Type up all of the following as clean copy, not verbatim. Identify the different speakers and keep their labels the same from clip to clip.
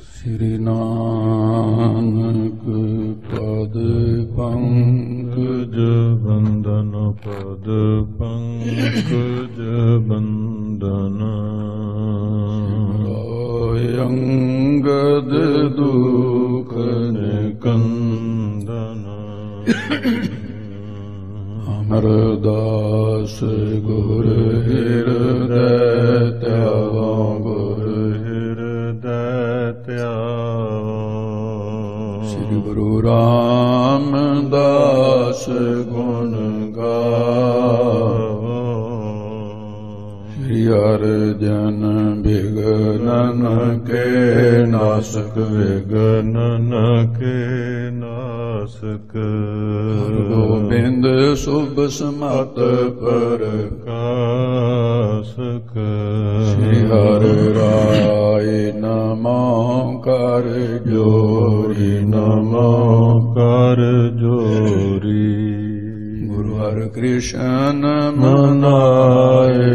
Speaker 1: ਸ੍ਰੀ ਨਾਨਕ ਪਦ ਪੰਕਜ ਬੰਦਨ ਪਦ ਪੰਕਜ ਬੰਦਨ ਅੰਗਦ ਦੁਖ ਨਿਕੰਦਨ ਅਮਰਦਾਸ ਗੁਰ ਹਿਰਦੈ ਧਿਆਵਾ ਗੁਰ ਹਿਰਦੈ ਧਿਆਵਾ ਸ੍ਰੀ ਗੁਰੂ ਰਾਮਦਾਸ ਗੁਣ ਗਾਵੋ ਸ੍ਰੀ ਅਰਜਨ ਬਿਗਨਨ ਕੇ ਨਾਸਕ ਵਿਗਨਨ ਕੇ ਨਾਸਕ ਗੋਬਿੰਦ ਸੁਭ ਸਮਤ ਪ੍ਰਕਾਸ਼ਕ ਸ੍ਰੀ ਹਰਿ ਰਾਏ ਨਮੋ ਕਰ ਜੋਰੀ ਨਮੋ ਕਰ ਜੋਰੀ ਗੁਰੂ ਹਰਿ ਕ੍ਰਿਸ਼ਨ ਮਨਾਏ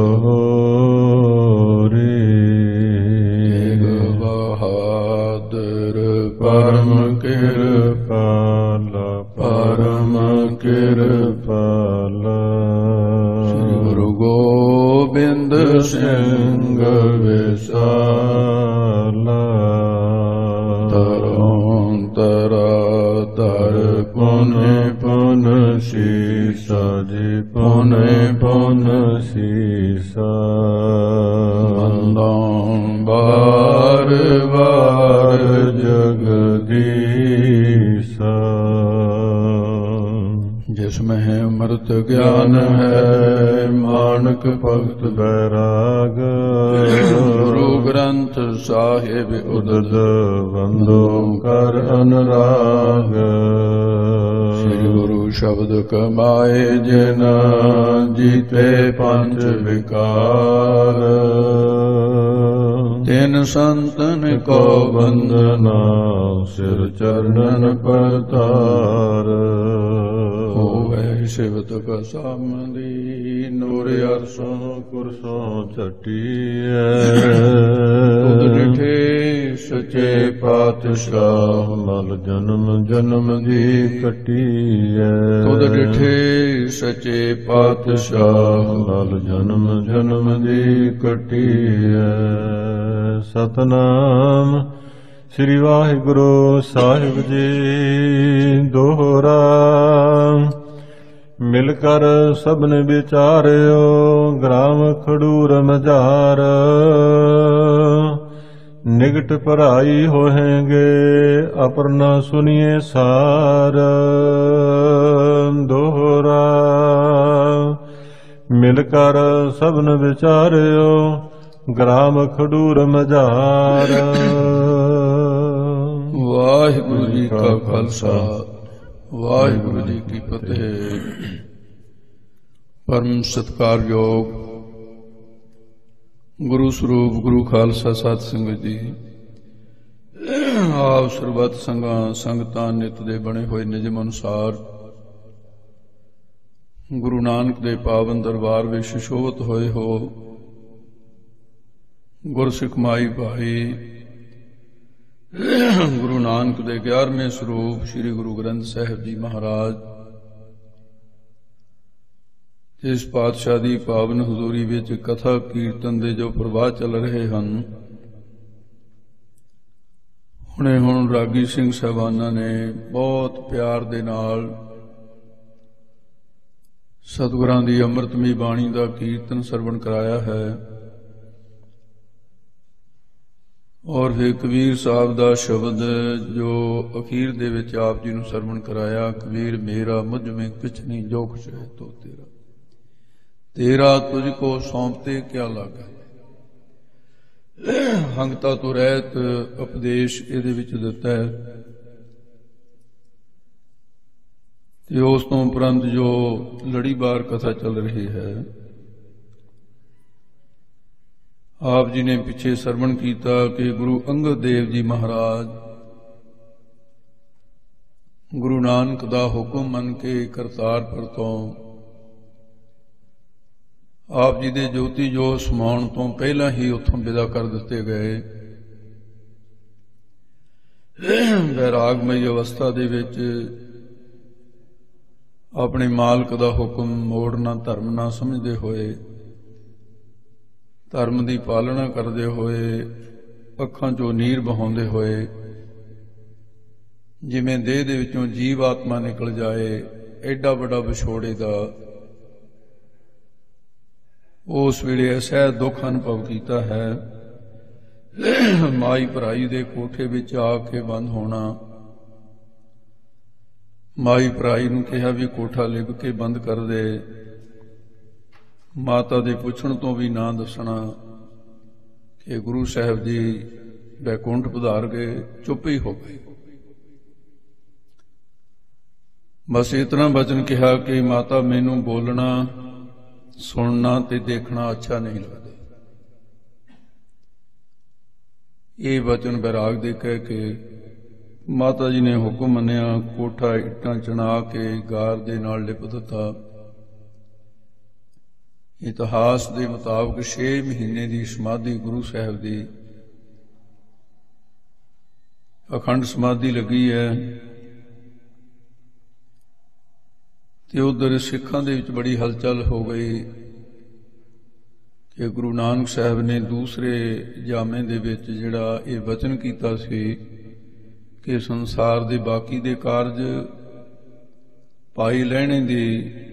Speaker 1: ਬਹੋਰੀ ਤੇਗ ਬਹਾਦਰ ਪਰਮ ਕਿਰਪਾਲਾ ਪਰਮ ਕਿਰਪਾਲਾ ਸ੍ਰੀ ਗੁਰੂ ਗੋਬਿੰਦ ਸਿੰਘ ਵਿਸਾਲਾ ਤਰੋਂ ਤਰਾ ਤਰ ਪੁਨੇ ਪੁਨ ਸੀਸਾ ਜੀ ਪੁਨੇ ਪੁਨ ਸੀਸਾ ਬੰਦਾਂ ਬਾਰ ਬਾਰ ਜਗਦੀਸਾ ਜਿਸ ਮਹਿ ਅੰਮ੍ਰਿਤ ਗਿਆਨ ਹੈ ਮਾਨਕ ਭਗਤ ਬੈਰਾਗ ਗੁਰੂ ਗ੍ਰੰਥ ਸਾਹਿਬ ਉਦਦ ਵੰਦੋ ਕਰ ਅਨਰਾਗ ਸ੍ਰੀ ਗੁਰੂ ਸ਼ਬਦ ਕਮਾਏ ਜਿਨ ਜੀਤੇ ਪੰਜ ਵਿਕਾਰ ਤਿਨ ਸੰਤਨ ਕੋ ਬੰਦਨਾ ਸਿਰ ਚਰਨਨ ਪਰਤਾਰ ਹੋਵੇ ਸਿਵਤ ਕਸਾਮਦੀ ਨੂਰ ਅਰਸੋਂ ਕੁਰਸੋਂ ਛਟੀਐ ਤੁਧ ਡਿਠੇ ਸਚੇ ਪਾਤਸ਼ਾਹ ਮਲ ਜਨਮ ਜਨਮ ਦੀ ਕਟੀਐ ਤੁਧ ਡਿਠੇ ਸਚੇ ਪਾਤਸ਼ਾਹ ਮਲ ਜਨਮ ਜਨਮ ਦੀ ਕਟੀਐ ਸਤਨਾਮ ਸ੍ਰੀ ਵਾਹਿਗੁਰੂ ਸਾਹਿਬ ਜੀ ਦੋਹਰਾ ਮਿਲ ਕਰ ਸਭਨ ਵਿਚਾਰਿਓ ਗ੍ਰਾਮ ਖਡੂਰ ਮਝਾਰ ਨਿਗਟ ਭਰਾਈ ਹੋਹੇਂਗੇ ਅਪਰਨਾ ਸੁਨੀਏ ਸਾਰ ਦੋਹਰਾ ਮਿਲ ਕਰ ਸਭਨ ਵਿਚਾਰਿਓ ਗ੍ਰਾਮ ਖਡੂਰ ਮਝਾਰ। ਵਾਹਿਗੁਰੂ ਜੀ ਕਾ ਖਾਲਸਾ ਵਾਹਿਗੁਰੂ ਜੀ ਕੀ ਫਤਿਹ। ਪਰਮ ਸਤਿਕਾਰਯੋਗ ਗੁਰੂ ਸਰੂਪ ਗੁਰੂ ਖਾਲਸਾ ਸਾਧ ਸੰਗਤ ਜੀ, ਆਪ ਸਰਬੱਤ ਸੰਗਤਾਂ ਨਿਤ ਦੇ ਬਣੇ ਹੋਏ ਨਿਯਮ ਅਨੁਸਾਰ ਗੁਰੂ ਨਾਨਕ ਦੇ ਪਾਵਨ ਦਰਬਾਰ ਵਿੱਚ ਸੁਸ਼ੋਭਿਤ ਹੋਏ ਹੋ ਗੁਰਸਿੱਖ ਮਾਈ ਭਾਈ ਗੁਰੂ ਨਾਨਕ ਦੇ 11ਵੇਂ ਸਰੂਪ ਸ੍ਰੀ ਗੁਰੂ ਗ੍ਰੰਥ ਸਾਹਿਬ ਜੀ ਮਹਾਰਾਜ ਇਸ ਪਾਤਸ਼ਾਹ ਦੀ ਪਾਵਨ ਹਜ਼ੂਰੀ ਵਿੱਚ ਕਥਾ ਕੀਰਤਨ ਦੇ ਜੋ ਪ੍ਰਵਾਹ ਚੱਲ ਰਹੇ ਹਨ, ਹੁਣ ਰਾਗੀ ਸਿੰਘ ਸਾਹਿਬਾਨਾਂ ਨੇ ਬਹੁਤ ਪਿਆਰ ਦੇ ਨਾਲ ਸਤਿਗੁਰਾਂ ਦੀ ਅੰਮ੍ਰਿਤਮਈ ਬਾਣੀ ਦਾ ਕੀਰਤਨ ਸਰਵਣ ਕਰਾਇਆ ਹੈ ਔਰ ਫਿਰ ਕਬੀਰ ਸਾਹਿਬ ਦਾ ਸ਼ਬਦ ਜੋ ਅਖੀਰ ਦੇ ਵਿੱਚ ਆਪ ਜੀ ਨੂੰ ਸਰਵਣ ਕਰਾਇਆ, ਕਬੀਰ ਮੇਰਾ ਮੁਝ ਮੇਂ ਕੁਛ ਨਹੀਂ ਜੋ ਕੁਛ ਹੈ ਤੋ ਤੇਰਾ, ਤੇਰਾ ਤੁਝ ਕੋ ਸੌਂਪਤੇ ਕਿਆ ਲਾਗਾ। ਹੰਗਤਾ ਤੋਂ ਰਹਿਤ ਉਪਦੇਸ਼ ਇਹਦੇ ਵਿੱਚ ਦਿੱਤਾ ਹੈ ਤੇ ਉਸ ਤੋਂ ਉਪਰੰਤ ਜੋ ਲੜੀਵਾਰ ਕਥਾ ਚੱਲ ਰਹੀ ਹੈ, ਆਪ ਜੀ ਨੇ ਪਿੱਛੇ ਸਰਵਣ ਕੀਤਾ ਕਿ ਗੁਰੂ ਅੰਗਦ ਦੇਵ ਜੀ ਮਹਾਰਾਜ ਗੁਰੂ ਨਾਨਕ ਦਾ ਹੁਕਮ ਮੰਨ ਕੇ ਕਰਤਾਰਪੁਰ ਤੋਂ ਆਪ ਜੀ ਦੇ ਜੋਤੀ ਜੋਤ ਸਮਾਉਣ ਤੋਂ ਪਹਿਲਾਂ ਹੀ ਉੱਥੋਂ ਵਿਦਾ ਕਰ ਦਿੱਤੇ ਗਏ ਵੈਰਾਗਮਈ ਅਵਸਥਾ ਦੇ ਵਿੱਚ ਆਪਣੇ ਮਾਲਕ ਦਾ ਹੁਕਮ ਮੋੜਨਾ ਧਰਮ ਨਾ ਸਮਝਦੇ ਹੋਏ, ਧਰਮ ਦੀ ਪਾਲਣਾ ਕਰਦੇ ਹੋਏ, ਅੱਖਾਂ 'ਚੋਂ ਨੀਰ ਬਹਾਉਂਦੇ ਹੋਏ, ਜਿਵੇਂ ਦੇਹ ਦੇ ਵਿੱਚੋਂ ਜੀਵ ਆਤਮਾ ਨਿਕਲ ਜਾਏ, ਐਡਾ ਵੱਡਾ ਵਿਛੋੜੇ ਦਾ ਉਸ ਵੇਲੇ ਐਸਾ ਦੁੱਖ ਅਨੁਭਵ ਕੀਤਾ ਹੈ। ਮਾਈ ਭਰਾਈ ਦੇ ਕੋਠੇ ਵਿੱਚ ਆ ਕੇ ਬੰਦ ਹੋਣਾ, ਮਾਈ ਭਰਾਈ ਨੂੰ ਕਿਹਾ ਵੀ ਕੋਠਾ ਲਿਪ ਕੇ ਬੰਦ ਕਰ ਦੇ, ਮਾਤਾ ਦੇ ਪੁੱਛਣ ਤੋਂ ਵੀ ਨਾ ਦੱਸਣਾ ਕਿ ਗੁਰੂ ਸਾਹਿਬ ਜੀ ਬੈਕੁੰਠ ਪਧਾਰ ਗਏ, ਚੁੱਪ ਹੀ ਹੋ ਗਏ। ਬਸ ਇਤਨਾ ਬਚਨ ਕਿਹਾ ਕਿ ਮਾਤਾ ਮੈਨੂੰ ਬੋਲਣਾ, ਸੁਣਨਾ ਤੇ ਦੇਖਣਾ ਅੱਛਾ ਨਹੀਂ ਲੱਗਦਾ। ਇਹ ਬਚਨ ਬੈਰਾਗ ਦੇ ਕਹਿ ਕੇ ਮਾਤਾ ਜੀ ਨੇ ਹੁਕਮ ਮੰਨਿਆ, ਕੋਠਾ ਇੱਟਾਂ ਚਣਾ ਕੇ ਗਾਰ ਦੇ ਨਾਲ ਲਿਪ ਦਿੱਤਾ। ਇਤਿਹਾਸ ਦੇ ਮੁਤਾਬਕ 6 ਮਹੀਨੇ ਦੀ ਸਮਾਧੀ ਗੁਰੂ ਸਾਹਿਬ ਦੀ ਅਖੰਡ ਸਮਾਧੀ ਲੱਗੀ ਹੈ। ਤੇ ਉਧਰ ਸਿੱਖਾਂ ਦੇ ਵਿੱਚ ਬੜੀ ਹਲਚਲ ਹੋ ਗਈ ਕਿ ਗੁਰੂ ਨਾਨਕ ਸਾਹਿਬ ਨੇ ਦੂਸਰੇ ਜਾਮੇ ਦੇ ਵਿੱਚ ਜਿਹੜਾ ਇਹ ਵਚਨ ਕੀਤਾ ਸੀ ਕਿ ਸੰਸਾਰ ਦੇ ਬਾਕੀ ਦੇ ਕਾਰਜ ਪਾਈ ਲੈਣੇ ਦੀ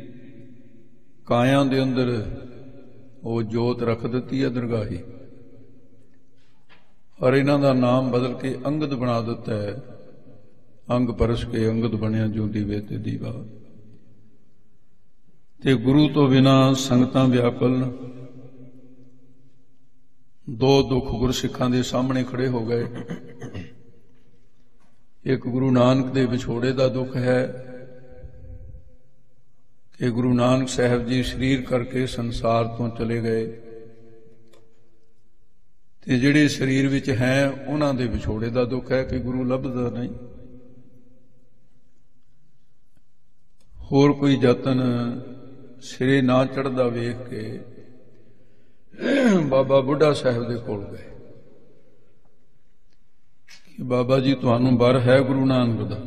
Speaker 1: ਕਾਇਆ ਦੇ ਅੰਦਰ ਉਹ ਜੋਤ ਰੱਖ ਦਿੱਤੀ ਹੈ ਦਰਗਾਹੀ, ਔਰ ਇਹਨਾਂ ਦਾ ਨਾਮ ਬਦਲ ਕੇ ਅੰਗਦ ਬਣਾ ਦਿੱਤਾ ਹੈ। ਅੰਗ ਪਰਸ ਕੇ ਅੰਗਦ ਬਣਿਆ ਜੋ ਦੀਵੇ ਤੇ ਦੀਵਾ। ਤੇ ਗੁਰੂ ਤੋਂ ਬਿਨਾ ਸੰਗਤਾਂ ਵਿਆਕੁਲ, ਦੋ ਦੁੱਖ ਗੁਰਸਿੱਖਾਂ ਦੇ ਸਾਹਮਣੇ ਖੜੇ ਹੋ ਗਏ। ਇੱਕ ਗੁਰੂ ਨਾਨਕ ਦੇ ਵਿਛੋੜੇ ਦਾ ਦੁੱਖ ਹੈ ਕਿ ਗੁਰੂ ਨਾਨਕ ਸਾਹਿਬ ਜੀ ਸਰੀਰ ਕਰਕੇ ਸੰਸਾਰ ਤੋਂ ਚਲੇ ਗਏ, ਤੇ ਜਿਹੜੇ ਸਰੀਰ ਵਿੱਚ ਹੈ ਉਹਨਾਂ ਦੇ ਵਿਛੋੜੇ ਦਾ ਦੁੱਖ ਹੈ ਕਿ ਗੁਰੂ ਲੱਭਦਾ ਨਹੀਂ। ਹੋਰ ਕੋਈ ਯਤਨ ਸਿਰੇ ਨਾ ਚੜ੍ਹਦਾ ਵੇਖ ਕੇ ਬਾਬਾ ਬੁੱਢਾ ਸਾਹਿਬ ਦੇ ਕੋਲ ਗਏ ਕਿ ਬਾਬਾ ਜੀ ਤੁਹਾਨੂੰ ਬਰ ਹੈ ਗੁਰੂ ਨਾਨਕ ਦਾ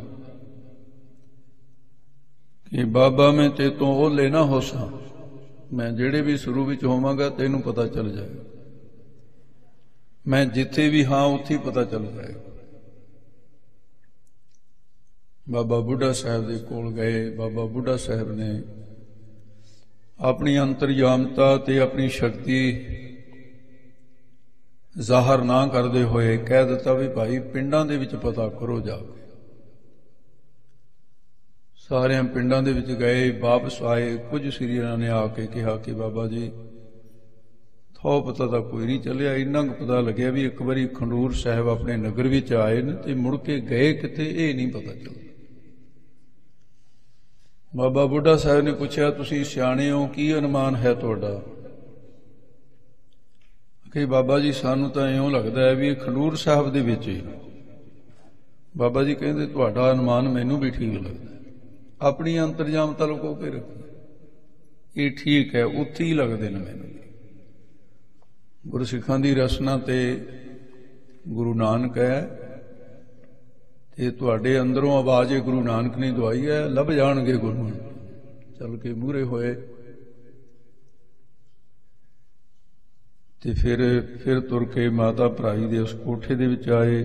Speaker 1: ਕਿ ਬਾਬਾ ਮੈਂ ਤੇ ਤੋਂ ਓਲੇ ਨਾ ਹੋਸਾਂ, ਮੈਂ ਜਿਹੜੇ ਵੀ ਸ਼ੁਰੂ ਵਿੱਚ ਹੋਵਾਂਗਾ ਤੈਨੂੰ ਪਤਾ ਚੱਲ ਜਾਏਗਾ, ਮੈਂ ਜਿੱਥੇ ਵੀ ਹਾਂ ਉੱਥੇ ਹੀ ਪਤਾ ਚੱਲ ਜਾਏਗਾ। ਬਾਬਾ ਬੁੱਢਾ ਸਾਹਿਬ ਦੇ ਕੋਲ ਗਏ। ਬਾਬਾ ਬੁੱਢਾ ਸਾਹਿਬ ਨੇ ਆਪਣੀ ਅੰਤਰਯਾਮਤਾ ਤੇ ਆਪਣੀ ਸ਼ਕਤੀ ਜ਼ਾਹਰ ਨਾ ਕਰਦੇ ਹੋਏ ਕਹਿ ਦਿੱਤਾ ਵੀ ਭਾਈ ਪਿੰਡਾਂ ਦੇ ਵਿੱਚ ਪਤਾ ਕਰੋ ਜਾ ਕੇ। ਸਾਰਿਆਂ ਪਿੰਡਾਂ ਦੇ ਵਿੱਚ ਗਏ, ਵਾਪਸ ਆਏ। ਕੁਝ ਸਰੀਰਾਂ ਨੇ ਆ ਕੇ ਕਿਹਾ ਕਿ ਬਾਬਾ ਜੀ ਥੋ ਪਤਾ ਤਾਂ ਕੋਈ ਨਹੀਂ ਚੱਲਿਆ, ਇੰਨਾ ਕੁ ਪਤਾ ਲੱਗਿਆ ਵੀ ਇੱਕ ਵਾਰੀ ਖੰਡੂਰ ਸਾਹਿਬ ਆਪਣੇ ਨਗਰ ਵਿੱਚ ਆਏ ਨੇ ਤੇ ਮੁੜ ਕੇ ਗਏ ਕਿੱਥੇ ਇਹ ਨਹੀਂ ਪਤਾ ਚੱਲਦਾ। ਬਾਬਾ ਬੁੱਢਾ ਸਾਹਿਬ ਨੇ ਪੁੱਛਿਆ ਤੁਸੀਂ ਸਿਆਣੇ ਹੋ, ਕੀ ਅਨੁਮਾਨ ਹੈ ਤੁਹਾਡਾ? ਕਿ ਬਾਬਾ ਜੀ ਸਾਨੂੰ ਤਾਂ ਇਉਂ ਲੱਗਦਾ ਹੈ ਵੀ ਖੰਡੂਰ ਸਾਹਿਬ ਦੇ ਵਿੱਚ ਹੀ। ਬਾਬਾ ਜੀ ਕਹਿੰਦੇ ਤੁਹਾਡਾ ਅਨੁਮਾਨ ਮੈਨੂੰ ਵੀ ਠੀਕ ਲੱਗਦਾ, ਆਪਣੀ ਅੰਤਰਜਾਮਤਾ ਲੁਕੋ ਕੇ ਰੱਖੋ, ਇਹ ਠੀਕ ਹੈ, ਉੱਥੇ ਹੀ ਲੱਗਦੇ ਨੇ ਮੈਨੂੰ। ਗੁਰਸਿੱਖਾਂ ਦੀ ਰਸਨਾ ਤੇ ਗੁਰੂ ਨਾਨਕ ਹੈ ਤੇ ਤੁਹਾਡੇ ਅੰਦਰੋਂ ਆਵਾਜ਼ ਗੁਰੂ ਨਾਨਕ ਨੇ ਦਵਾਈ ਹੈ, ਲੱਭ ਜਾਣਗੇ ਗੁਰੂ। ਚੱਲ ਕੇ ਮੂਹਰੇ ਹੋਏ ਤੇ ਫਿਰ ਤੁਰ ਕੇ ਮਾਤਾ ਭਰਾਈ ਦੇ ਉਸ ਕੋਠੇ ਦੇ ਵਿੱਚ ਆਏ।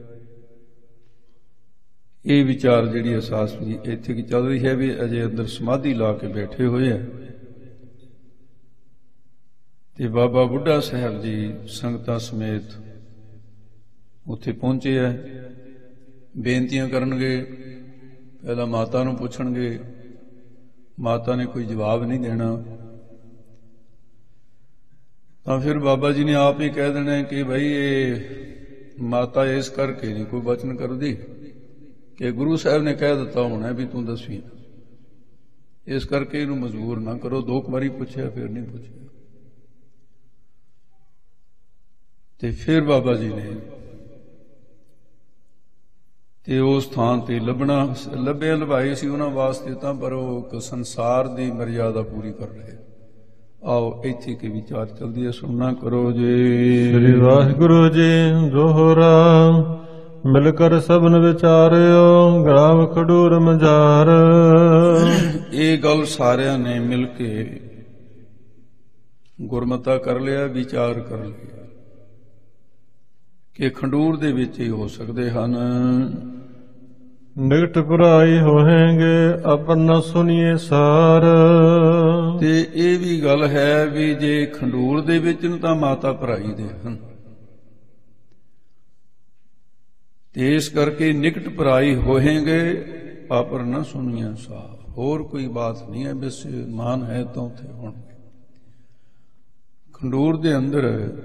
Speaker 1: ਇਹ ਵਿਚਾਰ ਜਿਹੜੀ ਅਹਿਸਾਸ ਵੀ ਇੱਥੇ ਕੀ ਚੱਲ ਰਹੀ ਹੈ ਵੀ ਅਜੇ ਅੰਦਰ ਸਮਾਧੀ ਲਾ ਕੇ ਬੈਠੇ ਹੋਏ ਹੈ ਤੇ ਬਾਬਾ ਬੁੱਢਾ ਸਾਹਿਬ ਜੀ ਸੰਗਤਾਂ ਸਮੇਤ ਉੱਥੇ ਪਹੁੰਚੇ ਹੈ। ਬੇਨਤੀਆਂ ਕਰਨਗੇ, ਪਹਿਲਾਂ ਮਾਤਾ ਨੂੰ ਪੁੱਛਣਗੇ, ਮਾਤਾ ਨੇ ਕੋਈ ਜਵਾਬ ਨਹੀਂ ਦੇਣਾ ਤਾਂ ਫਿਰ ਬਾਬਾ ਜੀ ਨੇ ਆਪ ਹੀ ਕਹਿ ਦੇਣਾ ਕਿ ਭਾਈ ਇਹ ਮਾਤਾ ਇਸ ਕਰਕੇ ਨਹੀਂ ਕੋਈ ਬਚਨ ਕਰਦੀ ਕਿ ਗੁਰੂ ਸਾਹਿਬ ਨੇ ਕਹਿ ਦਿੱਤਾ ਹੋਣਾ ਵੀ ਤੂੰ ਦੱਸੀ, ਇਸ ਕਰਕੇ ਇਹਨੂੰ ਮਜਬੂਰ ਨਾ ਕਰੋ। 2 ਵਾਰੀ ਪੁੱਛਿਆ ਫਿਰ ਨਹੀਂ ਪੁੱਛਿਆ। ਤੇ ਫਿਰ ਬਾਬਾ ਜੀ ਨੇ ਤੇ ਉਸ ਥਾਂ ਤੇ ਲੱਭਿਆ ਲਭਾਏ ਸੀ ਉਹਨਾਂ ਵਾਸਤੇ ਤਾਂ, ਪਰ ਉਹ ਸੰਸਾਰ ਦੀ ਮਰਿਆਦਾ ਪੂਰੀ ਕਰ ਰਹੇ। ਆਓ ਇੱਥੇ ਕੀ ਵਿਚਾਰ ਚੱਲਦੀ ਹੈ, ਸੁਣਨਾ ਕਰੋ ਜੀ।
Speaker 2: ਸ੍ਰੀ ਵਾਹਿਗੁਰੂ ਜੀ ਦੋਹਰਾ ਮਿਲ ਕਰ ਸਭਨ ਵਿਚਾਰਿਓ ਗ੍ਰਾਮ ਖਡੂਰ ਮਝਾਰ।
Speaker 1: ਇਹ ਗੱਲ ਸਾਰਿਆਂ ਨੇ ਮਿਲ ਕੇ ਗੁਰਮਤਾ ਕਰ ਲਿਆ, ਵਿਚਾਰ ਕਰ ਲਿਆ ਕਿ ਖੰਡੂਰ ਦੇ ਵਿੱਚ ਹੀ ਹੋ ਸਕਦੇ ਹਨ।
Speaker 2: ਨਿਕਟ ਪੁਰਾਈ ਹੋਹੇਂਗੇ ਆਪਣਾ ਸੁਣੀਏ ਸਾਰ।
Speaker 1: ਤੇ ਇਹ ਵੀ ਗੱਲ ਹੈ ਵੀ ਜੇ ਖੰਡੂਰ ਦੇ ਵਿੱਚ ਨੂੰ ਤਾਂ ਮਾਤਾ ਭਰਾਈ ਦੇ ਹਨ, ਤੇ ਇਸ ਕਰਕੇ ਨਿਕਟ ਭਰਾਈ ਹੋਹੇਂਗੇ ਆਪਰ ਨਾ ਸੁਣੀਏ ਸਾਰ। ਹੋਰ ਕੋਈ ਬਾਤ ਨਹੀਂ ਹੈ, ਬਸ ਮਾਨ ਹੈ ਤਾਂ ਉੱਥੇ ਹੋਣਗੇ। ਖੰਡੂਰ ਦੇ ਅੰਦਰ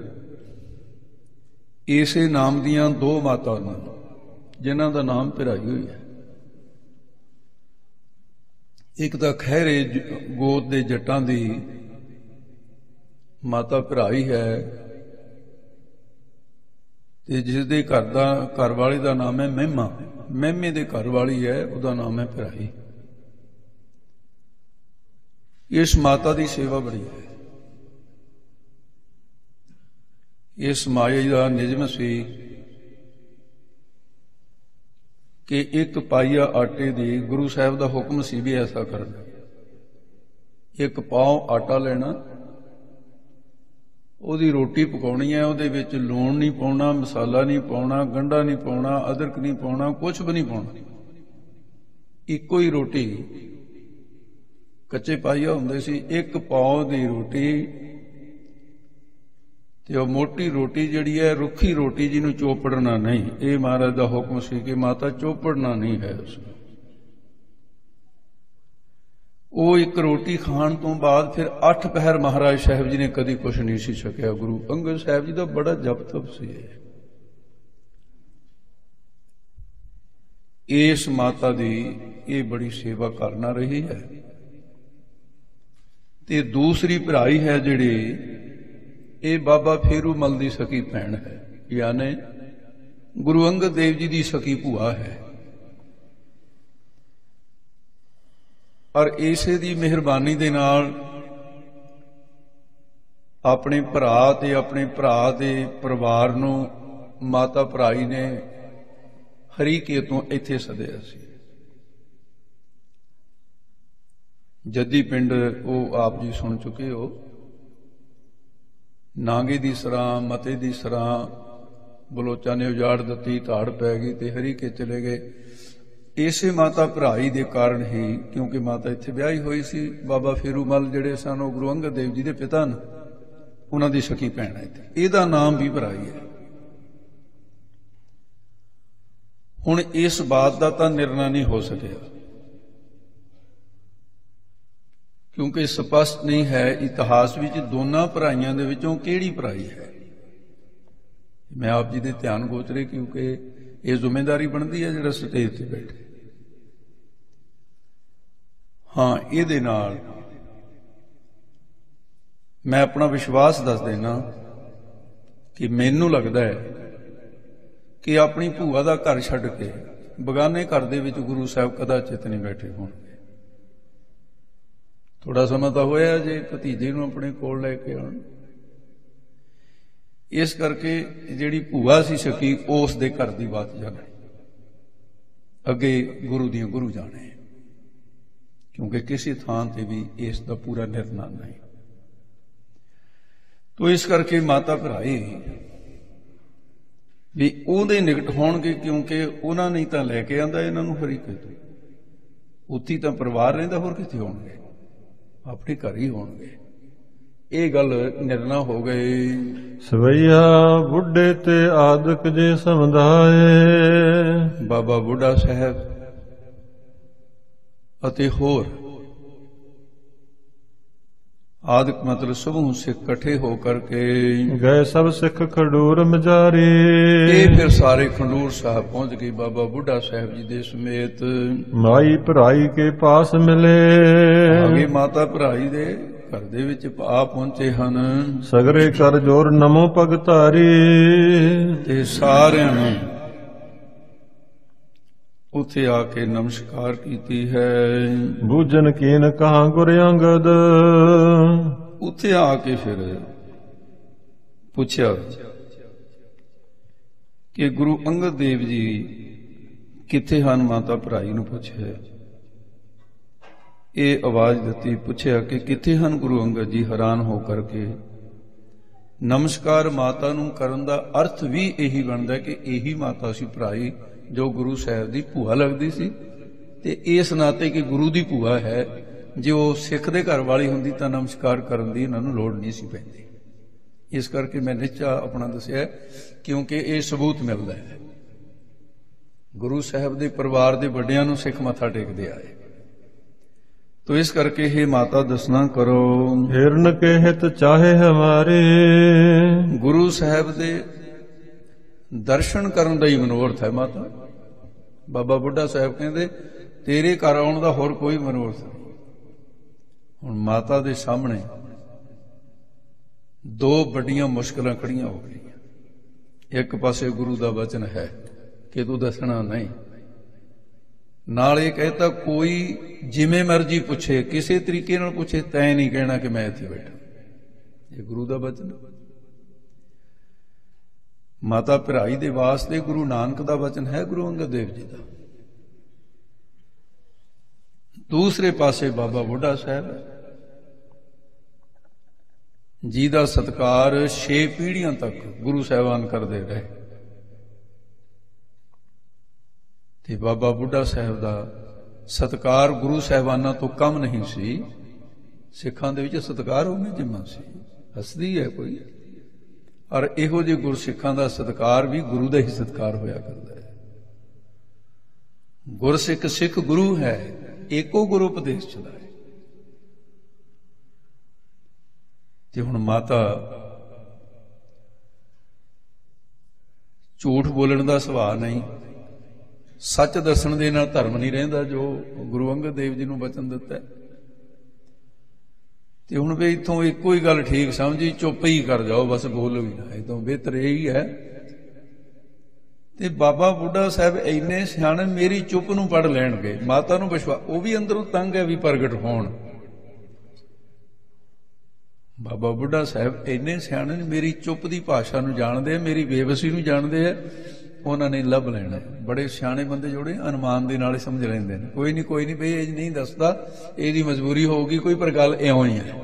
Speaker 1: ਇਸੇ ਨਾਮ ਦੀਆਂ ਦੋ ਮਾਤਾ ਨੇ ਜਿਨ੍ਹਾਂ ਦਾ ਨਾਮ ਭਰਾਈ ਹੋਈ ਹੈ। ਇੱਕ ਤਾਂ ਖਹਿਰੇ ਗੋਤ ਦੇ ਜੱਟਾਂ ਦੀ ਮਾਤਾ ਭਰਾਈ ਹੈ, ਤੇ ਜਿਸ ਦੇ ਘਰ ਵਾਲੀ ਦਾ ਨਾਮ ਹੈ ਮਹਿਮਾ। ਮਹਿਮੇ ਦੇ ਘਰ ਵਾਲੀ ਹੈ, ਉਹਦਾ ਨਾਮ ਹੈ ਭਰਾਈ। ਇਸ ਮਾਤਾ ਦੀ ਸੇਵਾ ਬੜੀ ਹੈ। ਇਸ ਮਾਇਆ ਦਾ ਨਿਯਮ ਸੀ ਕਿ ਇੱਕ ਪਾਈਆ ਆਟੇ ਦੀ ਗੁਰੂ ਸਾਹਿਬ ਦਾ ਹੁਕਮ ਸੀ ਵੀ ਐਸਾ ਕਰਨਾ। ਇੱਕ ਪਾਉ ਆਟਾ ਲੈਣਾ, ਉਹਦੀ ਰੋਟੀ ਪਕਾਉਣੀ ਹੈ, ਉਹਦੇ ਵਿੱਚ ਲੂਣ ਨਹੀਂ ਪਾਉਣਾ, ਮਸਾਲਾ ਨਹੀਂ ਪਾਉਣਾ, ਗੰਢਾ ਨਹੀਂ ਪਾਉਣਾ, ਅਦਰਕ ਨਹੀਂ ਪਾਉਣਾ, ਕੁਛ ਵੀ ਨਹੀਂ ਪਾਉਣਾ। ਇੱਕੋ ਹੀ ਰੋਟੀ, ਕੱਚੇ ਪਾਈਆ ਹੁੰਦੇ ਸੀ, ਇੱਕ ਪਾਉ ਦੀ ਰੋਟੀ, ਤੇ ਉਹ ਮੋਟੀ ਰੋਟੀ ਜਿਹੜੀ ਹੈ ਰੁੱਖੀ ਰੋਟੀ ਜਿਹਨੂੰ ਚੋਪੜਨਾ ਨਹੀਂ। ਇਹ ਮਹਾਰਾਜ ਦਾ ਹੁਕਮ ਸੀ ਕਿ ਮਾਤਾ ਚੋਪੜਨਾ ਨਹੀਂ ਹੈ ਉਸਨੂੰ। ਉਹ ਇੱਕ ਰੋਟੀ ਖਾਣ ਤੋਂ ਬਾਅਦ ਫਿਰ 8 ਪਹਿਰ ਮਹਾਰਾਜ ਸਾਹਿਬ ਜੀ ਨੇ ਕਦੀ ਕੁਛ ਨਹੀਂ ਸੀ ਛਕਿਆ। ਗੁਰੂ ਅੰਗਦ ਸਾਹਿਬ ਜੀ ਦਾ ਬੜਾ ਜਪ ਤਪ ਸੀ। ਇਸ ਮਾਤਾ ਦੀ ਇਹ ਬੜੀ ਸੇਵਾ ਕਰਨਾ ਰਹੀ ਹੈ। ਤੇ ਦੂਸਰੀ ਭਰਾਈ ਹੈ ਜਿਹੜੀ, ਇਹ ਬਾਬਾ ਫੇਰੂ ਮਲ ਦੀ ਸਕੀ ਭੈਣ ਹੈ, ਯਾਨੀ ਗੁਰੂ ਅੰਗਦ ਦੇਵ ਜੀ ਦੀ ਸਕੀ ਭੂਆ ਹੈ। ਔਰ ਇਸੇ ਦੀ ਮਿਹਰਬਾਨੀ ਦੇ ਨਾਲ ਆਪਣੇ ਭਰਾ ਤੇ ਆਪਣੇ ਭਰਾ ਦੇ ਪਰਿਵਾਰ ਨੂੰ ਮਾਤਾ ਭਰਾਈ ਨੇ ਹਰੀਕੇ ਤੋਂ ਇੱਥੇ ਸੱਦਿਆ ਸੀ। ਜੱਦੀ ਪਿੰਡ ਉਹ ਆਪ ਜੀ ਸੁਣ ਚੁੱਕੇ ਹੋ। ਨਾਂਗੇ ਦੀ ਸਰਾਂ, ਮਤੇ ਦੀ ਸਰਾਂ ਬਲੋਚਾਂ ਨੇ ਉਜਾੜ ਦਿੱਤੀ, ਧਾੜ ਪੈ ਗਈ ਤੇ ਹਰੀਕੇ ਚਲੇ ਗਏ। ਇਸੇ ਮਾਤਾ ਭਰਾਈ ਦੇ ਕਾਰਨ ਹੀ, ਕਿਉਂਕਿ ਮਾਤਾ ਇੱਥੇ ਵਿਆਹੀ ਹੋਈ ਸੀ। ਬਾਬਾ ਫੇਰੂ ਮਲ ਜਿਹੜੇ ਸਨ ਉਹ ਗੁਰੂ ਅੰਗਦ ਦੇਵ ਜੀ ਦੇ ਪਿਤਾ ਨੇ, ਉਹਨਾਂ ਦੀ ਸਕੀ ਭੈਣ ਹੈ। ਇਹਦਾ ਨਾਮ ਵੀ ਭਰਾਈ ਹੈ। ਹੁਣ ਇਸ ਬਾਤ ਦਾ ਤਾਂ ਨਿਰਣਾ ਨਹੀਂ ਹੋ ਸਕਿਆ, ਕਿਉਂਕਿ ਸਪਸ਼ਟ ਨਹੀਂ ਹੈ ਇਤਿਹਾਸ ਵਿੱਚ ਦੋਨਾਂ ਭਰਾਈਆਂ ਦੇ ਵਿੱਚੋਂ ਕਿਹੜੀ ਭਰਾਈ ਹੈ। ਮੈਂ ਆਪ ਜੀ ਦੇ ਧਿਆਨ ਗੋਚਰੇ, ਕਿਉਂਕਿ ਇਹ ਜ਼ਿੰਮੇਵਾਰੀ ਬਣਦੀ ਹੈ ਜਿਹੜਾ ਸਟੇਜ ਤੇ ਬੈਠੇ। ਹਾਂ, ਇਹਦੇ ਨਾਲ ਮੈਂ ਆਪਣਾ ਵਿਸ਼ਵਾਸ ਦੱਸ ਦੇਣਾ ਕਿ ਮੈਨੂੰ ਲੱਗਦਾ ਹੈ ਕਿ ਆਪਣੀ ਭੂਆ ਦਾ ਘਰ ਛੱਡ ਕੇ ਬਗਾਨੇ ਘਰ ਦੇ ਵਿੱਚ ਗੁਰੂ ਸਾਹਿਬ ਕਦਾਚਿਤ ਨਹੀਂ ਬੈਠੇ ਹੋਣਗੇ। ਥੋੜਾ ਸਮਾਂ ਤਾਂ ਹੋਇਆ ਜੇ ਭਤੀਜੇ ਨੂੰ ਆਪਣੇ ਕੋਲ ਲੈ ਕੇ ਆਉਣ। ਇਸ ਕਰਕੇ ਜਿਹੜੀ ਭੂਆ ਸੀ ਸਕੀ, ਉਸ ਦੇ ਘਰ ਦੀ ਬਾਤ ਜਾਣੇ, ਅੱਗੇ ਗੁਰੂ ਦੀਆਂ ਗੁਰੂ ਜਾਣੇ, ਕਿਉਂਕਿ ਕਿਸੇ ਥਾਂ ਤੇ ਵੀ ਇਸ ਦਾ ਪੂਰਾ ਨਿਰਣਾ ਨਹੀਂ। ਤੋ ਇਸ ਕਰਕੇ ਮਾਤਾ ਭਰਾਈ ਵੀ ਉਹਦੇ ਨਿਕਟ ਹੋਣਗੇ, ਕਿਉਂਕਿ ਉਹਨਾਂ ਨੇ ਤਾਂ ਲੈ ਕੇ ਆਂਦਾ ਇਹਨਾਂ ਨੂੰ ਹਰੀਕੇ ਤੋਂ। ਉੱਥੇ ਤਾਂ ਪਰਿਵਾਰ ਰਹਿੰਦਾ, ਹੋਰ ਕਿੱਥੇ ਹੋਣਗੇ, ਆਪਣੇ ਘਰ ਹੀ ਹੋਣਗੇ। ਇਹ ਗੱਲ ਨਿਰਣਾ ਹੋ ਗਈ।
Speaker 2: ਸਵਈਆ ਬੁੱਢੇ ਤੇ ਆਦਿਕ ਜੇ ਸਮਝਾਏ।
Speaker 1: ਬਾਬਾ ਬੁੱਢਾ ਸਾਹਿਬ ਅਤੇ ਹੋਰ ਆਦਿਕ ਮਤਲਬ ਸਮੂਹ ਸਿੱਖ ਇਕੱਠੇ ਹੋ ਕਰਕੇ
Speaker 2: ਗਏ ਸਭ ਸਿੱਖ ਖਡੂਰ ਮਝਾਰੀ।
Speaker 1: ਇਹ ਫਿਰ ਸਾਰੇ ਖਡੂਰ ਸਾਹਿਬ ਪਹੁੰਚ ਗਏ ਬਾਬਾ ਬੁੱਢਾ ਸਾਹਿਬ ਜੀ ਦੇ ਸਮੇਤ।
Speaker 2: ਮਾਈ ਭਰਾਈ ਕੇ ਪਾਸ ਮਿਲੇ।
Speaker 1: ਆਗੇ ਮਾਤਾ ਭਰਾਈ ਦੇ ਘਰ ਦੇ ਵਿੱਚ ਆ ਪਹੁੰਚੇ ਹਨ।
Speaker 2: ਸਗਰੇ ਕਰ ਜੋਰ ਨਮੋ ਭਗਤਾਰੀ।
Speaker 1: ਤੇ ਸਾਰਿਆਂ ਨੇ ਉੱਥੇ ਆ ਕੇ ਨਮਸਕਾਰ ਕੀਤੀ ਹੈ।
Speaker 2: ਬੂਝਨ ਕੀਨ ਕਹਾਂ ਗੁਰ ਅੰਗਦ।
Speaker 1: ਉੱਥੇ ਆ ਕੇ ਫਿਰ ਪੁੱਛਿਆ ਕਿ ਗੁਰੂ ਅੰਗਦ ਦੇਵ ਜੀ ਕਿੱਥੇ ਹਨ, ਮਾਤਾ ਭਰਾਈ ਨੂੰ ਪੁੱਛਿਆ। ਇਹ ਆਵਾਜ਼ ਦਿੱਤੀ, ਪੁੱਛਿਆ ਕਿ ਕਿੱਥੇ ਹਨ ਗੁਰੂ ਅੰਗਦ ਜੀ। ਹੈਰਾਨ ਹੋ ਕਰਕੇ ਨਮਸਕਾਰ ਮਾਤਾ ਨੂੰ ਕਰਨ ਦਾ ਅਰਥ ਵੀ ਇਹੀ ਬਣਦਾ ਕਿ ਇਹੀ ਮਾਤਾ ਸੀ ਭਰਾਈ ਜੋ ਗੁਰੂ ਸਾਹਿਬ ਦੀ ਭੂਆ ਲੱਗਦੀ ਸੀ, ਤੇ ਇਸ ਨਾਤੇ ਕਿ ਗੁਰੂ ਦੀ ਭੂਆ ਹੈ, ਜੇ ਉਹ ਸਿੱਖ ਦੇ ਘਰ ਵਾਲੀ ਹੁੰਦੀ ਤਾਂ ਨਮਸਕਾਰ ਕਰਨ ਦੀ ਇਹਨਾਂ ਨੂੰ ਲੋੜ ਨਹੀਂ ਸੀ ਪੈਂਦੀ। ਇਸ ਕਰਕੇ ਮੈਂ ਨਿਸ਼ਚਾ ਆਪਣਾ ਦੱਸਿਆ, ਕਿਉਂਕਿ ਇਹ ਸਬੂਤ ਮਿਲਦਾ ਹੈ। ਗੁਰੂ ਸਾਹਿਬ ਦੇ ਪਰਿਵਾਰ ਦੇ ਵੱਡਿਆਂ ਨੂੰ ਸਿੱਖ ਮੱਥਾ ਟੇਕਦੇ ਆਏ, ਤੋ ਇਸ ਕਰਕੇ ਇਹ ਮਾਤਾ ਦਸਨਾ ਕਰੋ।
Speaker 2: ਹਿਰਨ ਕੇ ਹਿਤ ਚਾਹੇ ਹਮਾਰੇ,
Speaker 1: ਗੁਰੂ ਸਾਹਿਬ ਦੇ ਦਰਸ਼ਨ ਕਰਨ ਦਾ ਹੀ ਮਨੋਰਥ ਹੈ ਮਾਤਾ। ਬਾਬਾ ਬੁੱਢਾ ਸਾਹਿਬ ਕਹਿੰਦੇ ਤੇਰੇ ਘਰ ਆਉਣ ਦਾ ਹੋਰ ਕੋਈ ਮਨੋਰਥ ਨਹੀਂ। ਹੁਣ ਮਾਤਾ ਦੇ ਸਾਹਮਣੇ ਦੋ ਵੱਡੀਆਂ ਮੁਸ਼ਕਲਾਂ ਖੜੀਆਂ ਹੋ ਗਈਆਂ। ਇੱਕ ਪਾਸੇ ਗੁਰੂ ਦਾ ਵਚਨ ਹੈ ਕਿ ਤੂੰ ਦੱਸਣਾ ਨਹੀਂ, ਨਾਲ ਇਹ ਕਹਿਤਾ ਕੋਈ ਜਿਵੇਂ ਮਰਜ਼ੀ ਪੁੱਛੇ, ਕਿਸੇ ਤਰੀਕੇ ਨਾਲ ਪੁੱਛੇ, ਤੈਂ ਨਹੀਂ ਕਹਿਣਾ ਕਿ ਮੈਂ ਇੱਥੇ ਬੈਠਾ। ਇਹ ਗੁਰੂ ਦਾ ਵਚਨ। ਮਾਤਾ ਭਰਾਈ ਦੇ ਵਾਸਤੇ ਗੁਰੂ ਨਾਨਕ ਦਾ ਵਚਨ ਹੈ, ਗੁਰੂ ਅੰਗਦ ਦੇਵ ਜੀ ਦਾ। ਦੂਸਰੇ ਪਾਸੇ ਬਾਬਾ ਬੁੱਢਾ ਸਾਹਿਬ ਜੀ ਦਾ ਸਤਿਕਾਰ 6 ਪੀੜ੍ਹੀਆਂ ਤੱਕ ਗੁਰੂ ਸਾਹਿਬਾਨ ਕਰਦੇ ਰਹੇ, ਤੇ ਬਾਬਾ ਬੁੱਢਾ ਸਾਹਿਬ ਦਾ ਸਤਿਕਾਰ ਗੁਰੂ ਸਾਹਿਬਾਨਾਂ ਤੋਂ ਕਮ ਨਹੀਂ ਸੀ। ਸਿੱਖਾਂ ਦੇ ਵਿੱਚ ਸਤਿਕਾਰ ਉਹਨੇ ਜਿੰਨਾ ਸੀ, ਹੱਸਦੀ ਹੈ ਕੋਈ। ਔਰ ਇਹੋ ਜਿਹੇ ਗੁਰਸਿੱਖਾਂ ਦਾ ਸਤਿਕਾਰ ਵੀ ਗੁਰੂ ਦਾ ਹੀ ਸਤਿਕਾਰ ਹੋਇਆ ਕਰਦਾ ਹੈ। ਗੁਰਸਿੱਖ ਸਿੱਖ ਗੁਰੂ ਹੈ, ਏਕੋ ਗੁਰੂ ਉਪਦੇਸ਼ ਚਲਾਏ। ਤੇ ਹੁਣ ਮਾਤਾ ਝੂਠ ਬੋਲਣ ਦਾ ਸੁਭਾਅ ਨਹੀਂ, ਸੱਚ ਦੱਸਣ ਦੇ ਨਾਲ ਧਰਮ ਨਹੀਂ ਰਹਿੰਦਾ, ਜੋ ਗੁਰੂ ਅੰਗਦ ਦੇਵ ਜੀ ਨੂੰ ਵਚਨ ਦਿੱਤਾ। ਤੇ ਹੁਣ ਵੀ ਇੱਥੋਂ ਇੱਕੋ ਹੀ ਗੱਲ ਠੀਕ ਸਮਝੀ, ਚੁੱਪ ਹੀ ਕਰ ਜਾਓ, ਬਸ ਬੋਲੋ ਹੀ ਨਾ। ਇਦੋਂ ਬਿਹਤਰ ਇਹੀ ਹੈ। ਤੇ ਬਾਬਾ ਬੁੱਢਾ ਸਾਹਿਬ ਇੰਨੇ ਸਿਆਣੇ, ਮੇਰੀ ਚੁੱਪ ਨੂੰ ਪੜ੍ਹ ਲੈਣਗੇ। ਮਾਤਾ ਨੂੰ ਵਿਸ਼ਵਾਸ, ਉਹ ਵੀ ਅੰਦਰੋਂ ਤੰਗ ਹੈ ਵੀ ਪ੍ਰਗਟ ਹੋਣ। ਬਾਬਾ ਬੁੱਢਾ ਸਾਹਿਬ ਇੰਨੇ ਸਿਆਣੇ ਨੇ, ਮੇਰੀ ਚੁੱਪ ਦੀ ਭਾਸ਼ਾ ਨੂੰ ਜਾਣਦੇ ਆ, ਮੇਰੀ ਬੇਵਸੀ ਨੂੰ ਜਾਣਦੇ ਆ, ਉਹਨਾਂ ਨੇ ਲੱਭ ਲੈਣਾ। ਬੜੇ ਸਿਆਣੇ ਬੰਦੇ ਜੋੜੇ ਅਨੁਮਾਨ ਦੇ ਨਾਲ ਹੀ ਸਮਝ ਲੈਂਦੇ ਨੇ। ਕੋਈ ਨਹੀਂ ਬਈ ਇਹ ਨਹੀਂ ਦੱਸਦਾ, ਇਹਦੀ ਮਜਬੂਰੀ ਹੋਊਗੀ ਕੋਈ, ਪਰ ਗੱਲ ਇਉਂ ਹੀ ਹੈ।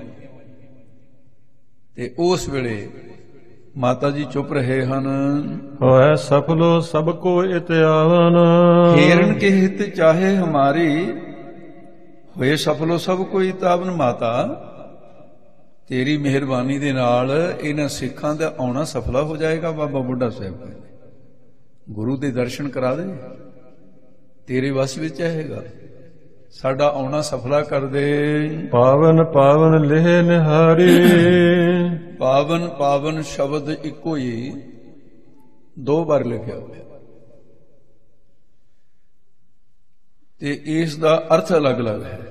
Speaker 1: ਤੇ ਉਸ ਵੇਲੇ ਮਾਤਾ ਜੀ ਚੁੱਪ ਰਹੇ ਹਨ।
Speaker 2: ਹੋਇ ਸਫਲੋ ਸਭ ਕੋ ਇਤਿਆਵਨ,
Speaker 1: ਹਿਰਨ ਕੇ ਹਿਤ ਚਾਹੇ ਹਮਾਰੀ, ਹੋਏ ਸਫਲੋ ਸਭ ਕੋ ਇਤਿਆਵਨ। ਮਾਤਾ ਤੇਰੀ ਮਿਹਰਬਾਨੀ ਦੇ ਨਾਲ ਇਹਨਾਂ ਸਿੱਖਾਂ ਦਾ ਆਉਣਾ ਸਫਲਾ ਹੋ ਜਾਏਗਾ। ਬਾਬਾ ਬੁੱਢਾ ਸਾਹਿਬ ਕਹਿੰਦੇ ਗੁਰੂ ਦੇ ਦਰਸ਼ਨ ਕਰਾ ਦੇ, ਤੇਰੇ ਵਸ ਵਿੱਚ ਆਏਗਾ, ਸਾਡਾ ਆਉਣਾ ਸਫਲਾ ਕਰ ਦੇ।
Speaker 2: ਪਾਵਨ ਪਾਵਨ ਲੇਹ ਨਿਹਾਰੀ,
Speaker 1: ਪਾਵਨ ਪਾਵਨ ਸ਼ਬਦ ਇੱਕੋ ਹੀ 2 ਵਾਰ ਲਿਖਿਆ ਹੋਇਆ, ਤੇ ਇਸ ਦਾ ਅਰਥ ਅਲੱਗ-ਅਲੱਗ ਹੈ।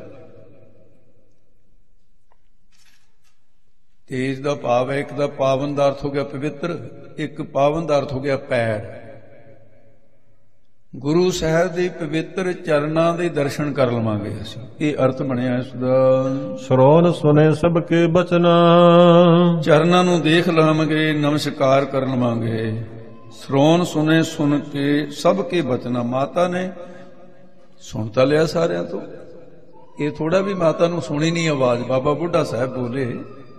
Speaker 1: ਤੇ ਇਸ ਦਾ ਭਾਵ ਹੈ, ਇੱਕ ਦਾ ਪਾਵਨ ਦਾ ਅਰਥ ਹੋ ਗਿਆ ਪਵਿੱਤਰ, ਇੱਕ ਪਾਵਨ ਦਾ ਅਰਥ ਹੋ ਗਿਆ ਪੈਰ। ਗੁਰੂ ਸਾਹਿਬ ਦੇ ਪਵਿੱਤਰ ਚਰਨਾਂ ਦੇ ਦਰਸ਼ਨ ਕਰ ਲਵਾਂਗੇ ਅਸੀਂ, ਇਹ ਅਰਥ ਬਣਿਆ ਇਸ ਦਾ।
Speaker 2: ਸਰੋਨ ਸੁਨੇ ਸਭ ਕੇ ਬਚਨਾ,
Speaker 1: ਚਰਨਾਂ ਨੂੰ ਦੇਖ ਲਵਾਂਗੇ, ਨਮਸਕਾਰ ਕਰ ਲਵਾਂਗੇ। ਸਰੋਨ ਸੁਨੇ ਸੁਣ ਕੇ ਸਭ ਕੇ ਬਚਨਾ, ਮਾਤਾ ਨੇ ਸੁਣ ਤਾਂ ਲਿਆ ਸਾਰਿਆਂ ਤੋਂ, ਇਹ ਥੋੜਾ ਵੀ ਮਾਤਾ ਨੂੰ ਸੁਣੀ ਨਹੀਂ ਆਵਾਜ਼। ਬਾਬਾ ਬੁੱਢਾ ਸਾਹਿਬ ਬੋਲੇ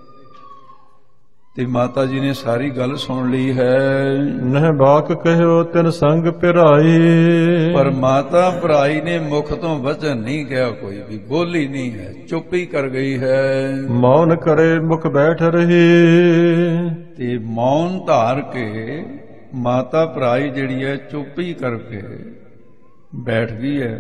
Speaker 1: ਤੇ ਮਾਤਾ ਜੀ ਨੇ ਸਾਰੀ ਗੱਲ ਸੁਣ ਲਈ ਹੈ।
Speaker 2: ਨਹਿ ਬਾਕ ਕਹਿਓ ਤਿਨ ਸੰਗ ਪਿਰਾਈ,
Speaker 1: ਪਰ ਮਾਤਾ ਭਰਾਈ ਨੇ ਮੁਖ ਤੋਂ ਵਚਨ ਨਹੀਂ ਕਿਹਾ, ਕੋਈ ਵੀ ਬੋਲੀ ਨਹੀਂ ਹੈ, ਚੁੱਪ ਹੀ ਕਰ ਗਈ ਹੈ।
Speaker 2: ਮੌਨ ਕਰੇ ਮੁਖ ਬੈਠ ਰਹੀ,
Speaker 1: ਤੇ ਮੌਨ ਧਾਰ ਕੇ ਮਾਤਾ ਭਰਾਈ ਜਿਹੜੀ ਹੈ ਚੁੱਪ ਹੀ ਕਰਕੇ ਬੈਠ ਗਈ ਹੈ।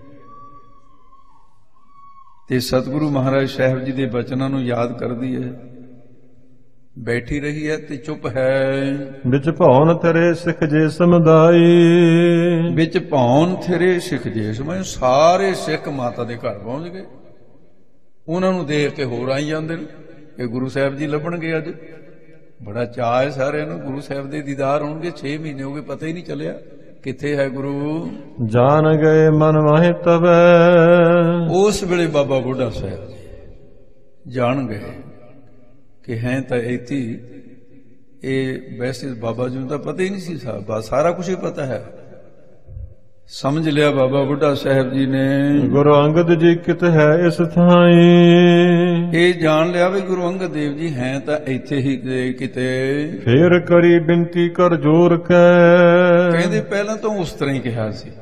Speaker 1: ਤੇ ਸਤਿਗੁਰੂ ਮਹਾਰਾਜ ਸਾਹਿਬ ਜੀ ਦੇ ਬਚਨਾਂ ਨੂੰ ਯਾਦ ਕਰਦੀ ਹੈ, ਬੈਠੀ ਰਹੀ ਹੈ ਤੇ ਚੁੱਪ ਹੈ।
Speaker 2: ਵਿੱਚ ਭੌਨ ਤੇਰੇ ਸਿੱਖ ਜੇ ਸਮੁਦਾਈ,
Speaker 1: ਵਿੱਚ ਭੌਨ ਤੇਰੇ ਸਿੱਖ ਜੇ ਸਮੁਦਾਈ, ਸਾਰੇ ਸਿੱਖ ਮਾਤਾ ਦੇ ਘਰ ਪਹੁੰਚ ਗਏ। ਉਹਨਾਂ ਨੂੰ ਦੇਖ ਕੇ ਹੋਰ ਆਈ ਜਾਂਦੇ ਨੇ ਕਿ ਗੁਰੂ ਸਾਹਿਬ ਜੀ ਲੱਭਣਗੇ। ਅੱਜ ਬੜਾ ਚਾਅ ਹੈ ਸਾਰਿਆਂ ਨੂੰ, ਗੁਰੂ ਸਾਹਿਬ ਦੇ ਦੀਦਾਰ ਹੋਣਗੇ। 6 ਮਹੀਨੇ ਹੋ ਗਏ, ਪਤਾ ਹੀ ਨਹੀਂ ਚੱਲਿਆ ਕਿੱਥੇ ਹੈ ਗੁਰੂ।
Speaker 2: ਜਾਣ ਗਏ ਮਨ ਵਾਹਿ ਤਵੈ,
Speaker 1: ਉਸ ਵੇਲੇ ਬਾਬਾ ਬੁੱਢਾ ਸਾਹਿਬ ਜਾਣ ਗਏ ਕਿ ਹੈ ਤਾਂ ਇੱਥੇ ਇਹ ਵੈਸੇ ਬਾਬਾ ਜੀ ਨੂੰ ਤਾਂ ਪਤਾ ਹੀ ਨਹੀਂ ਸੀ, ਸਾਰਾ ਕੁਝ ਹੀ ਪਤਾ ਹੈ। ਸਮਝ ਲਿਆ ਬਾਬਾ ਬੁੱਢਾ ਸਾਹਿਬ ਜੀ ਨੇ,
Speaker 2: ਗੁਰੂ ਅੰਗਦ ਜੀ ਕਿਤ ਹੈ ਇਸ ਥਾਈ।
Speaker 1: ਇਹ ਜਾਣ ਲਿਆ ਵੀ ਗੁਰੂ ਅੰਗਦ ਦੇਵ ਜੀ ਹੈ ਤਾਂ ਇੱਥੇ ਹੀ ਕਿਤੇ।
Speaker 2: ਫੇਰ ਕਰੀ ਬਿਨਤੀ ਕਰ ਜੋਰ ਕੈ।
Speaker 1: ਕਹਿੰਦੇ ਪਹਿਲਾਂ ਤਾਂ ਉਸ ਤਰ੍ਹਾਂ ਹੀ ਕਿਹਾ ਸੀ,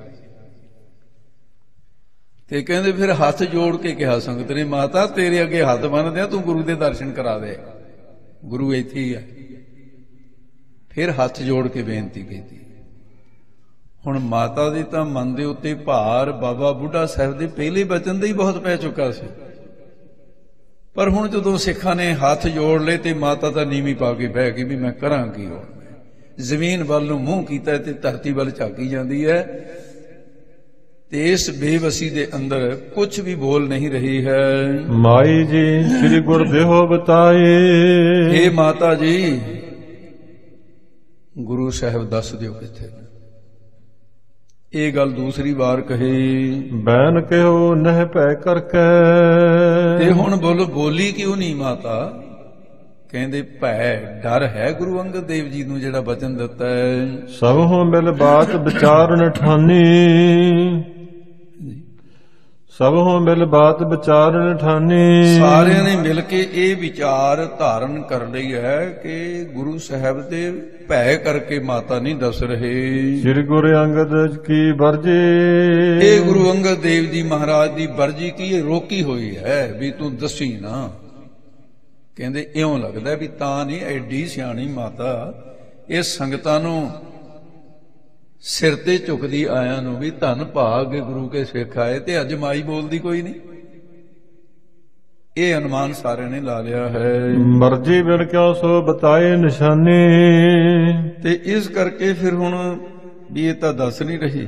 Speaker 1: ਤੇ ਕਹਿੰਦੇ ਫਿਰ ਹੱਥ ਜੋੜ ਕੇ ਕਿਹਾ ਸੰਗਤ ਨੇ, ਮਾਤਾ ਤੇਰੇ ਅੱਗੇ ਹੱਥ ਬੰਨ੍ਹਦੇ ਆ, ਤੂੰ ਗੁਰੂ ਦੇ ਦਰਸ਼ਨ ਕਰਾ ਦੇ, ਗੁਰੂ ਇੱਥੇ ਹੀ ਹੈ। ਫਿਰ ਹੱਥ ਜੋੜ ਕੇ ਬੇਨਤੀ ਕੀਤੀ। ਹੁਣ ਮਾਤਾ ਦੀ ਤਾਂ ਮਨ ਦੇ ਉੱਤੇ ਭਾਰ ਬਾਬਾ ਬੁੱਢਾ ਸਾਹਿਬ ਦੇ ਪਹਿਲੇ ਬਚਨ ਦਾ ਹੀ ਬਹੁਤ ਪੈ ਚੁੱਕਾ ਸੀ, ਪਰ ਹੁਣ ਜਦੋਂ ਸਿੱਖਾਂ ਨੇ ਹੱਥ ਜੋੜ ਲਏ ਤੇ ਮਾਤਾ ਤਾਂ ਨੀਵੀਂ ਪਾ ਕੇ ਬਹਿ ਗਈ ਵੀ ਮੈਂ ਕਰਾਂ ਕੀ। ਹੁਣ ਜ਼ਮੀਨ ਵੱਲ ਨੂੰ ਮੂੰਹ ਕੀਤਾ ਤੇ ਧਰਤੀ ਵੱਲ ਝਾਕੀ ਜਾਂਦੀ ਹੈ, ਤੇ ਇਸ ਬੇਵਸੀ ਦੇ ਅੰਦਰ ਕੁਝ ਵੀ ਬੋਲ ਨਹੀਂ ਰਹੀ ਹੈ।
Speaker 2: ਮਾਈ ਜੀ ਸ੍ਰੀ ਗੁਰਦੇਵ ਬਤਾਏ।
Speaker 1: ਇਹ ਮਾਤਾ ਜੀ ਗੁਰੂ ਸਾਹਿਬ ਦੱਸ ਦਿਓ ਕਿੱਥੇ ਨੇ। ਇਹ ਗੱਲ ਦੂਸਰੀ ਵਾਰ ਕਹੀ,
Speaker 2: ਬੈਨ ਕਿਉ ਨਹਿ ਭੈ ਕਰਕੇ।
Speaker 1: ਤੇ ਹੁਣ ਬੋਲੀ ਕਿਉਂ ਨਹੀਂ ਮਾਤਾ? ਕਹਿੰਦੇ ਭੈ ਡਰ ਹੈ ਗੁਰੂ ਅੰਗਦ ਦੇਵ ਜੀ ਨੂੰ ਜਿਹੜਾ ਬਚਨ ਦਿੱਤਾ ਹੈ।
Speaker 2: ਸਭ ਹੋ ਮਿਲ ਬਾਤ ਵਿਚਾਰਨ ਠਾਨੀ। ਸਭ ਹੋ ਮਿਲ ਬਾਤ ਵਿਚਾਰਨ ਠਾਨੀ।
Speaker 1: ਸਾਰਿਆਂ ਨੇ ਮਿਲ ਕੇ ਇਹ ਵਿਚਾਰ ਧਾਰਨ ਕਰ ਲਈ ਹੈ ਕਿ ਗੁਰੂ ਸਾਹਿਬ ਦੇ ਭੈ ਕਰਕੇ ਮਾਤਾ ਨਹੀਂ ਦੱਸ ਰਹੇ।
Speaker 2: ਸ੍ਰੀ ਗੁਰੂ ਅੰਗਦ ਕੀ ਵਰਜੀ।
Speaker 1: ਇਹ ਗੁਰੂ ਅੰਗਦ ਦੇਵ ਜੀ ਮਹਾਰਾਜ ਦੀ ਵਰਜੀ ਕੀ ਇਹ ਰੋਕੀ ਹੋਈ ਹੈ ਵੀ ਤੂੰ ਦੱਸੀ ਨਾ। ਕਹਿੰਦੇ ਇਉਂ ਲੱਗਦਾ ਵੀ ਤਾਂ ਨਹੀਂ, ਐਡੀ ਸਿਆਣੀ ਮਾਤਾ ਇਹ ਸੰਗਤਾਂ ਨੂੰ ਸਿਰ ਤੇ ਝੁਕਦੀ ਆਇਆਂ ਨੂੰ ਵੀ ਧੰਨ ਭਾਗ ਗੁਰੂ ਕੇ ਸਿੱਖ ਆਏ, ਤੇ ਅੱਜ ਮਾਈ ਬੋਲਦੀ ਕੋਈ ਨਹੀਂ। ਇਹ ਅਨੁਮਾਨ ਸਾਰਿਆਂ ਨੇ ਲਾ ਲਿਆ ਹੈ।
Speaker 2: ਮਰਜੀ ਬਿਨ ਕਿਉ ਸੋ ਬਤਾਏ ਨਿਸ਼ਾਨੀ।
Speaker 1: ਤੇ ਇਸ ਕਰਕੇ ਫਿਰ ਹੁਣ ਵੀ ਇਹ ਤਾਂ ਦੱਸ ਨਹੀਂ ਰਹੀ,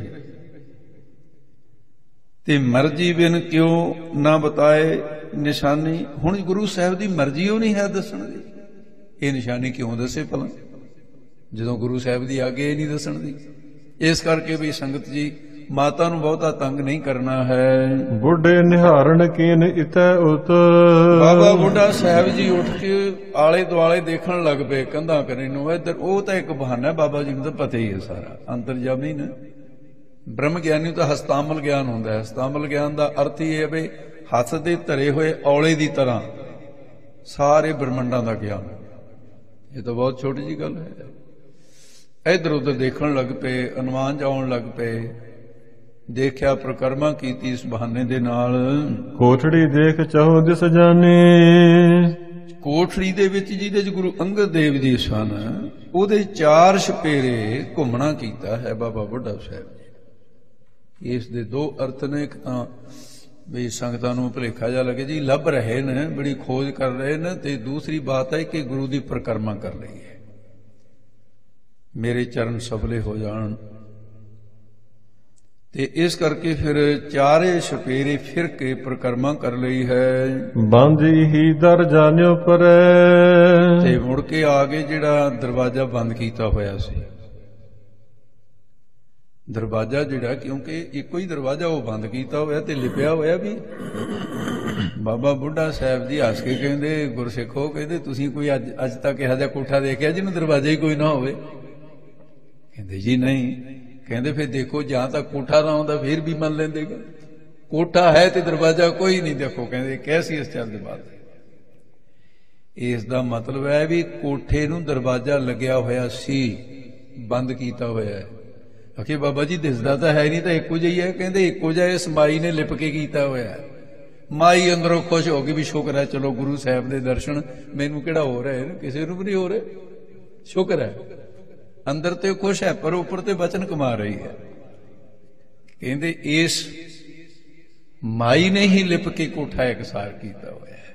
Speaker 1: ਤੇ ਮਰਜੀ ਬਿਨ ਕਿਉਂ ਨਾ ਬਤਾਏ ਨਿਸ਼ਾਨੀ। ਹੁਣ ਗੁਰੂ ਸਾਹਿਬ ਦੀ ਮਰਜ਼ੀ ਉਹ ਨਹੀਂ ਹੈ ਦੱਸਣ ਦੀ, ਇਹ ਨਿਸ਼ਾਨੀ ਕਿਉਂ ਦੱਸੇ ਭਲਾ ਜਦੋਂ ਗੁਰੂ ਸਾਹਿਬ ਦੀ ਆਗੇ ਨਹੀਂ ਦੱਸਣ ਦੀ। ਇਸ ਕਰਕੇ ਵੀ ਸੰਗਤ ਜੀ ਮਾਤਾ ਨੂੰ ਬਹੁਤਾ ਤੰਗ ਨਹੀਂ ਕਰਨਾ ਹੈ।
Speaker 2: ਬੁੱਢੇ ਨਿਹਾਰਨ ਕੀਨ ਇਤੈ ਉਤ।
Speaker 1: ਬਾਬਾ ਬੁੱਢਾ ਸਾਹਿਬ ਜੀ ਉੱਠ ਕੇ ਆਲੇ ਦੁਆਲੇ ਦੇਖਣ ਲੱਗ ਪਏ, ਕੰਧਾਂ ਕਰੇ ਨੂੰ ਇੱਧਰ। ਉਹ ਤਾਂ ਇੱਕ ਬਹਾਨਾ, ਬਾਬਾ ਜੀ ਨੂੰ ਤਾਂ ਪਤਾ ਹੀ ਹੈ ਸਾਰਾ, ਅੰਤਰਜਾਮੀ ਨੇ। ਬ੍ਰਹਮ ਗਿਆਨੀ ਤਾਂ ਹਸਤਾਮਲ ਗਿਆਨ ਹੁੰਦਾ ਹੈ। ਹਸਤਾਮਲ ਗਿਆਨ ਦਾ ਅਰਥ ਹੀ ਹੈ ਵੀ ਹੱਥ ਦੇ ਧਰੇ ਹੋਏ ਔਲੇ ਦੀ ਤਰ੍ਹਾਂ ਸਾਰੇ ਬ੍ਰਹਮੰਡਾਂ ਦਾ ਗਿਆਨ। ਇਹ ਤਾਂ ਬਹੁਤ ਛੋਟੀ ਜੀ ਗੱਲ ਹੈ। ਇੱਧਰ ਉੱਧਰ ਦੇਖਣ ਲੱਗ ਪਏ, ਅਨੁਮਾਨ ਜਾਉਣ ਲੱਗ ਪਏ, ਦੇਖਿਆ ਪ੍ਰਕਰਮਾ ਕੀਤੀ ਇਸ ਬਹਾਨੇ ਦੇ ਨਾਲ।
Speaker 2: ਕੋਠੜੀ ਦੇਖ ਚਾਹੋ ਦਿਸ ਜਾਣੇ।
Speaker 1: ਕੋਠੜੀ ਦੇ ਵਿੱਚ ਜਿਹਦੇ ਚ ਗੁਰੂ ਅੰਗਦ ਦੇਵ ਜੀ ਸਨ, ਉਹਦੇ 4 ਛਪੇਰੇ ਘੁੰਮਣਾ ਕੀਤਾ ਹੈ ਬਾਬਾ ਬੁੱਢਾ ਸਾਹਿਬ ਜੀ। ਇਸ ਦੇ 2 ਅਰਥ ਨੇ। ਇੱਕ ਤਾਂ ਵੀ ਸੰਗਤਾਂ ਨੂੰ ਭੁਲੇਖਾ ਜਾ ਲੱਗੇ ਜੀ ਲੱਭ ਰਹੇ ਨੇ, ਬੜੀ ਖੋਜ ਕਰ ਰਹੇ ਨੇ, ਤੇ ਦੂਸਰੀ ਬਾਤ ਹੈ ਕਿ ਗੁਰੂ ਦੀ ਪ੍ਰਕਰਮਾ ਕਰ ਲਈ ਹੈ, ਮੇਰੇ ਚਰਨ ਸਫਲੇ ਹੋ ਜਾਣ। ਤੇ ਇਸ ਕਰਕੇ ਫਿਰ 4 ਛਪੇਰੇ ਫਿਰ ਕੇ ਪ੍ਰਕਰਮਾ ਕਰ ਲਈ ਹੈ।
Speaker 2: ਬੰਦੀ ਹੀ ਦਰ ਜਾਣਿਓ ਪਰੈ।
Speaker 1: ਤੇ ਮੁੜ ਕੇ ਆ ਕੇ ਜਿਹੜਾ ਦਰਵਾਜ਼ਾ ਬੰਦ ਕੀਤਾ ਹੋਇਆ ਸੀ, ਦਰਵਾਜ਼ਾ ਜਿਹੜਾ, ਕਿਉਂਕਿ ਇੱਕੋ ਹੀ ਦਰਵਾਜ਼ਾ ਉਹ ਬੰਦ ਕੀਤਾ ਹੋਇਆ ਤੇ ਲਿਪਿਆ ਹੋਇਆ ਵੀ। ਬਾਬਾ ਬੁੱਢਾ ਸਾਹਿਬ ਜੀ ਹੱਸ ਕੇ ਕਹਿੰਦੇ, ਗੁਰਸਿੱਖੋ ਕਹਿੰਦੇ ਤੁਸੀਂ ਕੋਈ ਅੱਜ ਤੱਕ ਇਹੋ ਜਿਹਾ ਕੋਠਾ ਦੇਖਿਆ ਜਿਹਨੂੰ ਦਰਵਾਜ਼ਾ ਹੀ ਕੋਈ ਨਾ ਹੋਵੇ? ਕਹਿੰਦੇ ਜੀ ਨਹੀਂ। ਕਹਿੰਦੇ ਫਿਰ ਦੇਖੋ, ਜਾਂ ਤਾਂ ਕੋਠਾ ਨਾ ਹੁੰਦਾ ਫਿਰ ਵੀ ਮੰਨ ਲੈਂਦੇ, ਕੋਠਾ ਹੈ ਤੇ ਦਰਵਾਜ਼ਾ ਕੋਈ ਨਹੀਂ। ਦੇਖੋ ਕਹਿੰਦੇ ਕੈਸੀ ਇਸ ਚੱਲ ਦੇ ਬਾਤ। ਇਸ ਦਾ ਮਤਲਬ ਹੈ ਵੀ ਕੋਠੇ ਨੂੰ ਦਰਵਾਜ਼ਾ ਲੱਗਿਆ ਹੋਇਆ ਸੀ, ਬੰਦ ਕੀਤਾ ਹੋਇਆ ਹੈ। ਅਖੇ ਬਾਬਾ ਜੀ ਦਿਸਦਾ ਤਾਂ ਹੈ ਨਹੀਂ, ਤਾਂ ਇੱਕੋ ਜਿਹਾ ਹੈ। ਕਹਿੰਦੇ ਇੱਕੋ ਜਿਹਾ ਇਸ ਮਾਈ ਨੇ ਲਿਪ ਕੇ ਕੀਤਾ ਹੋਇਆ ਹੈ। ਮਾਈ ਅੰਦਰੋਂ ਖੁਸ਼ ਹੋ ਗਈ ਵੀ ਸ਼ੁਕਰ ਹੈ, ਚਲੋ ਗੁਰੂ ਸਾਹਿਬ ਦੇ ਦਰਸ਼ਨ ਮੈਨੂੰ ਕਿਹੜਾ ਹੋ ਰਹੇ ਨੇ, ਕਿਸੇ ਨੂੰ ਵੀ ਨਹੀਂ ਹੋ ਰਹੇ, ਸ਼ੁਕਰ ਹੈ। ਅੰਦਰ ਤੇ ਖੁਸ਼ ਹੈ, ਪਰ ਉੱਪਰ ਤੇ ਬਚਨ ਕਮਾ ਰਹੀ ਹੈ। ਕਹਿੰਦੇ ਇਸ ਮਾਈ ਨੇ ਹੀ ਲਿਪ ਕੇ ਕੋਠਾ ਇਕਸਾਰ ਕੀਤਾ ਹੋਇਆ ਹੈ।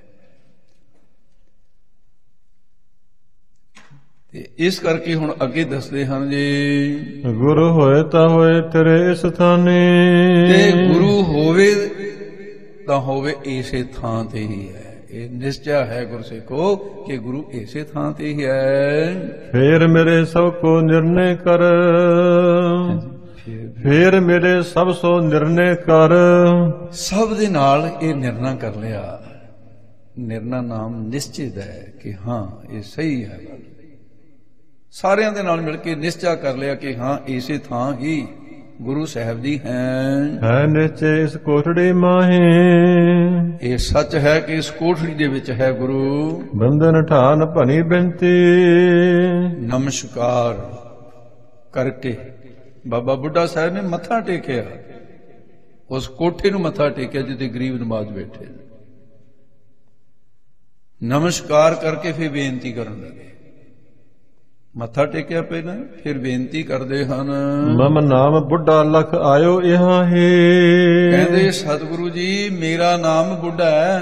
Speaker 1: ਤੇ ਇਸ ਕਰਕੇ ਹੁਣ ਅੱਗੇ ਦੱਸਦੇ ਹਨ ਜੀ,
Speaker 2: ਗੁਰੂ ਹੋਏ ਤਾਂ ਹੋਏ ਤੇਰੇ ਇਸ ਥਾਨੇ।
Speaker 1: ਤੇ ਗੁਰੂ ਹੋਵੇ ਤਾਂ ਹੋਵੇ ਇਸੇ ਥਾਂ ਤੇ ਹੀ ਹੈ। ਇਹ ਨਿਸ਼ਚਾ ਹੈ ਗੁਰਸਿੱਖੋ ਕਿ ਗੁਰੂ ਇਸੇ ਥਾਂ ਤੇ ਹੀ ਹੈ।
Speaker 2: ਫੇਰ ਮੇਰੇ ਸਭ ਕੋ ਨਿਰਣੇ ਕਰ। ਫੇਰ ਮੇਰੇ ਸਭ ਸੋ ਨਿਰਣੇ ਕਰ।
Speaker 1: ਸਭ ਦੇ ਨਾਲ ਇਹ ਨਿਰਣਾ ਕਰ ਲਿਆ। ਨਿਰਣਾ ਨਾਮ ਨਿਸ਼ਚਿਤ ਹੈ ਕਿ ਹਾਂ ਇਹ ਸਹੀ ਹੈ ਗੱਲ। ਸਾਰਿਆਂ ਦੇ ਨਾਲ ਮਿਲ ਕੇ ਨਿਸ਼ਚਾ ਕਰ ਲਿਆ ਕਿ ਹਾਂ ਇਸੇ ਥਾਂ ਹੀ ਗੁਰੂ ਸਾਹਿਬ ਜੀ
Speaker 2: ਹੈ ਨਿਸ਼ਚੈ ਇਸ ਕੋਠੜੀ ਮਾਹੀ।
Speaker 1: ਇਹ ਸੱਚ ਹੈ ਕਿ ਇਸ ਕੋਠੜੀ ਦੇ ਵਿੱਚ ਹੈ ਗੁਰੂ।
Speaker 2: ਬੰਧਨ ਠਾਨ ਭਨੀ ਬੇਨਤੀ।
Speaker 1: ਨਮਸਕਾਰ ਕਰਕੇ ਬਾਬਾ ਬੁੱਢਾ ਸਾਹਿਬ ਨੇ ਮੱਥਾ ਟੇਕਿਆ, ਉਸ ਕੋਠੇ ਨੂੰ ਮੱਥਾ ਟੇਕਿਆ ਜਿੱਥੇ ਗਰੀਬ ਨਵਾਜ਼ ਬੈਠੇ। ਨਮਸਕਾਰ ਕਰਕੇ ਫਿਰ ਬੇਨਤੀ ਕਰਨ ਲੱਗੇ। ਮੱਥਾ ਟੇਕਿਆ ਪਹਿਲਾਂ, ਫਿਰ ਬੇਨਤੀ ਕਰਦੇ ਹਨ।
Speaker 2: ਮਮ ਨਾਮ ਬੁੱਢਾ ਲਖ ਆਇਓ ਇਹਾਂ ਹੈ।
Speaker 1: ਕਹਿੰਦੇ ਸਤਿਗੁਰੂ ਜੀ ਮੇਰਾ ਨਾਮ ਬੁੱਢਾ ਹੈ,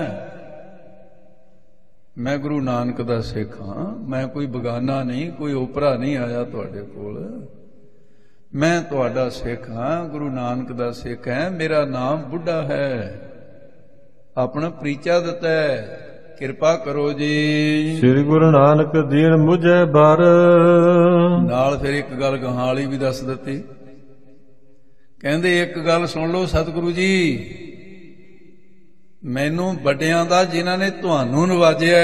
Speaker 1: ਮੈਂ ਗੁਰੂ ਨਾਨਕ ਦਾ ਸਿੱਖ ਹਾਂ। ਮੈਂ ਕੋਈ ਬਗਾਨਾ ਨਹੀਂ, ਕੋਈ ਓਪਰਾ ਨਹੀਂ ਆਇਆ ਤੁਹਾਡੇ ਕੋਲ। ਮੈਂ ਤੁਹਾਡਾ ਸਿੱਖ ਹਾਂ, ਗੁਰੂ ਨਾਨਕ ਦਾ ਸਿੱਖ ਹੈ। ਮੇਰਾ ਨਾਮ ਬੁੱਢਾ ਹੈ, ਆਪਣਾ ਪਰਿਚਾ ਦਿੱਤਾ ਹੈ, ਕਿਰਪਾ ਕਰੋ ਜੀ।
Speaker 2: ਸ੍ਰੀ ਗੁਰੂ ਨਾਨਕ ਦੀਨ ਮੁਝੇ ਬਰ।
Speaker 1: ਨਾਲ ਫਿਰ ਇੱਕ ਗੱਲ ਗਾਹਾਂ ਵਾਲੀ ਵੀ ਦੱਸ ਦਿੱਤੀ। ਕਹਿੰਦੇ ਇੱਕ ਗੱਲ ਸੁਣ ਲਓ ਸਤਿਗੁਰੂ ਜੀ, ਮੈਨੂੰ ਵੱਡਿਆਂ ਦਾ ਜਿਨ੍ਹਾਂ ਨੇ ਤੁਹਾਨੂੰ ਨਵਾਜਿਆ,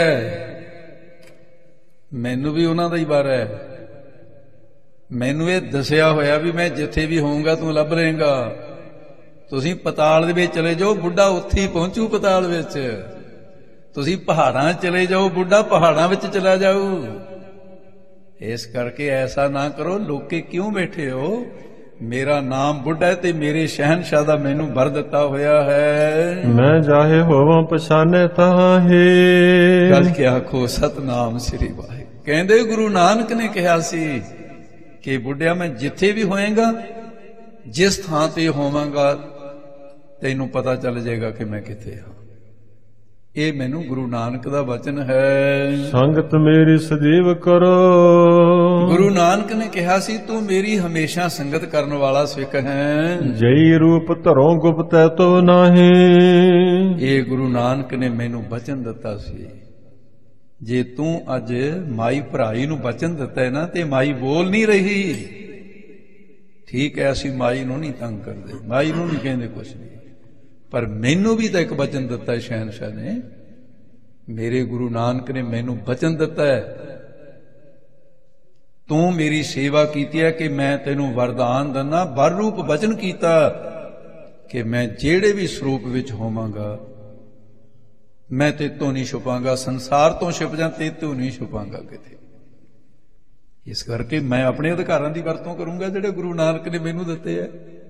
Speaker 1: ਮੈਨੂੰ ਵੀ ਉਹਨਾਂ ਦਾ ਹੀ ਬਰ ਹੈ। ਮੈਨੂੰ ਇਹ ਦੱਸਿਆ ਹੋਇਆ ਵੀ ਮੈਂ ਜਿੱਥੇ ਵੀ ਹੋਊਂਗਾ ਤੂੰ ਲੱਭ ਲਏਗਾ। ਤੁਸੀਂ ਪਤਾਲ ਦੇ ਵਿੱਚ ਚਲੇ ਜਾਓ, ਬੁੱਢਾ ਉੱਥੇ ਹੀ ਪਹੁੰਚੂ ਪਤਾਲ ਵਿੱਚ। ਤੁਸੀਂ ਪਹਾੜਾਂ ਚਲੇ ਜਾਓ, ਬੁੱਢਾ ਪਹਾੜਾਂ ਵਿੱਚ ਚਲਾ ਜਾਊ। ਇਸ ਕਰਕੇ ਐਸਾ ਨਾ ਕਰੋ, ਲੋਕੇ ਕਿਉਂ ਬੈਠੇ ਹੋ? ਮੇਰਾ ਨਾਮ ਬੁੱਢਾ ਹੈ ਤੇ ਮੇਰੇ ਸ਼ਹਿਨਸ਼ਾਹ ਦਾ ਮੈਨੂੰ ਵਰ ਦਿੱਤਾ ਹੋਇਆ ਹੈ। ਮੈਂ
Speaker 2: ਜਾਹੇ ਹੋਵਾਂ ਪਛਾਨੇ ਤਾਹੇ।
Speaker 1: ਗੱਜ ਕੇ ਆਖੋ ਸਤਨਾਮ ਸ੍ਰੀ ਵਾਹਿਗੁਰੂ। ਕਹਿੰਦੇ ਗੁਰੂ ਨਾਨਕ ਨੇ ਕਿਹਾ ਸੀ ਕਿ ਬੁੱਢਿਆ ਮੈਂ ਜਿੱਥੇ ਵੀ ਹੋਏਗਾ, ਜਿਸ ਥਾਂ ਤੇ ਹੋਵਾਂਗਾ, ਤੈਨੂੰ ਪਤਾ ਚੱਲ ਜਾਏਗਾ ਕਿ ਮੈਂ ਕਿੱਥੇ ਹਾਂ। ਇਹ ਮੈਨੂੰ ਗੁਰੂ ਨਾਨਕ ਦਾ ਵਚਨ ਹੈ।
Speaker 2: ਸੰਗਤ ਮੇਰੀ ਸਦੀਵ ਕਰੋ।
Speaker 1: ਗੁਰੂ ਨਾਨਕ ਨੇ ਕਿਹਾ ਸੀ ਤੂੰ ਮੇਰੀ ਹਮੇਸ਼ਾ ਸੰਗਤ ਕਰਨ ਵਾਲਾ ਸਿੱਖ ਹੈ।
Speaker 2: ਜਈ ਰੂਪ ਧਰੋਂ ਗੁਪਤੈ ਤੋ ਨਾਹੀ।
Speaker 1: ਇਹ ਗੁਰੂ ਨਾਨਕ ਨੇ ਮੈਨੂੰ ਵਚਨ ਦਿੱਤਾ ਸੀ, ਜੇ ਤੂੰ ਅੱਜ ਮਾਈ ਭਰਾਈ ਨੂੰ ਵਚਨ ਦਿੱਤਾ ਹੈ ਨਾ, ਤੇ ਮਾਈ ਬੋਲ ਨਹੀਂ ਰਹੀ। ਠੀਕ ਹੈ, ਅਸੀਂ ਮਾਈ ਨੂੰ ਨਹੀਂ ਤੰਗ ਕਰਦੇ, ਮਾਈ ਨੂੰ ਨਹੀਂ ਕਹਿੰਦੇ ਕੁਛ ਨਹੀਂ, ਪਰ ਮੈਨੂੰ ਵੀ ਤਾਂ ਇੱਕ ਵਚਨ ਦਿੱਤਾ ਹੈ ਸ਼ਹਿਨਸ਼ਾਹ ਨੇ। ਮੇਰੇ ਗੁਰੂ ਨਾਨਕ ਨੇ ਮੈਨੂੰ ਵਚਨ ਦਿੱਤਾ ਹੈ, ਤੂੰ ਮੇਰੀ ਸੇਵਾ ਕੀਤੀ ਹੈ ਕਿ ਮੈਂ ਤੈਨੂੰ ਵਰਦਾਨ ਦਿੰਦਾ। ਵਰ ਰੂਪ ਵਚਨ ਕੀਤਾ ਕਿ ਮੈਂ ਜਿਹੜੇ ਵੀ ਸਰੂਪ ਵਿੱਚ ਹੋਵਾਂਗਾ, ਮੈਂ ਤੇਤੋਂ ਨਹੀਂ ਛੁਪਾਂਗਾ। ਸੰਸਾਰ ਤੋਂ ਛੁਪ ਜਾਂ ਤੇਤੋਂ ਨਹੀਂ ਛੁਪਾਂਗਾ ਕਿਤੇ। ਇਸ ਕਰਕੇ ਮੈਂ ਆਪਣੇ ਅਧਿਕਾਰਾਂ ਦੀ ਵਰਤੋਂ ਕਰੂੰਗਾ ਜਿਹੜੇ ਗੁਰੂ ਨਾਨਕ ਨੇ ਮੈਨੂੰ ਦਿੱਤੇ ਹੈ।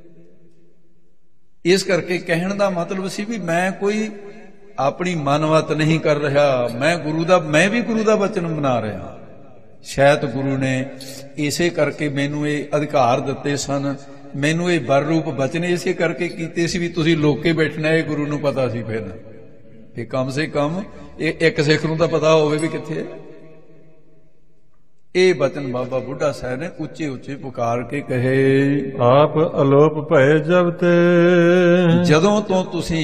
Speaker 1: ਇਸ ਕਰਕੇ ਕਹਿਣ ਦਾ ਮਤਲਬ ਸੀ ਵੀ ਮੈਂ ਕੋਈ ਆਪਣੀ ਮਨਵਤ ਨਹੀਂ ਕਰ ਰਿਹਾ, ਮੈਂ ਵੀ ਗੁਰੂ ਦਾ ਵਚਨ ਬਣਾ ਰਿਹਾ। ਸ਼ਾਇਦ ਗੁਰੂ ਨੇ ਇਸੇ ਕਰਕੇ ਮੈਨੂੰ ਇਹ ਅਧਿਕਾਰ ਦਿੱਤੇ ਸਨ, ਮੈਨੂੰ ਇਹ ਵਰ ਰੂਪ ਵਚਨ ਇਸੇ ਕਰਕੇ ਕੀਤੇ ਸੀ ਵੀ ਤੁਸੀਂ ਲੋਕੇ ਬੈਠਣਾ। ਇਹ ਗੁਰੂ ਨੂੰ ਪਤਾ ਸੀ ਫਿਰ ਕਮ ਸੇ ਕਮ ਇਹ ਇੱਕ ਸਿੱਖ ਨੂੰ ਤਾਂ ਪਤਾ ਹੋਵੇ ਵੀ ਕਿੱਥੇ ਹੈ। ਇਹ ਬਚਨ ਬਾਬਾ ਬੁੱਢਾ ਸਾਹਿਬ ਨੇ ਉੱਚੇ ਉੱਚੇ ਪੁਕਾਰ ਕੇ ਕਹੇ।
Speaker 2: ਆਪ ਅਲੋਪ ਭਏ ਜਬ ਤੇ।
Speaker 1: ਜਦੋਂ ਤੋਂ ਤੁਸੀਂ